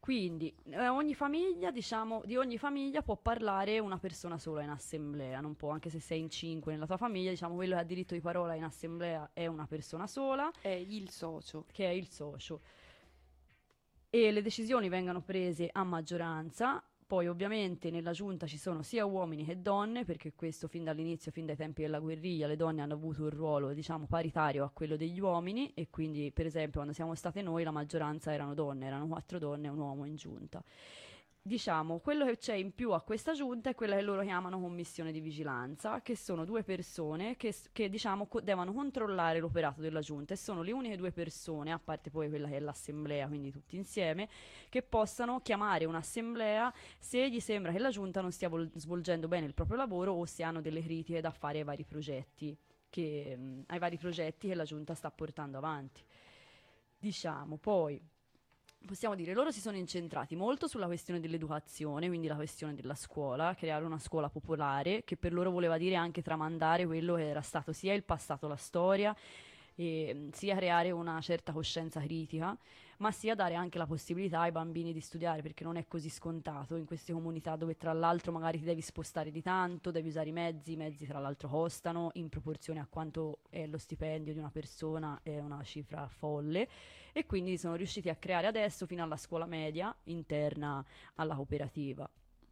Quindi ogni famiglia, diciamo, di ogni famiglia può parlare una persona sola in assemblea, non può, anche se sei in 5 nella tua famiglia, diciamo, quello che ha diritto di parola in assemblea è una persona sola. È il socio. Che è il socio. E le decisioni vengono prese a maggioranza. Poi ovviamente nella giunta ci sono sia uomini che donne, perché questo fin dall'inizio, fin dai tempi della guerriglia, le donne hanno avuto un ruolo, diciamo, paritario a quello degli uomini, e quindi per esempio quando siamo state noi la maggioranza erano donne, erano 4 donne e un uomo in giunta. Diciamo, quello che c'è in più a questa giunta è quella che loro chiamano commissione di vigilanza, che sono 2 persone che diciamo devono controllare l'operato della giunta, e sono le uniche 2 persone, a parte poi quella che è l'assemblea, quindi tutti insieme, che possano chiamare un'assemblea se gli sembra che la giunta non stia svolgendo bene il proprio lavoro, o se hanno delle critiche da fare ai vari progetti che la giunta sta portando avanti. Diciamo, poi possiamo dire, loro si sono incentrati molto sulla questione dell'educazione, quindi la questione della scuola, creare una scuola popolare, che per loro voleva dire anche tramandare quello che era stato sia il passato, la storia, e sia creare una certa coscienza critica, ma sia dare anche la possibilità ai bambini di studiare, perché non è così scontato in queste comunità dove tra l'altro magari ti devi spostare di tanto, devi usare i mezzi tra l'altro costano in proporzione a quanto è lo stipendio di una persona, è una cifra folle, e quindi sono riusciti a creare adesso fino alla scuola media interna alla cooperativa.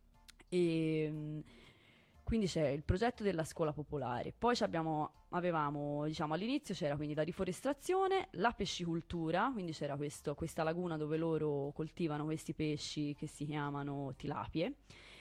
E quindi c'è il progetto della scuola popolare, poi avevamo, diciamo, all'inizio c'era quindi la riforestazione, la pescicoltura, quindi c'era questa laguna dove loro coltivano questi pesci che si chiamano tilapie,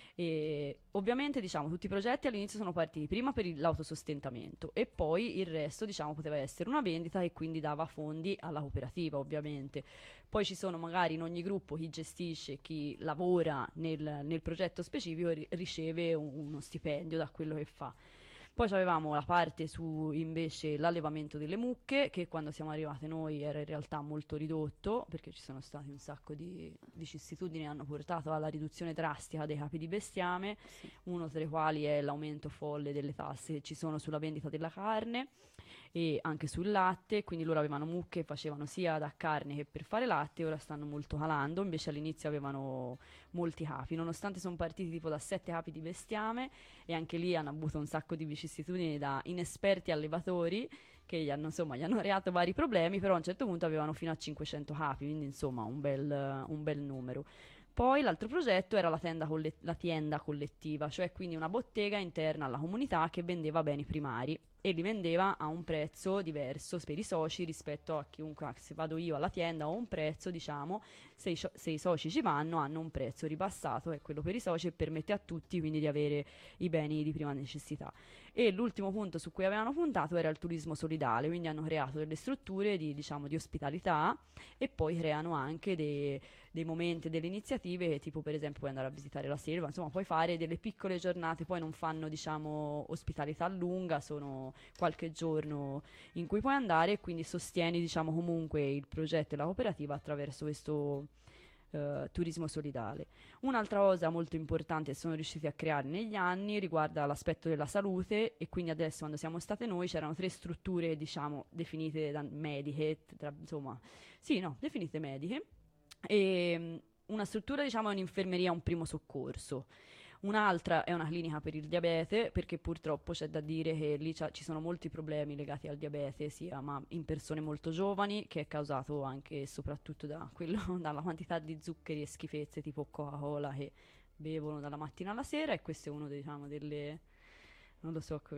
e ovviamente, diciamo, tutti i progetti all'inizio sono partiti prima per l'autosostentamento, e poi il resto, diciamo, poteva essere una vendita e quindi dava fondi alla cooperativa, ovviamente. Poi ci sono magari in ogni gruppo chi gestisce, chi lavora nel progetto specifico riceve uno stipendio da quello che fa. Poi avevamo la parte su invece l'allevamento delle mucche, che quando siamo arrivate noi era in realtà molto ridotto, perché ci sono stati un sacco di vicissitudini che hanno portato alla riduzione drastica dei capi di bestiame, uno tra i quali è l'aumento folle delle tasse che ci sono sulla vendita della carne e anche sul latte. Quindi loro avevano mucche che facevano sia da carne che per fare latte, ora stanno molto calando, invece all'inizio avevano molti capi, nonostante sono partiti tipo da 7 capi di bestiame, e anche lì hanno avuto un sacco di vicissitudini da inesperti allevatori che gli hanno creato vari problemi, però a un certo punto avevano fino a 500 capi, quindi insomma un bel numero. Poi l'altro progetto era la tienda collettiva, cioè quindi una bottega interna alla comunità che vendeva beni primari e li vendeva a un prezzo diverso per i soci rispetto a chiunque. Se vado io alla tienda ho un prezzo, diciamo, se i soci ci vanno hanno un prezzo ribassato, è quello per i soci, e permette a tutti quindi di avere i beni di prima necessità. E l'ultimo punto su cui avevano puntato era il turismo solidale, quindi hanno creato delle strutture di ospitalità, e poi creano anche dei momenti, delle iniziative, tipo per esempio puoi andare a visitare la selva, insomma puoi fare delle piccole giornate, poi non fanno, diciamo, ospitalità lunga, sono qualche giorno in cui puoi andare, e quindi sostieni, diciamo, comunque il progetto e la cooperativa attraverso questo turismo solidale. Un'altra cosa molto importante che sono riusciti a creare negli anni riguarda l'aspetto della salute, e quindi adesso quando siamo state noi c'erano 3 strutture, diciamo, definite mediche, definite mediche, e una struttura, diciamo, è un'infermeria, un primo soccorso. Un'altra è una clinica per il diabete, perché purtroppo c'è da dire che lì ci sono molti problemi legati al diabete, sia in persone molto giovani, che è causato anche e soprattutto dalla quantità di zuccheri e schifezze tipo Coca-Cola che bevono dalla mattina alla sera, e questo è uno, diciamo, delle... non lo so,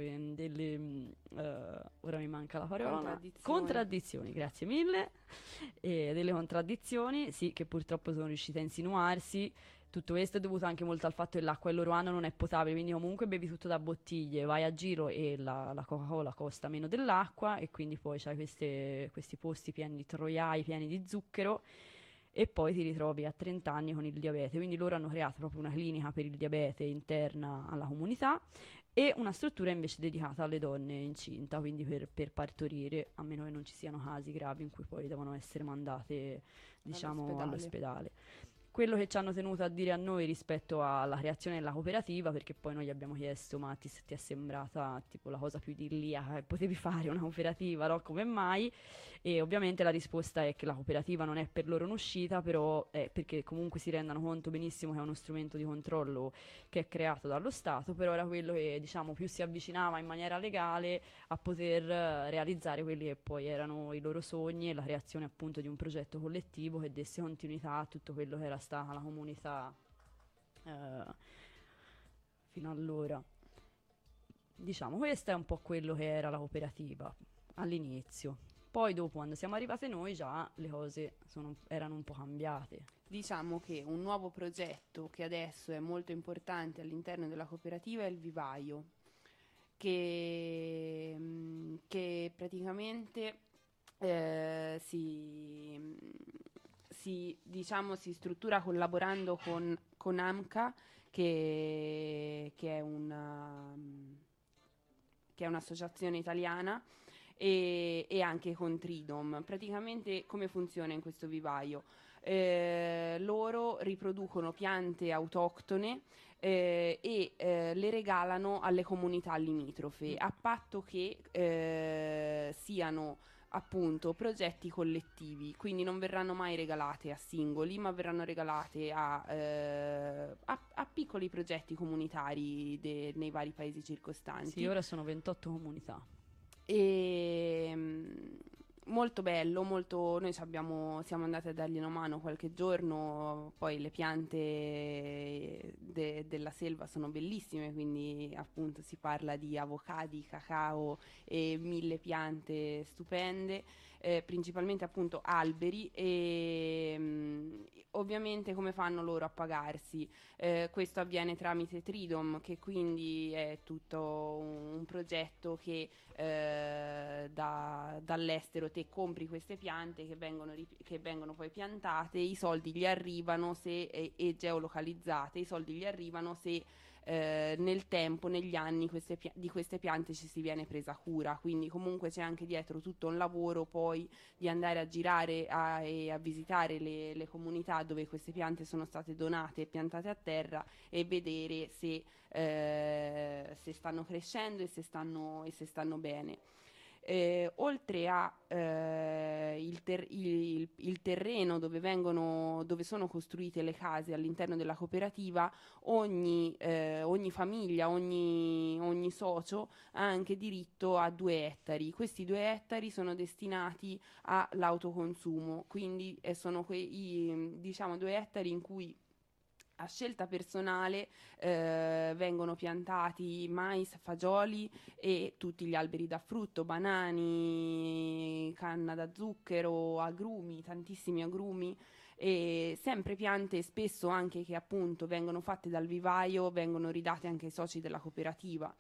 ora mi manca la parola. Contraddizioni, grazie mille. Delle contraddizioni, sì, che purtroppo sono riuscite a insinuarsi. Tutto questo è dovuto anche molto al fatto che l'acqua che loro hanno non è potabile, quindi comunque bevi tutto da bottiglie, vai a giro e la Coca-Cola costa meno dell'acqua, e quindi poi c'hai questi posti pieni di troiai, pieni di zucchero, e poi ti ritrovi a 30 anni con il diabete. Quindi loro hanno creato proprio una clinica per il diabete interna alla comunità, e una struttura invece dedicata alle donne incinta, quindi per partorire, a meno che non ci siano casi gravi in cui poi devono essere mandate, diciamo, all'ospedale. quello che ci hanno tenuto a dire a noi rispetto alla creazione della cooperativa, perché poi noi gli abbiamo chiesto: ma ti è sembrata tipo la cosa più idilliaca che potevi fare, una cooperativa, no? Come mai? E ovviamente la risposta è che la cooperativa non è per loro un'uscita, però è perché comunque si rendano conto benissimo che è uno strumento di controllo che è creato dallo Stato, però era quello che, diciamo, più si avvicinava in maniera legale a poter realizzare quelli che poi erano i loro sogni e la creazione appunto di un progetto collettivo che desse continuità a tutto quello che era stata la comunità fino allora. Diciamo, questo è un po' quello che era la cooperativa all'inizio. Poi dopo, quando siamo arrivate noi, già le cose erano un po' cambiate. Diciamo che un nuovo progetto che adesso è molto importante all'interno della cooperativa è il vivaio, che praticamente si struttura collaborando con AMCA, che è un'associazione italiana, e anche con Tridom. Praticamente come funziona in questo vivaio? Loro riproducono piante autoctone e le regalano alle comunità limitrofe, a patto che siano appunto progetti collettivi, quindi non verranno mai regalate a singoli, ma verranno regalate a piccoli progetti comunitari nei vari paesi circostanti. Sì, ora sono 28 comunità. Molto bello, noi siamo andate a dargli una mano qualche giorno. Poi le piante della selva sono bellissime, quindi appunto si parla di avocadi, cacao e 1000 piante stupende, principalmente appunto alberi, e ovviamente come fanno loro a pagarsi? Questo avviene tramite Tridom, che quindi è tutto un progetto che dall'estero te compri queste piante che vengono poi piantate, i soldi gli arrivano e geolocalizzate, i soldi gli arrivano se nel tempo, negli anni di queste piante ci si viene presa cura, quindi comunque c'è anche dietro tutto un lavoro poi di andare a girare e a visitare le comunità dove queste piante sono state donate e piantate a terra, e vedere se stanno crescendo e se stanno bene. Oltre a il terreno dove sono costruite le case all'interno della cooperativa, ogni famiglia, ogni socio ha anche diritto a 2 ettari. Questi 2 ettari sono destinati all'autoconsumo, quindi sono 2 ettari in cui a scelta personale vengono piantati mais, fagioli e tutti gli alberi da frutto, banani, canna da zucchero, agrumi, tantissimi agrumi, e sempre piante spesso anche che appunto vengono fatte dal vivaio, vengono ridate anche ai soci della cooperativa.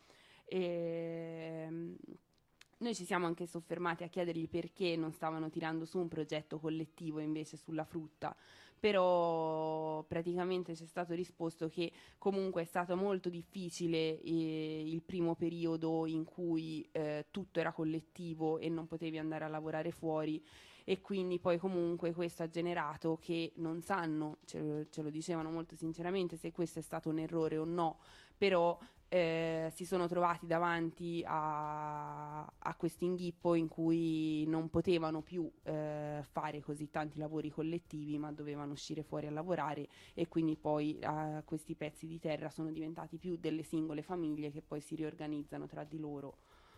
Noi ci siamo anche soffermati a chiedergli perché non stavano tirando su un progetto collettivo invece sulla frutta, però praticamente ci è stato risposto che comunque è stato molto difficile il primo periodo in cui tutto era collettivo e non potevi andare a lavorare fuori, e quindi poi comunque questo ha generato che non sanno, ce lo dicevano molto sinceramente, se questo è stato un errore o no, però si sono trovati davanti a questo inghippo in cui non potevano più fare così tanti lavori collettivi, ma dovevano uscire fuori a lavorare, e quindi poi questi pezzi di terra sono diventati più delle singole famiglie che poi si riorganizzano tra di loro.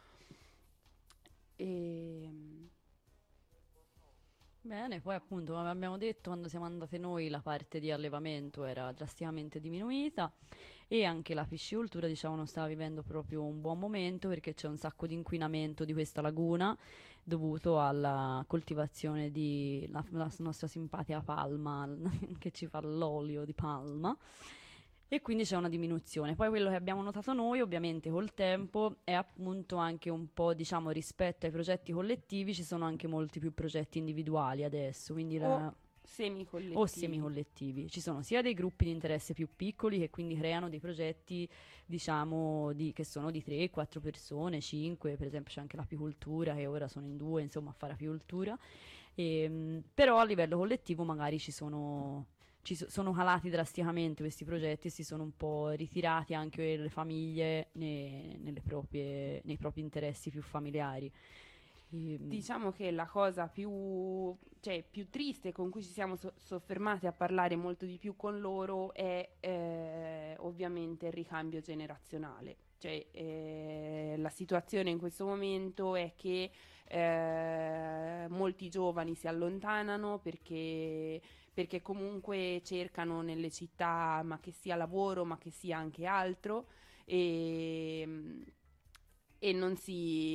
Bene, poi appunto, come abbiamo detto, quando siamo andate noi la parte di allevamento era drasticamente diminuita, e anche la piscicoltura, diciamo, non stava vivendo proprio un buon momento, perché c'è un sacco di inquinamento di questa laguna dovuto alla coltivazione di la nostra simpatica palma che ci fa l'olio di palma, e quindi c'è una diminuzione. Poi quello che abbiamo notato noi, ovviamente col tempo, è appunto anche un po', diciamo, rispetto ai progetti collettivi ci sono anche molti più progetti individuali adesso, quindi o semicollettivi. Ci sono sia dei gruppi di interesse più piccoli che quindi creano dei progetti, diciamo, che sono di 3-4 persone, 5, per esempio c'è anche l'apicoltura che ora sono in 2, insomma, a fare apicoltura, però a livello collettivo magari ci sono sono calati drasticamente questi progetti e si sono un po' ritirati anche le famiglie nei propri interessi più familiari. Diciamo che la cosa più triste con cui ci siamo soffermati a parlare molto di più con loro è ovviamente il ricambio generazionale. La situazione in questo momento è che molti giovani si allontanano perché comunque cercano nelle città, ma che sia lavoro, ma che sia anche altro, e non si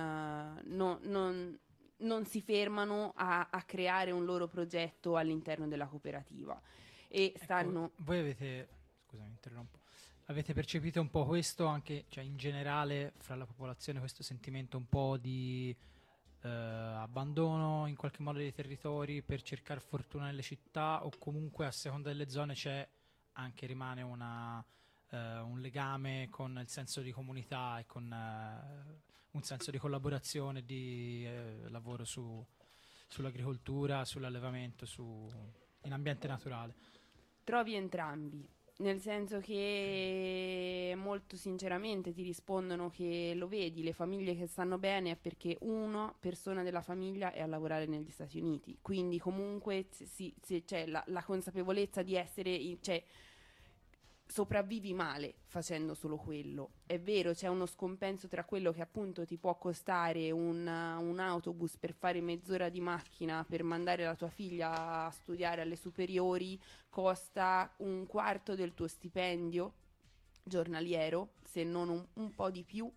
fermano a creare un loro progetto all'interno della cooperativa. E stanno... Voi avete, scusami, interrompo, avete percepito un po' questo anche, cioè in generale fra la popolazione, questo sentimento un po' di abbandono in qualche modo dei territori per cercare fortuna nelle città, o comunque a seconda delle zone rimane un legame con il senso di comunità e con un senso di collaborazione, di lavoro sull'agricoltura, sull'allevamento, in ambiente naturale? Trovi entrambi, nel senso che molto sinceramente ti rispondono che lo vedi, le famiglie che stanno bene è perché una persona della famiglia è a lavorare negli Stati Uniti, quindi comunque c'è la consapevolezza di essere... sopravvivi male facendo solo quello. È vero, c'è uno scompenso tra quello che appunto ti può costare un autobus per fare mezz'ora di macchina per mandare la tua figlia a studiare alle superiori, costa un quarto del tuo stipendio giornaliero, se non un po' di più,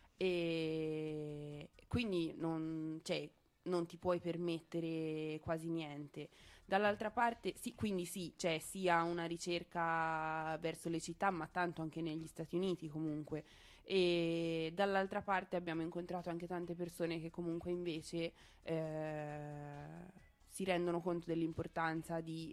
e quindi non ti puoi permettere quasi niente. Dall'altra parte, c'è sia una ricerca verso le città, ma tanto anche negli Stati Uniti comunque. E dall'altra parte abbiamo incontrato anche tante persone che comunque invece si rendono conto dell'importanza di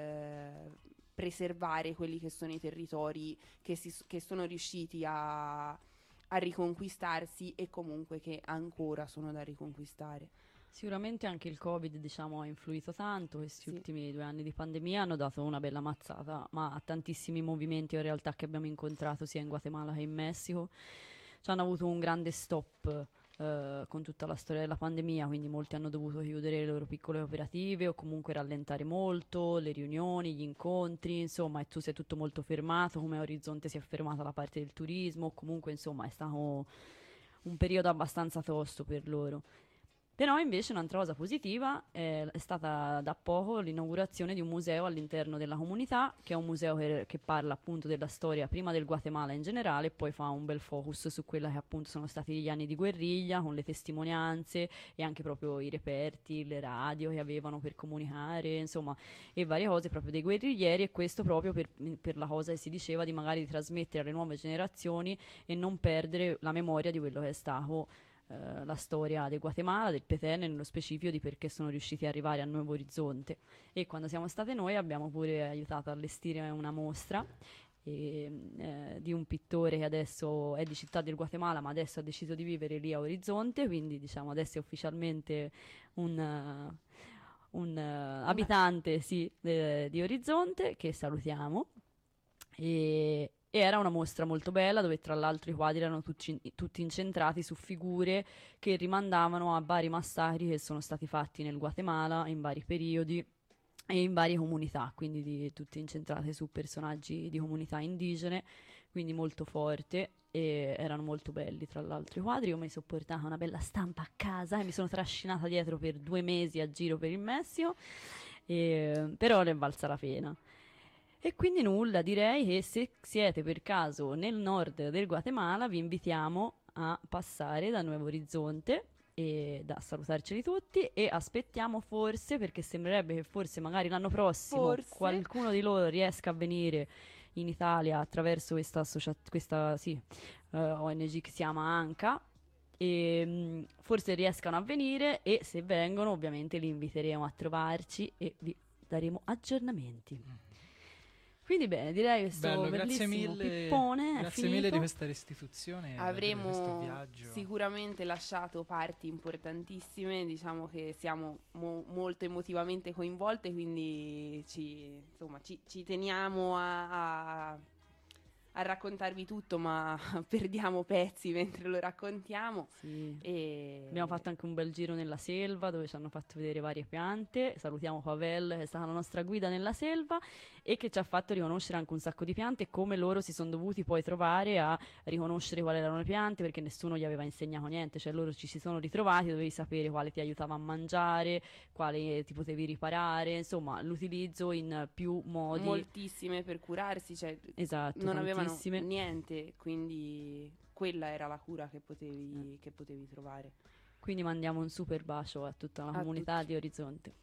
preservare quelli che sono i territori che sono riusciti a riconquistarsi e comunque che ancora sono da riconquistare. Sicuramente anche il Covid, ha influito tanto. Questi ultimi 2 anni di pandemia hanno dato una bella mazzata, ma a tantissimi movimenti in realtà che abbiamo incontrato sia in Guatemala che in Messico ci hanno avuto un grande stop con tutta la storia della pandemia, quindi molti hanno dovuto chiudere le loro piccole cooperative o comunque rallentare molto le riunioni, gli incontri, insomma, e tu sei tutto molto fermato, come Orizzonte si è fermata la parte del turismo, comunque insomma è stato un periodo abbastanza tosto per loro. Però invece un'altra cosa positiva è stata da poco l'inaugurazione di un museo all'interno della comunità, che è un museo che parla appunto della storia prima del Guatemala in generale, e poi fa un bel focus su quella che appunto sono stati gli anni di guerriglia, con le testimonianze e anche proprio i reperti, le radio che avevano per comunicare, insomma, e varie cose proprio dei guerriglieri, e questo proprio per la cosa che si diceva di magari trasmettere alle nuove generazioni e non perdere la memoria di quello che è stato la storia del Guatemala, del Petén, nello specifico di perché sono riusciti ad arrivare a Nuevo Orizzonte. E quando siamo state noi abbiamo pure aiutato a allestire una mostra di un pittore che adesso è di Città del Guatemala, ma adesso ha deciso di vivere lì a Orizzonte, quindi adesso è ufficialmente un abitante di Orizzonte, che salutiamo. E era una mostra molto bella, dove tra l'altro i quadri erano tutti incentrati su figure che rimandavano a vari massacri che sono stati fatti nel Guatemala in vari periodi e in varie comunità, quindi tutti incentrati su personaggi di comunità indigene, quindi molto forte, e erano molto belli tra l'altro i quadri. Io mi sono portata una bella stampa a casa e mi sono trascinata dietro per 2 mesi a giro per il Messico, però ne è valsa la pena. E quindi nulla, direi che se siete per caso nel nord del Guatemala vi invitiamo a passare da Nuevo Orizzonte e da salutarceli tutti, e aspettiamo forse, perché sembrerebbe che forse magari l'anno prossimo qualcuno di loro riesca a venire in Italia attraverso questa ONG che si chiama ANCA, e forse riescano a venire, e se vengono ovviamente li inviteremo a trovarci e vi daremo aggiornamenti. Quindi bene, direi che questo Bello, grazie bellissimo mille, pippone è grazie mille finito. di questa restituzione, di questo Avremo viaggio. sicuramente lasciato parti importantissime, diciamo che siamo molto emotivamente coinvolte, quindi ci teniamo a raccontarvi tutto, ma perdiamo pezzi mentre lo raccontiamo. Sì. E Abbiamo fatto anche un bel giro nella selva dove ci hanno fatto vedere varie piante. Salutiamo Pavel, che è stata la nostra guida nella selva e che ci ha fatto riconoscere anche un sacco di piante e come loro si sono dovuti poi trovare a riconoscere quali erano le piante, perché nessuno gli aveva insegnato niente, cioè loro ci si sono ritrovati, dovevi sapere quale ti aiutava a mangiare, quale ti potevi riparare, insomma l'utilizzo in più modi. moltissime per curarsi, cioè Esatto, non avevano tantissime. niente, quindi quella era la cura che potevi trovare. Quindi mandiamo un super bacio a tutta la comunità di Orizzonte.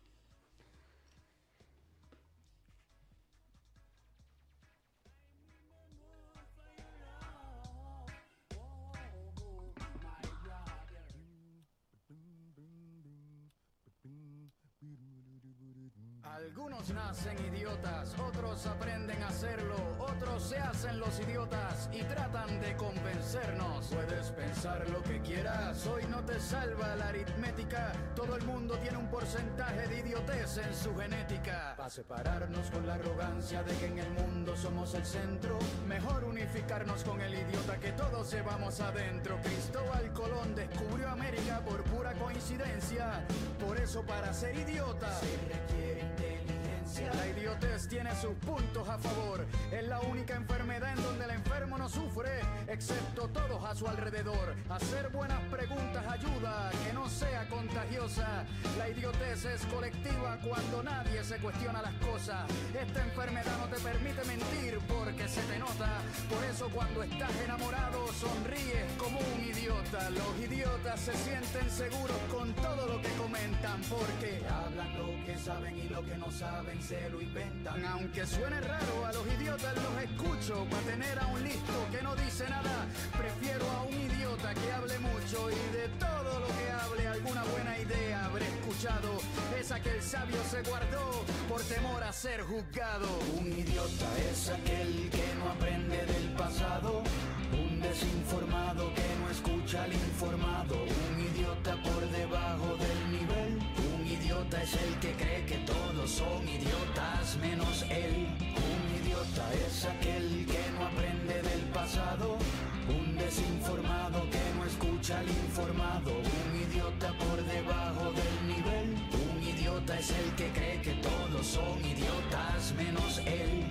Algunos nacen idiotas, otros aprenden a hacerlo, otros se hacen los idiotas y tratan de convencernos. Puedes pensar lo que quieras, hoy no te salva la aritmética. Todo el mundo tiene un porcentaje de idiotez en su genética. Para separarnos con la arrogancia de que en el mundo somos el centro, mejor unificarnos con el idiota que todos llevamos adentro. Cristóbal Colón descubrió América por pura coincidencia, por eso para ser idiota se requiere inteligencia. La idiotez tiene sus puntos a favor, es la única enfermedad en donde el enfermo no sufre, excepto todos a su alrededor. Hacer buenas preguntas ayuda a que no sea contagiosa. La idiotez es colectiva cuando nadie se cuestiona las cosas. Esta enfermedad no te permite mentir porque se te nota. Por eso cuando estás enamorado sonríes como un idiota. Los idiotas se sienten seguros con todo lo que comentan porque hablan lo que saben y lo que no saben se lo inventan. Aunque suene raro, a los idiotas los escucho para tener a un listo que no dice nada. Prefiero a un idiota que hable mucho y de todo lo que hable alguna buena idea habré escuchado. Esa que el sabio se guardó por temor a ser juzgado. Un idiota es aquel que no aprende del pasado, un desinformado que no escucha al informado, un idiota por debajo del nivel. Un idiota es el que cree que todos son idiotas menos él. Un idiota es aquel que no aprende del pasado, un desinformado que no escucha al informado, un idiota por debajo del nivel. Un idiota es el que cree que todos son idiotas menos él.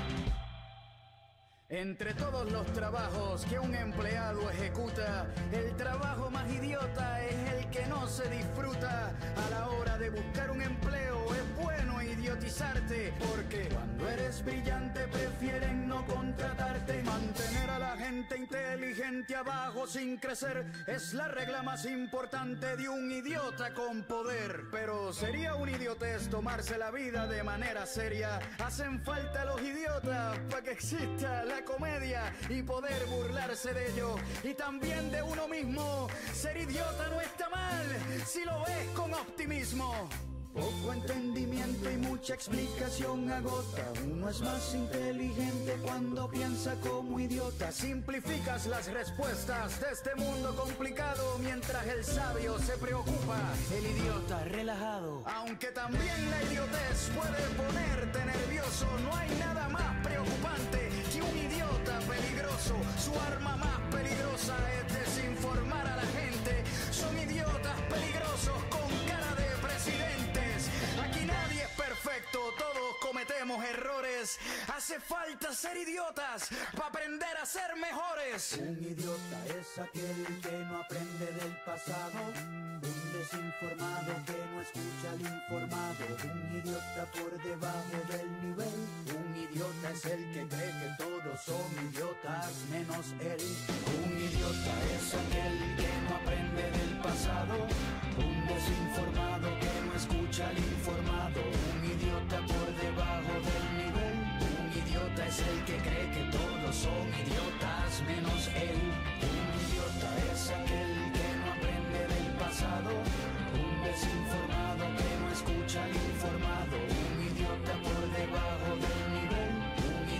Entre todos los trabajos que un empleado ejecuta, el trabajo más idiota es el que no se disfruta. A la hora de buscar un empleo es bueno idiotizarte, porque cuando eres brillante prefieren no contratarte. Mantener a la gente inteligente abajo sin crecer es la regla más importante de un idiota con poder. Pero sería un idiotez tomarse la vida de manera seria. Hacen falta los idiotas para que exista la comedia y poder burlarse de ello y también de uno mismo. Ser idiota no está mal si lo ves con optimismo. Poco entendimiento y mucha explicación agota. Uno es más inteligente cuando piensa como idiota. Simplificas las respuestas de este mundo complicado mientras el sabio se preocupa. El idiota relajado. Aunque también la idiotez puede ponerte nervioso, no hay nada más preocupante que un idiota peligroso. Su arma más peligrosa es desinformar a la gente. Son idiotas peligrosos con cara de presidentes. Aquí nadie es perfecto, todos cometemos errores. Hace falta ser idiotas para aprender a ser mejores. Un idiota es aquel que no aprende del pasado, un desinformado que no escucha al informado, un idiota por debajo del nivel. Un idiota es el que cree que todos son idiotas menos él. Un idiota es aquel que no aprende del pasado, un desinformado que no escucha al informado, un idiota por debajo del nivel. Un idiota es el que cree que todos son idiotas menos él. Un idiota es aquel que no aprende del pasado, un desinformado que no escucha al informado, un idiota por debajo del nivel. Un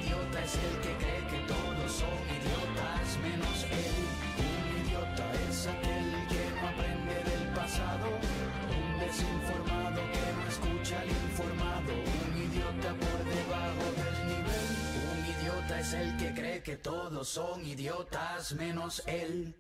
es el que cree que todos son idiotas menos él.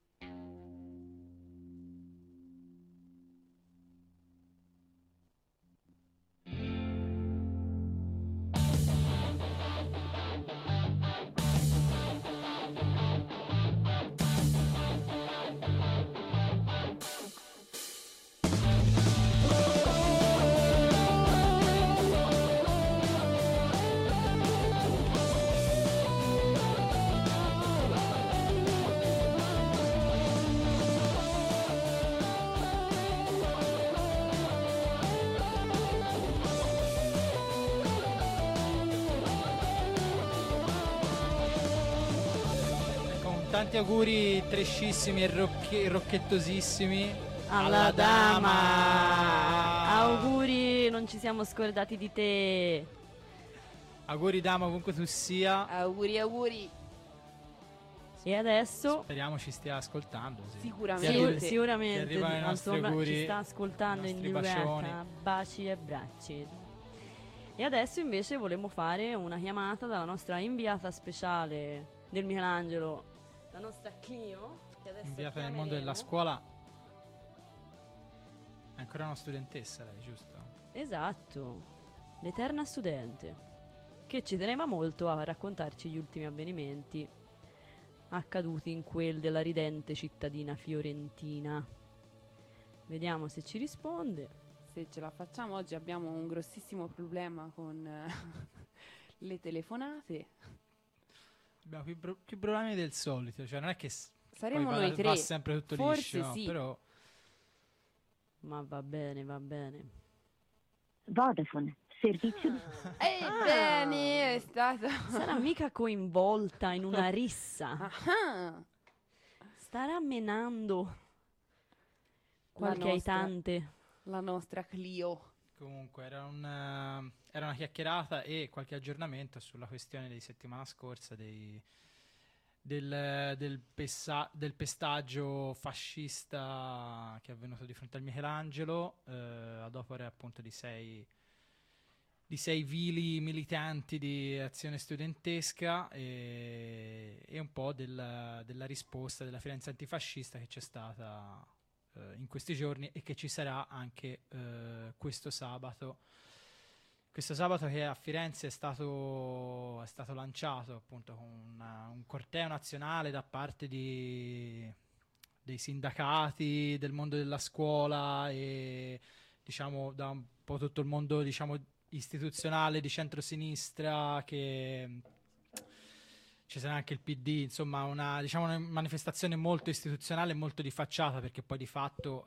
Tanti auguri trescissimi e rocchettosissimi alla dama. Auguri, non ci siamo scordati di te. Auguri dama ovunque tu sia. Auguri. E adesso speriamo ci stia ascoltando. Sì. Sicuramente auguri, ci sta ascoltando in diretta. Baci e bracci. E adesso invece volemmo fare una chiamata dalla nostra inviata speciale del Michelangelo, la nostra Clio, che adesso inviata nel mondo della scuola. È ancora una studentessa lei, giusto? Esatto, l'eterna studente, che ci teneva molto a raccontarci gli ultimi avvenimenti accaduti in quel della ridente cittadina fiorentina. Vediamo se ci risponde. Se ce la facciamo. Oggi abbiamo un grossissimo problema con le telefonate. Abbiamo più problemi del solito, cioè non è che saremo noi tre, va sempre tutto forse liscio, sì. Però ma va bene. Vodafone, servizio bene, è stata. Sarà mica coinvolta in una rissa. Starà menando qualche aitante. La nostra Clio. Comunque era una chiacchierata e qualche aggiornamento sulla questione di settimana scorsa del pestaggio fascista che è avvenuto di fronte al Michelangelo ad opera appunto di sei vili militanti di azione studentesca e un po' della risposta della Firenze antifascista che c'è stata in questi giorni e che ci sarà anche questo sabato che a Firenze è stato lanciato appunto con un corteo nazionale da parte dei sindacati del mondo della scuola e diciamo da un po' tutto il mondo diciamo istituzionale di centrosinistra, che ci sarà anche il PD, insomma una manifestazione molto istituzionale e molto di facciata, perché poi di fatto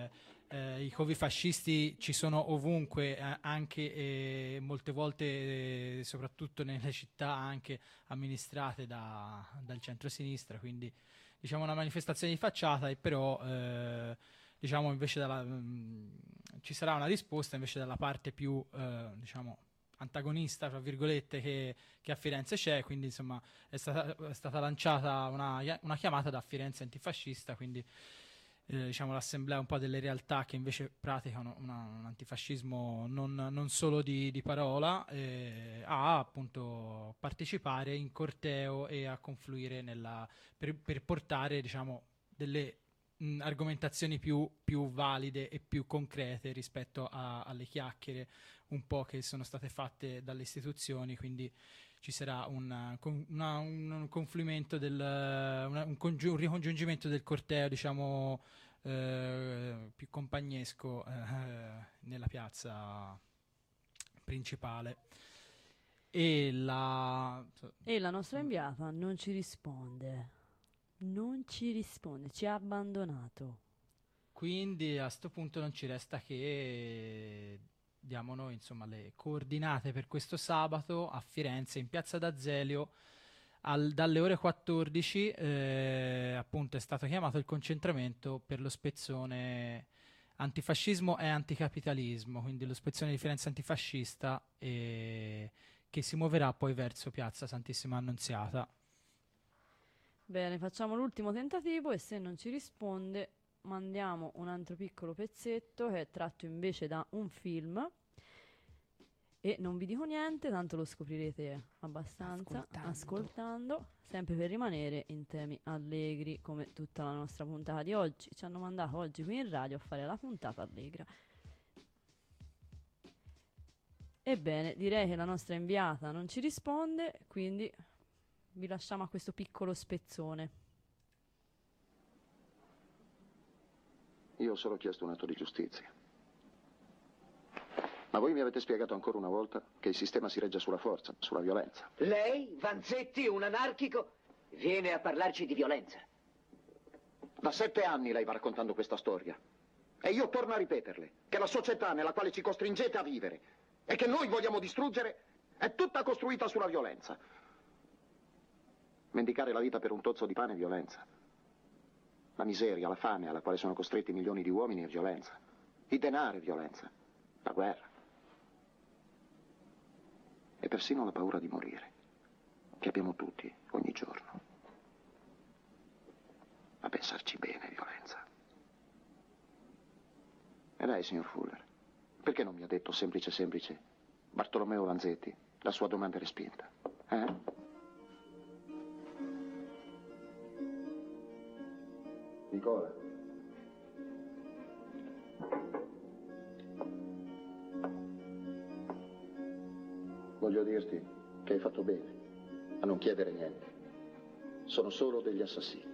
i covi fascisti ci sono ovunque, anche molte volte soprattutto nelle città anche amministrate dal centro-sinistra, quindi diciamo una manifestazione di facciata, e però diciamo invece ci sarà una risposta invece dalla parte più diciamo antagonista, tra virgolette, che a Firenze c'è, quindi insomma è stata lanciata una chiamata da Firenze antifascista, quindi diciamo l'assemblea un po' delle realtà che invece praticano un antifascismo non solo di parola, a appunto partecipare in corteo e a confluire per portare diciamo delle argomentazioni più valide e più concrete rispetto alle chiacchiere un po' che sono state fatte dalle istituzioni, quindi ci sarà un confluimento un ricongiungimento del corteo diciamo più compagnesco nella piazza principale. E la nostra inviata non ci risponde, ci ha abbandonato. Quindi a sto punto non ci resta che diamo noi insomma le coordinate per questo sabato a Firenze in piazza d'Azelio dalle ore 14. Appunto è stato chiamato il concentramento per lo spezzone antifascismo e anticapitalismo, quindi lo spezzone di Firenze antifascista che si muoverà poi verso piazza Santissima Annunziata. Bene, facciamo l'ultimo tentativo e se non ci risponde mandiamo un altro piccolo pezzetto che è tratto invece da un film E non vi dico niente, tanto lo scoprirete abbastanza ascoltando, sempre per rimanere in temi allegri come tutta la nostra puntata di oggi. Ci hanno mandato oggi qui in radio a fare la puntata allegra. Ebbene, direi che la nostra inviata non ci risponde, quindi vi lasciamo a questo piccolo spezzone. Io ho solo chiesto un atto di giustizia. Ma voi mi avete spiegato ancora una volta che il sistema si regge sulla forza, sulla violenza. Lei, Vanzetti, un anarchico, viene a parlarci di violenza. Da 7 anni lei va raccontando questa storia. E io torno a ripeterle che la società nella quale ci costringete a vivere e che noi vogliamo distruggere è tutta costruita sulla violenza. Mendicare la vita per un tozzo di pane è violenza. La miseria, la fame alla quale sono costretti milioni di uomini è violenza. Il denaro è violenza. La guerra. E persino la paura di morire, che abbiamo tutti ogni giorno. A pensarci bene è violenza. E lei, signor Fuller, perché non mi ha detto semplice semplice Bartolomeo Vanzetti, la sua domanda è respinta? Nicola. Voglio dirti che hai fatto bene a non chiedere niente. Sono solo degli assassini.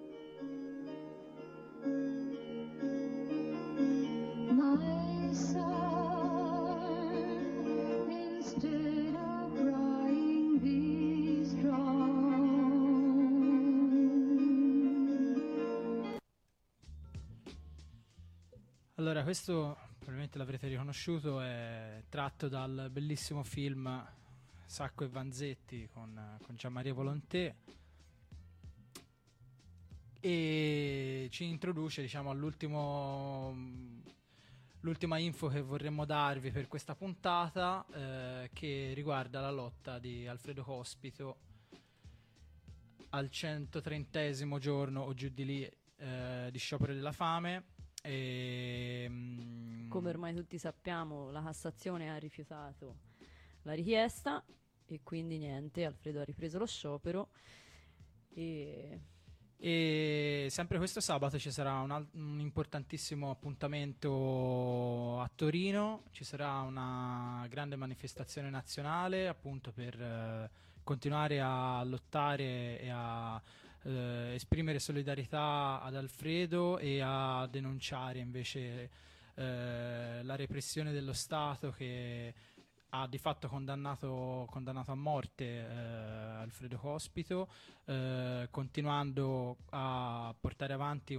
My son, instead of crying, be strong. Allora, questo probabilmente l'avrete riconosciuto, è tratto dal bellissimo film Sacco e Vanzetti con Gianmaria Volonté, e ci introduce, diciamo, all'ultima info che vorremmo darvi per questa puntata, che riguarda la lotta di Alfredo Cospito al 130° giorno o giù di lì di sciopero della fame. Come ormai tutti sappiamo, la Cassazione ha rifiutato la richiesta e quindi niente, Alfredo ha ripreso lo sciopero e sempre questo sabato ci sarà un importantissimo appuntamento a Torino. Ci sarà una grande manifestazione nazionale, appunto, per continuare a lottare e a esprimere solidarietà ad Alfredo e a denunciare invece la repressione dello Stato che ha di fatto condannato a morte Alfredo Cospito, continuando a portare avanti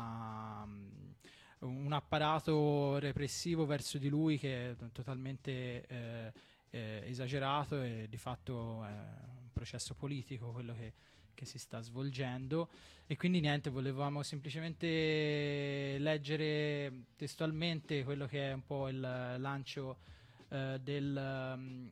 un apparato repressivo verso di lui che è totalmente esagerato, e di fatto è un processo politico quello che si sta svolgendo. E quindi niente, volevamo semplicemente leggere testualmente quello che è un po' il lancio del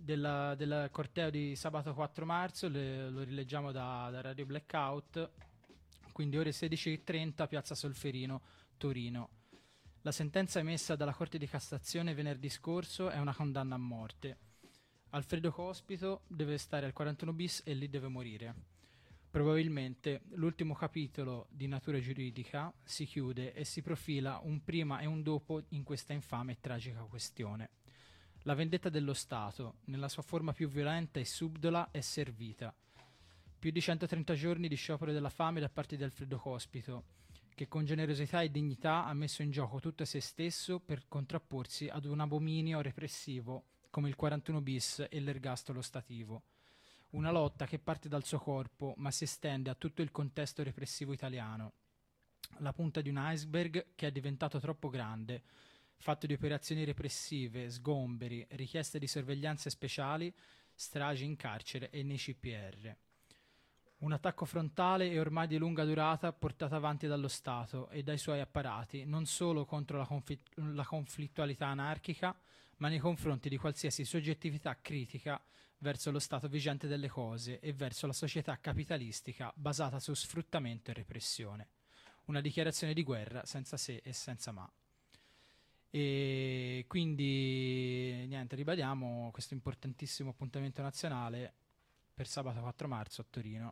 corteo di sabato 4 marzo, lo rileggiamo da Radio Blackout. Quindi ore 16:30, Piazza Solferino, Torino. La sentenza emessa dalla Corte di Cassazione venerdì scorso è una condanna a morte. Alfredo Cospito deve stare al 41 bis e lì deve morire. Probabilmente l'ultimo capitolo di natura giuridica si chiude e si profila un prima e un dopo in questa infame e tragica questione. La vendetta dello Stato, nella sua forma più violenta e subdola, è servita. Più di 130 giorni di sciopero della fame da parte di Alfredo Cospito, che con generosità e dignità ha messo in gioco tutto se stesso per contrapporsi ad un abominio repressivo come il 41 bis e l'ergastolo stativo. Una lotta che parte dal suo corpo ma si estende a tutto il contesto repressivo italiano. La punta di un iceberg che è diventato troppo grande, fatto di operazioni repressive, sgomberi, richieste di sorveglianze speciali, stragi in carcere e nei CPR. Un attacco frontale e ormai di lunga durata portato avanti dallo Stato e dai suoi apparati, non solo contro la conflittualità anarchica, ma nei confronti di qualsiasi soggettività critica verso lo stato vigente delle cose e verso la società capitalistica basata su sfruttamento e repressione. Una dichiarazione di guerra senza se e senza ma. E quindi niente, ribadiamo questo importantissimo appuntamento nazionale per sabato 4 marzo a Torino.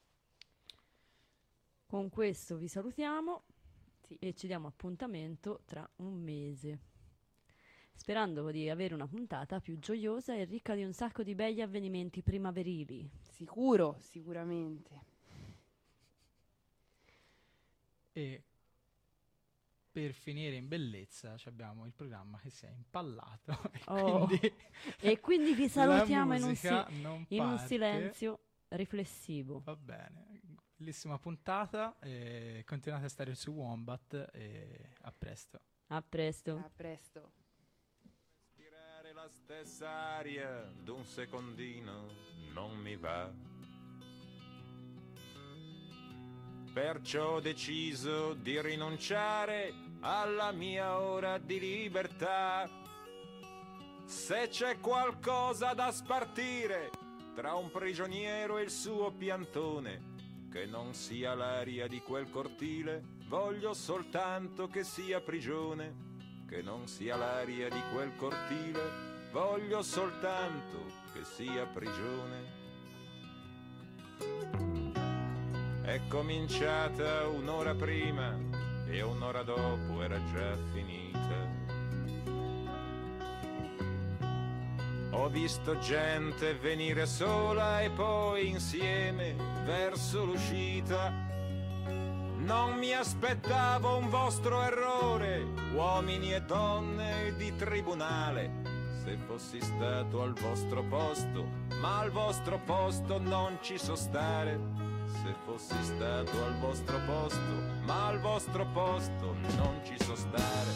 Con questo vi salutiamo e ci diamo appuntamento tra un mese, sperando di avere una puntata più gioiosa e ricca di un sacco di begli avvenimenti primaverili. Sicuramente. E per finire in bellezza abbiamo il programma che si è impallato e quindi vi salutiamo in un parte. Silenzio riflessivo. Va bene, bellissima puntata, continuate a stare su Wombat e a presto. A presto. Respirare la stessa aria d'un secondino non mi va. Perciò ho deciso di rinunciare alla mia ora di libertà. Se c'è qualcosa da spartire tra un prigioniero e il suo piantone, che non sia l'aria di quel cortile, voglio soltanto che sia prigione. Che non sia l'aria di quel cortile, voglio soltanto che sia prigione. È cominciata un'ora prima e un'ora dopo era già finita. Ho visto gente venire sola e poi insieme verso l'uscita. Non mi aspettavo un vostro errore, uomini e donne di tribunale. Se fossi stato al vostro posto, ma al vostro posto non ci so stare. Se fossi stato al vostro posto, ma al vostro posto non ci so stare.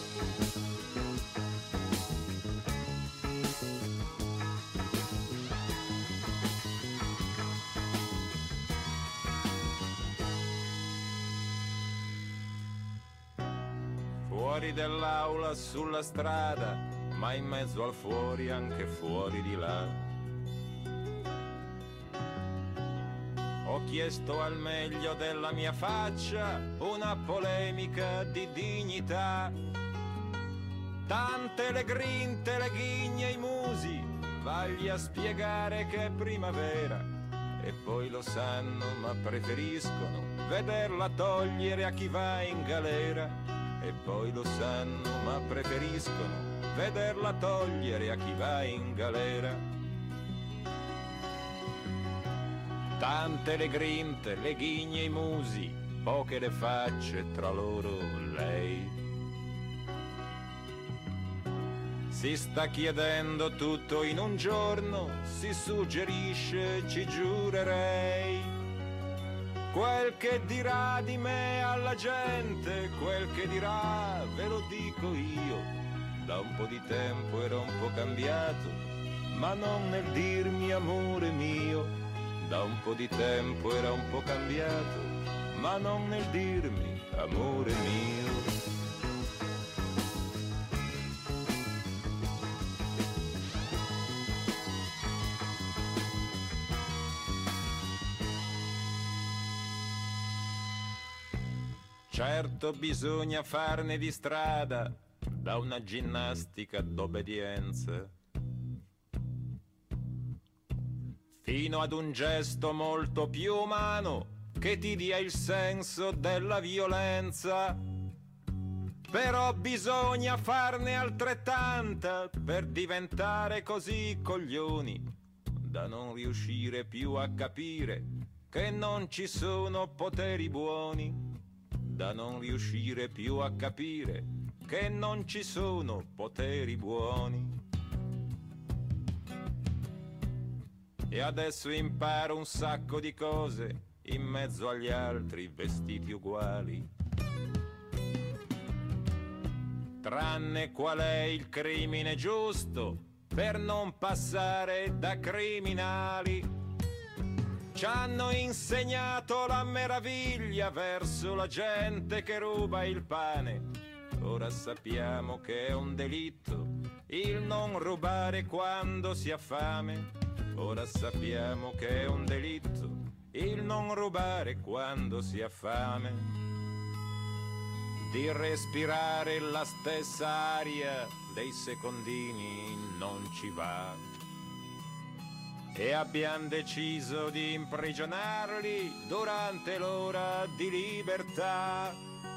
Fuori dell'aula, sulla strada, ma in mezzo al fuori, anche fuori di là. Ho chiesto al meglio della mia faccia una polemica di dignità. Tante le grinte, le ghigne, i musi, vagli a spiegare che è primavera. E poi lo sanno ma preferiscono vederla togliere a chi va in galera. E poi lo sanno ma preferiscono vederla togliere a chi va in galera. Tante le grinte, le ghigne, i musi, poche le facce, tra loro lei. Si sta chiedendo tutto in un giorno, si suggerisce, ci giurerei. Quel che dirà di me alla gente, quel che dirà ve lo dico io. Da un po' di tempo era un po' cambiato, ma non nel dirmi amore mio. Da un po' di tempo era un po' cambiato, ma non nel dirmi amore mio. Certo bisogna farne di strada da una ginnastica d'obbedienza fino ad un gesto molto più umano che ti dia il senso della violenza. Però bisogna farne altrettanta per diventare così coglioni da non riuscire più a capire che non ci sono poteri buoni, da non riuscire più a capire che non ci sono poteri buoni. E adesso imparo un sacco di cose in mezzo agli altri vestiti uguali. Tranne qual è il crimine giusto per non passare da criminali. Ci hanno insegnato la meraviglia verso la gente che ruba il pane. Ora sappiamo che è un delitto il non rubare quando si ha fame. Ora sappiamo che è un delitto il non rubare quando si ha fame. di respirare la stessa aria dei secondini non ci va. E abbiamo deciso di imprigionarli durante l'ora di libertà.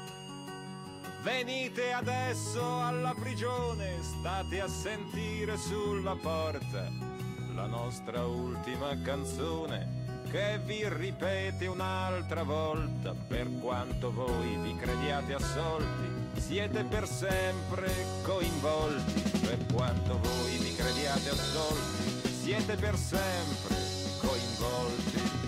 Venite adesso alla prigione, state a sentire sulla porta la nostra ultima canzone, che vi ripete un'altra volta. Per quanto voi vi crediate assolti, siete per sempre coinvolti. Per quanto voi vi crediate assolti, siete per sempre coinvolti.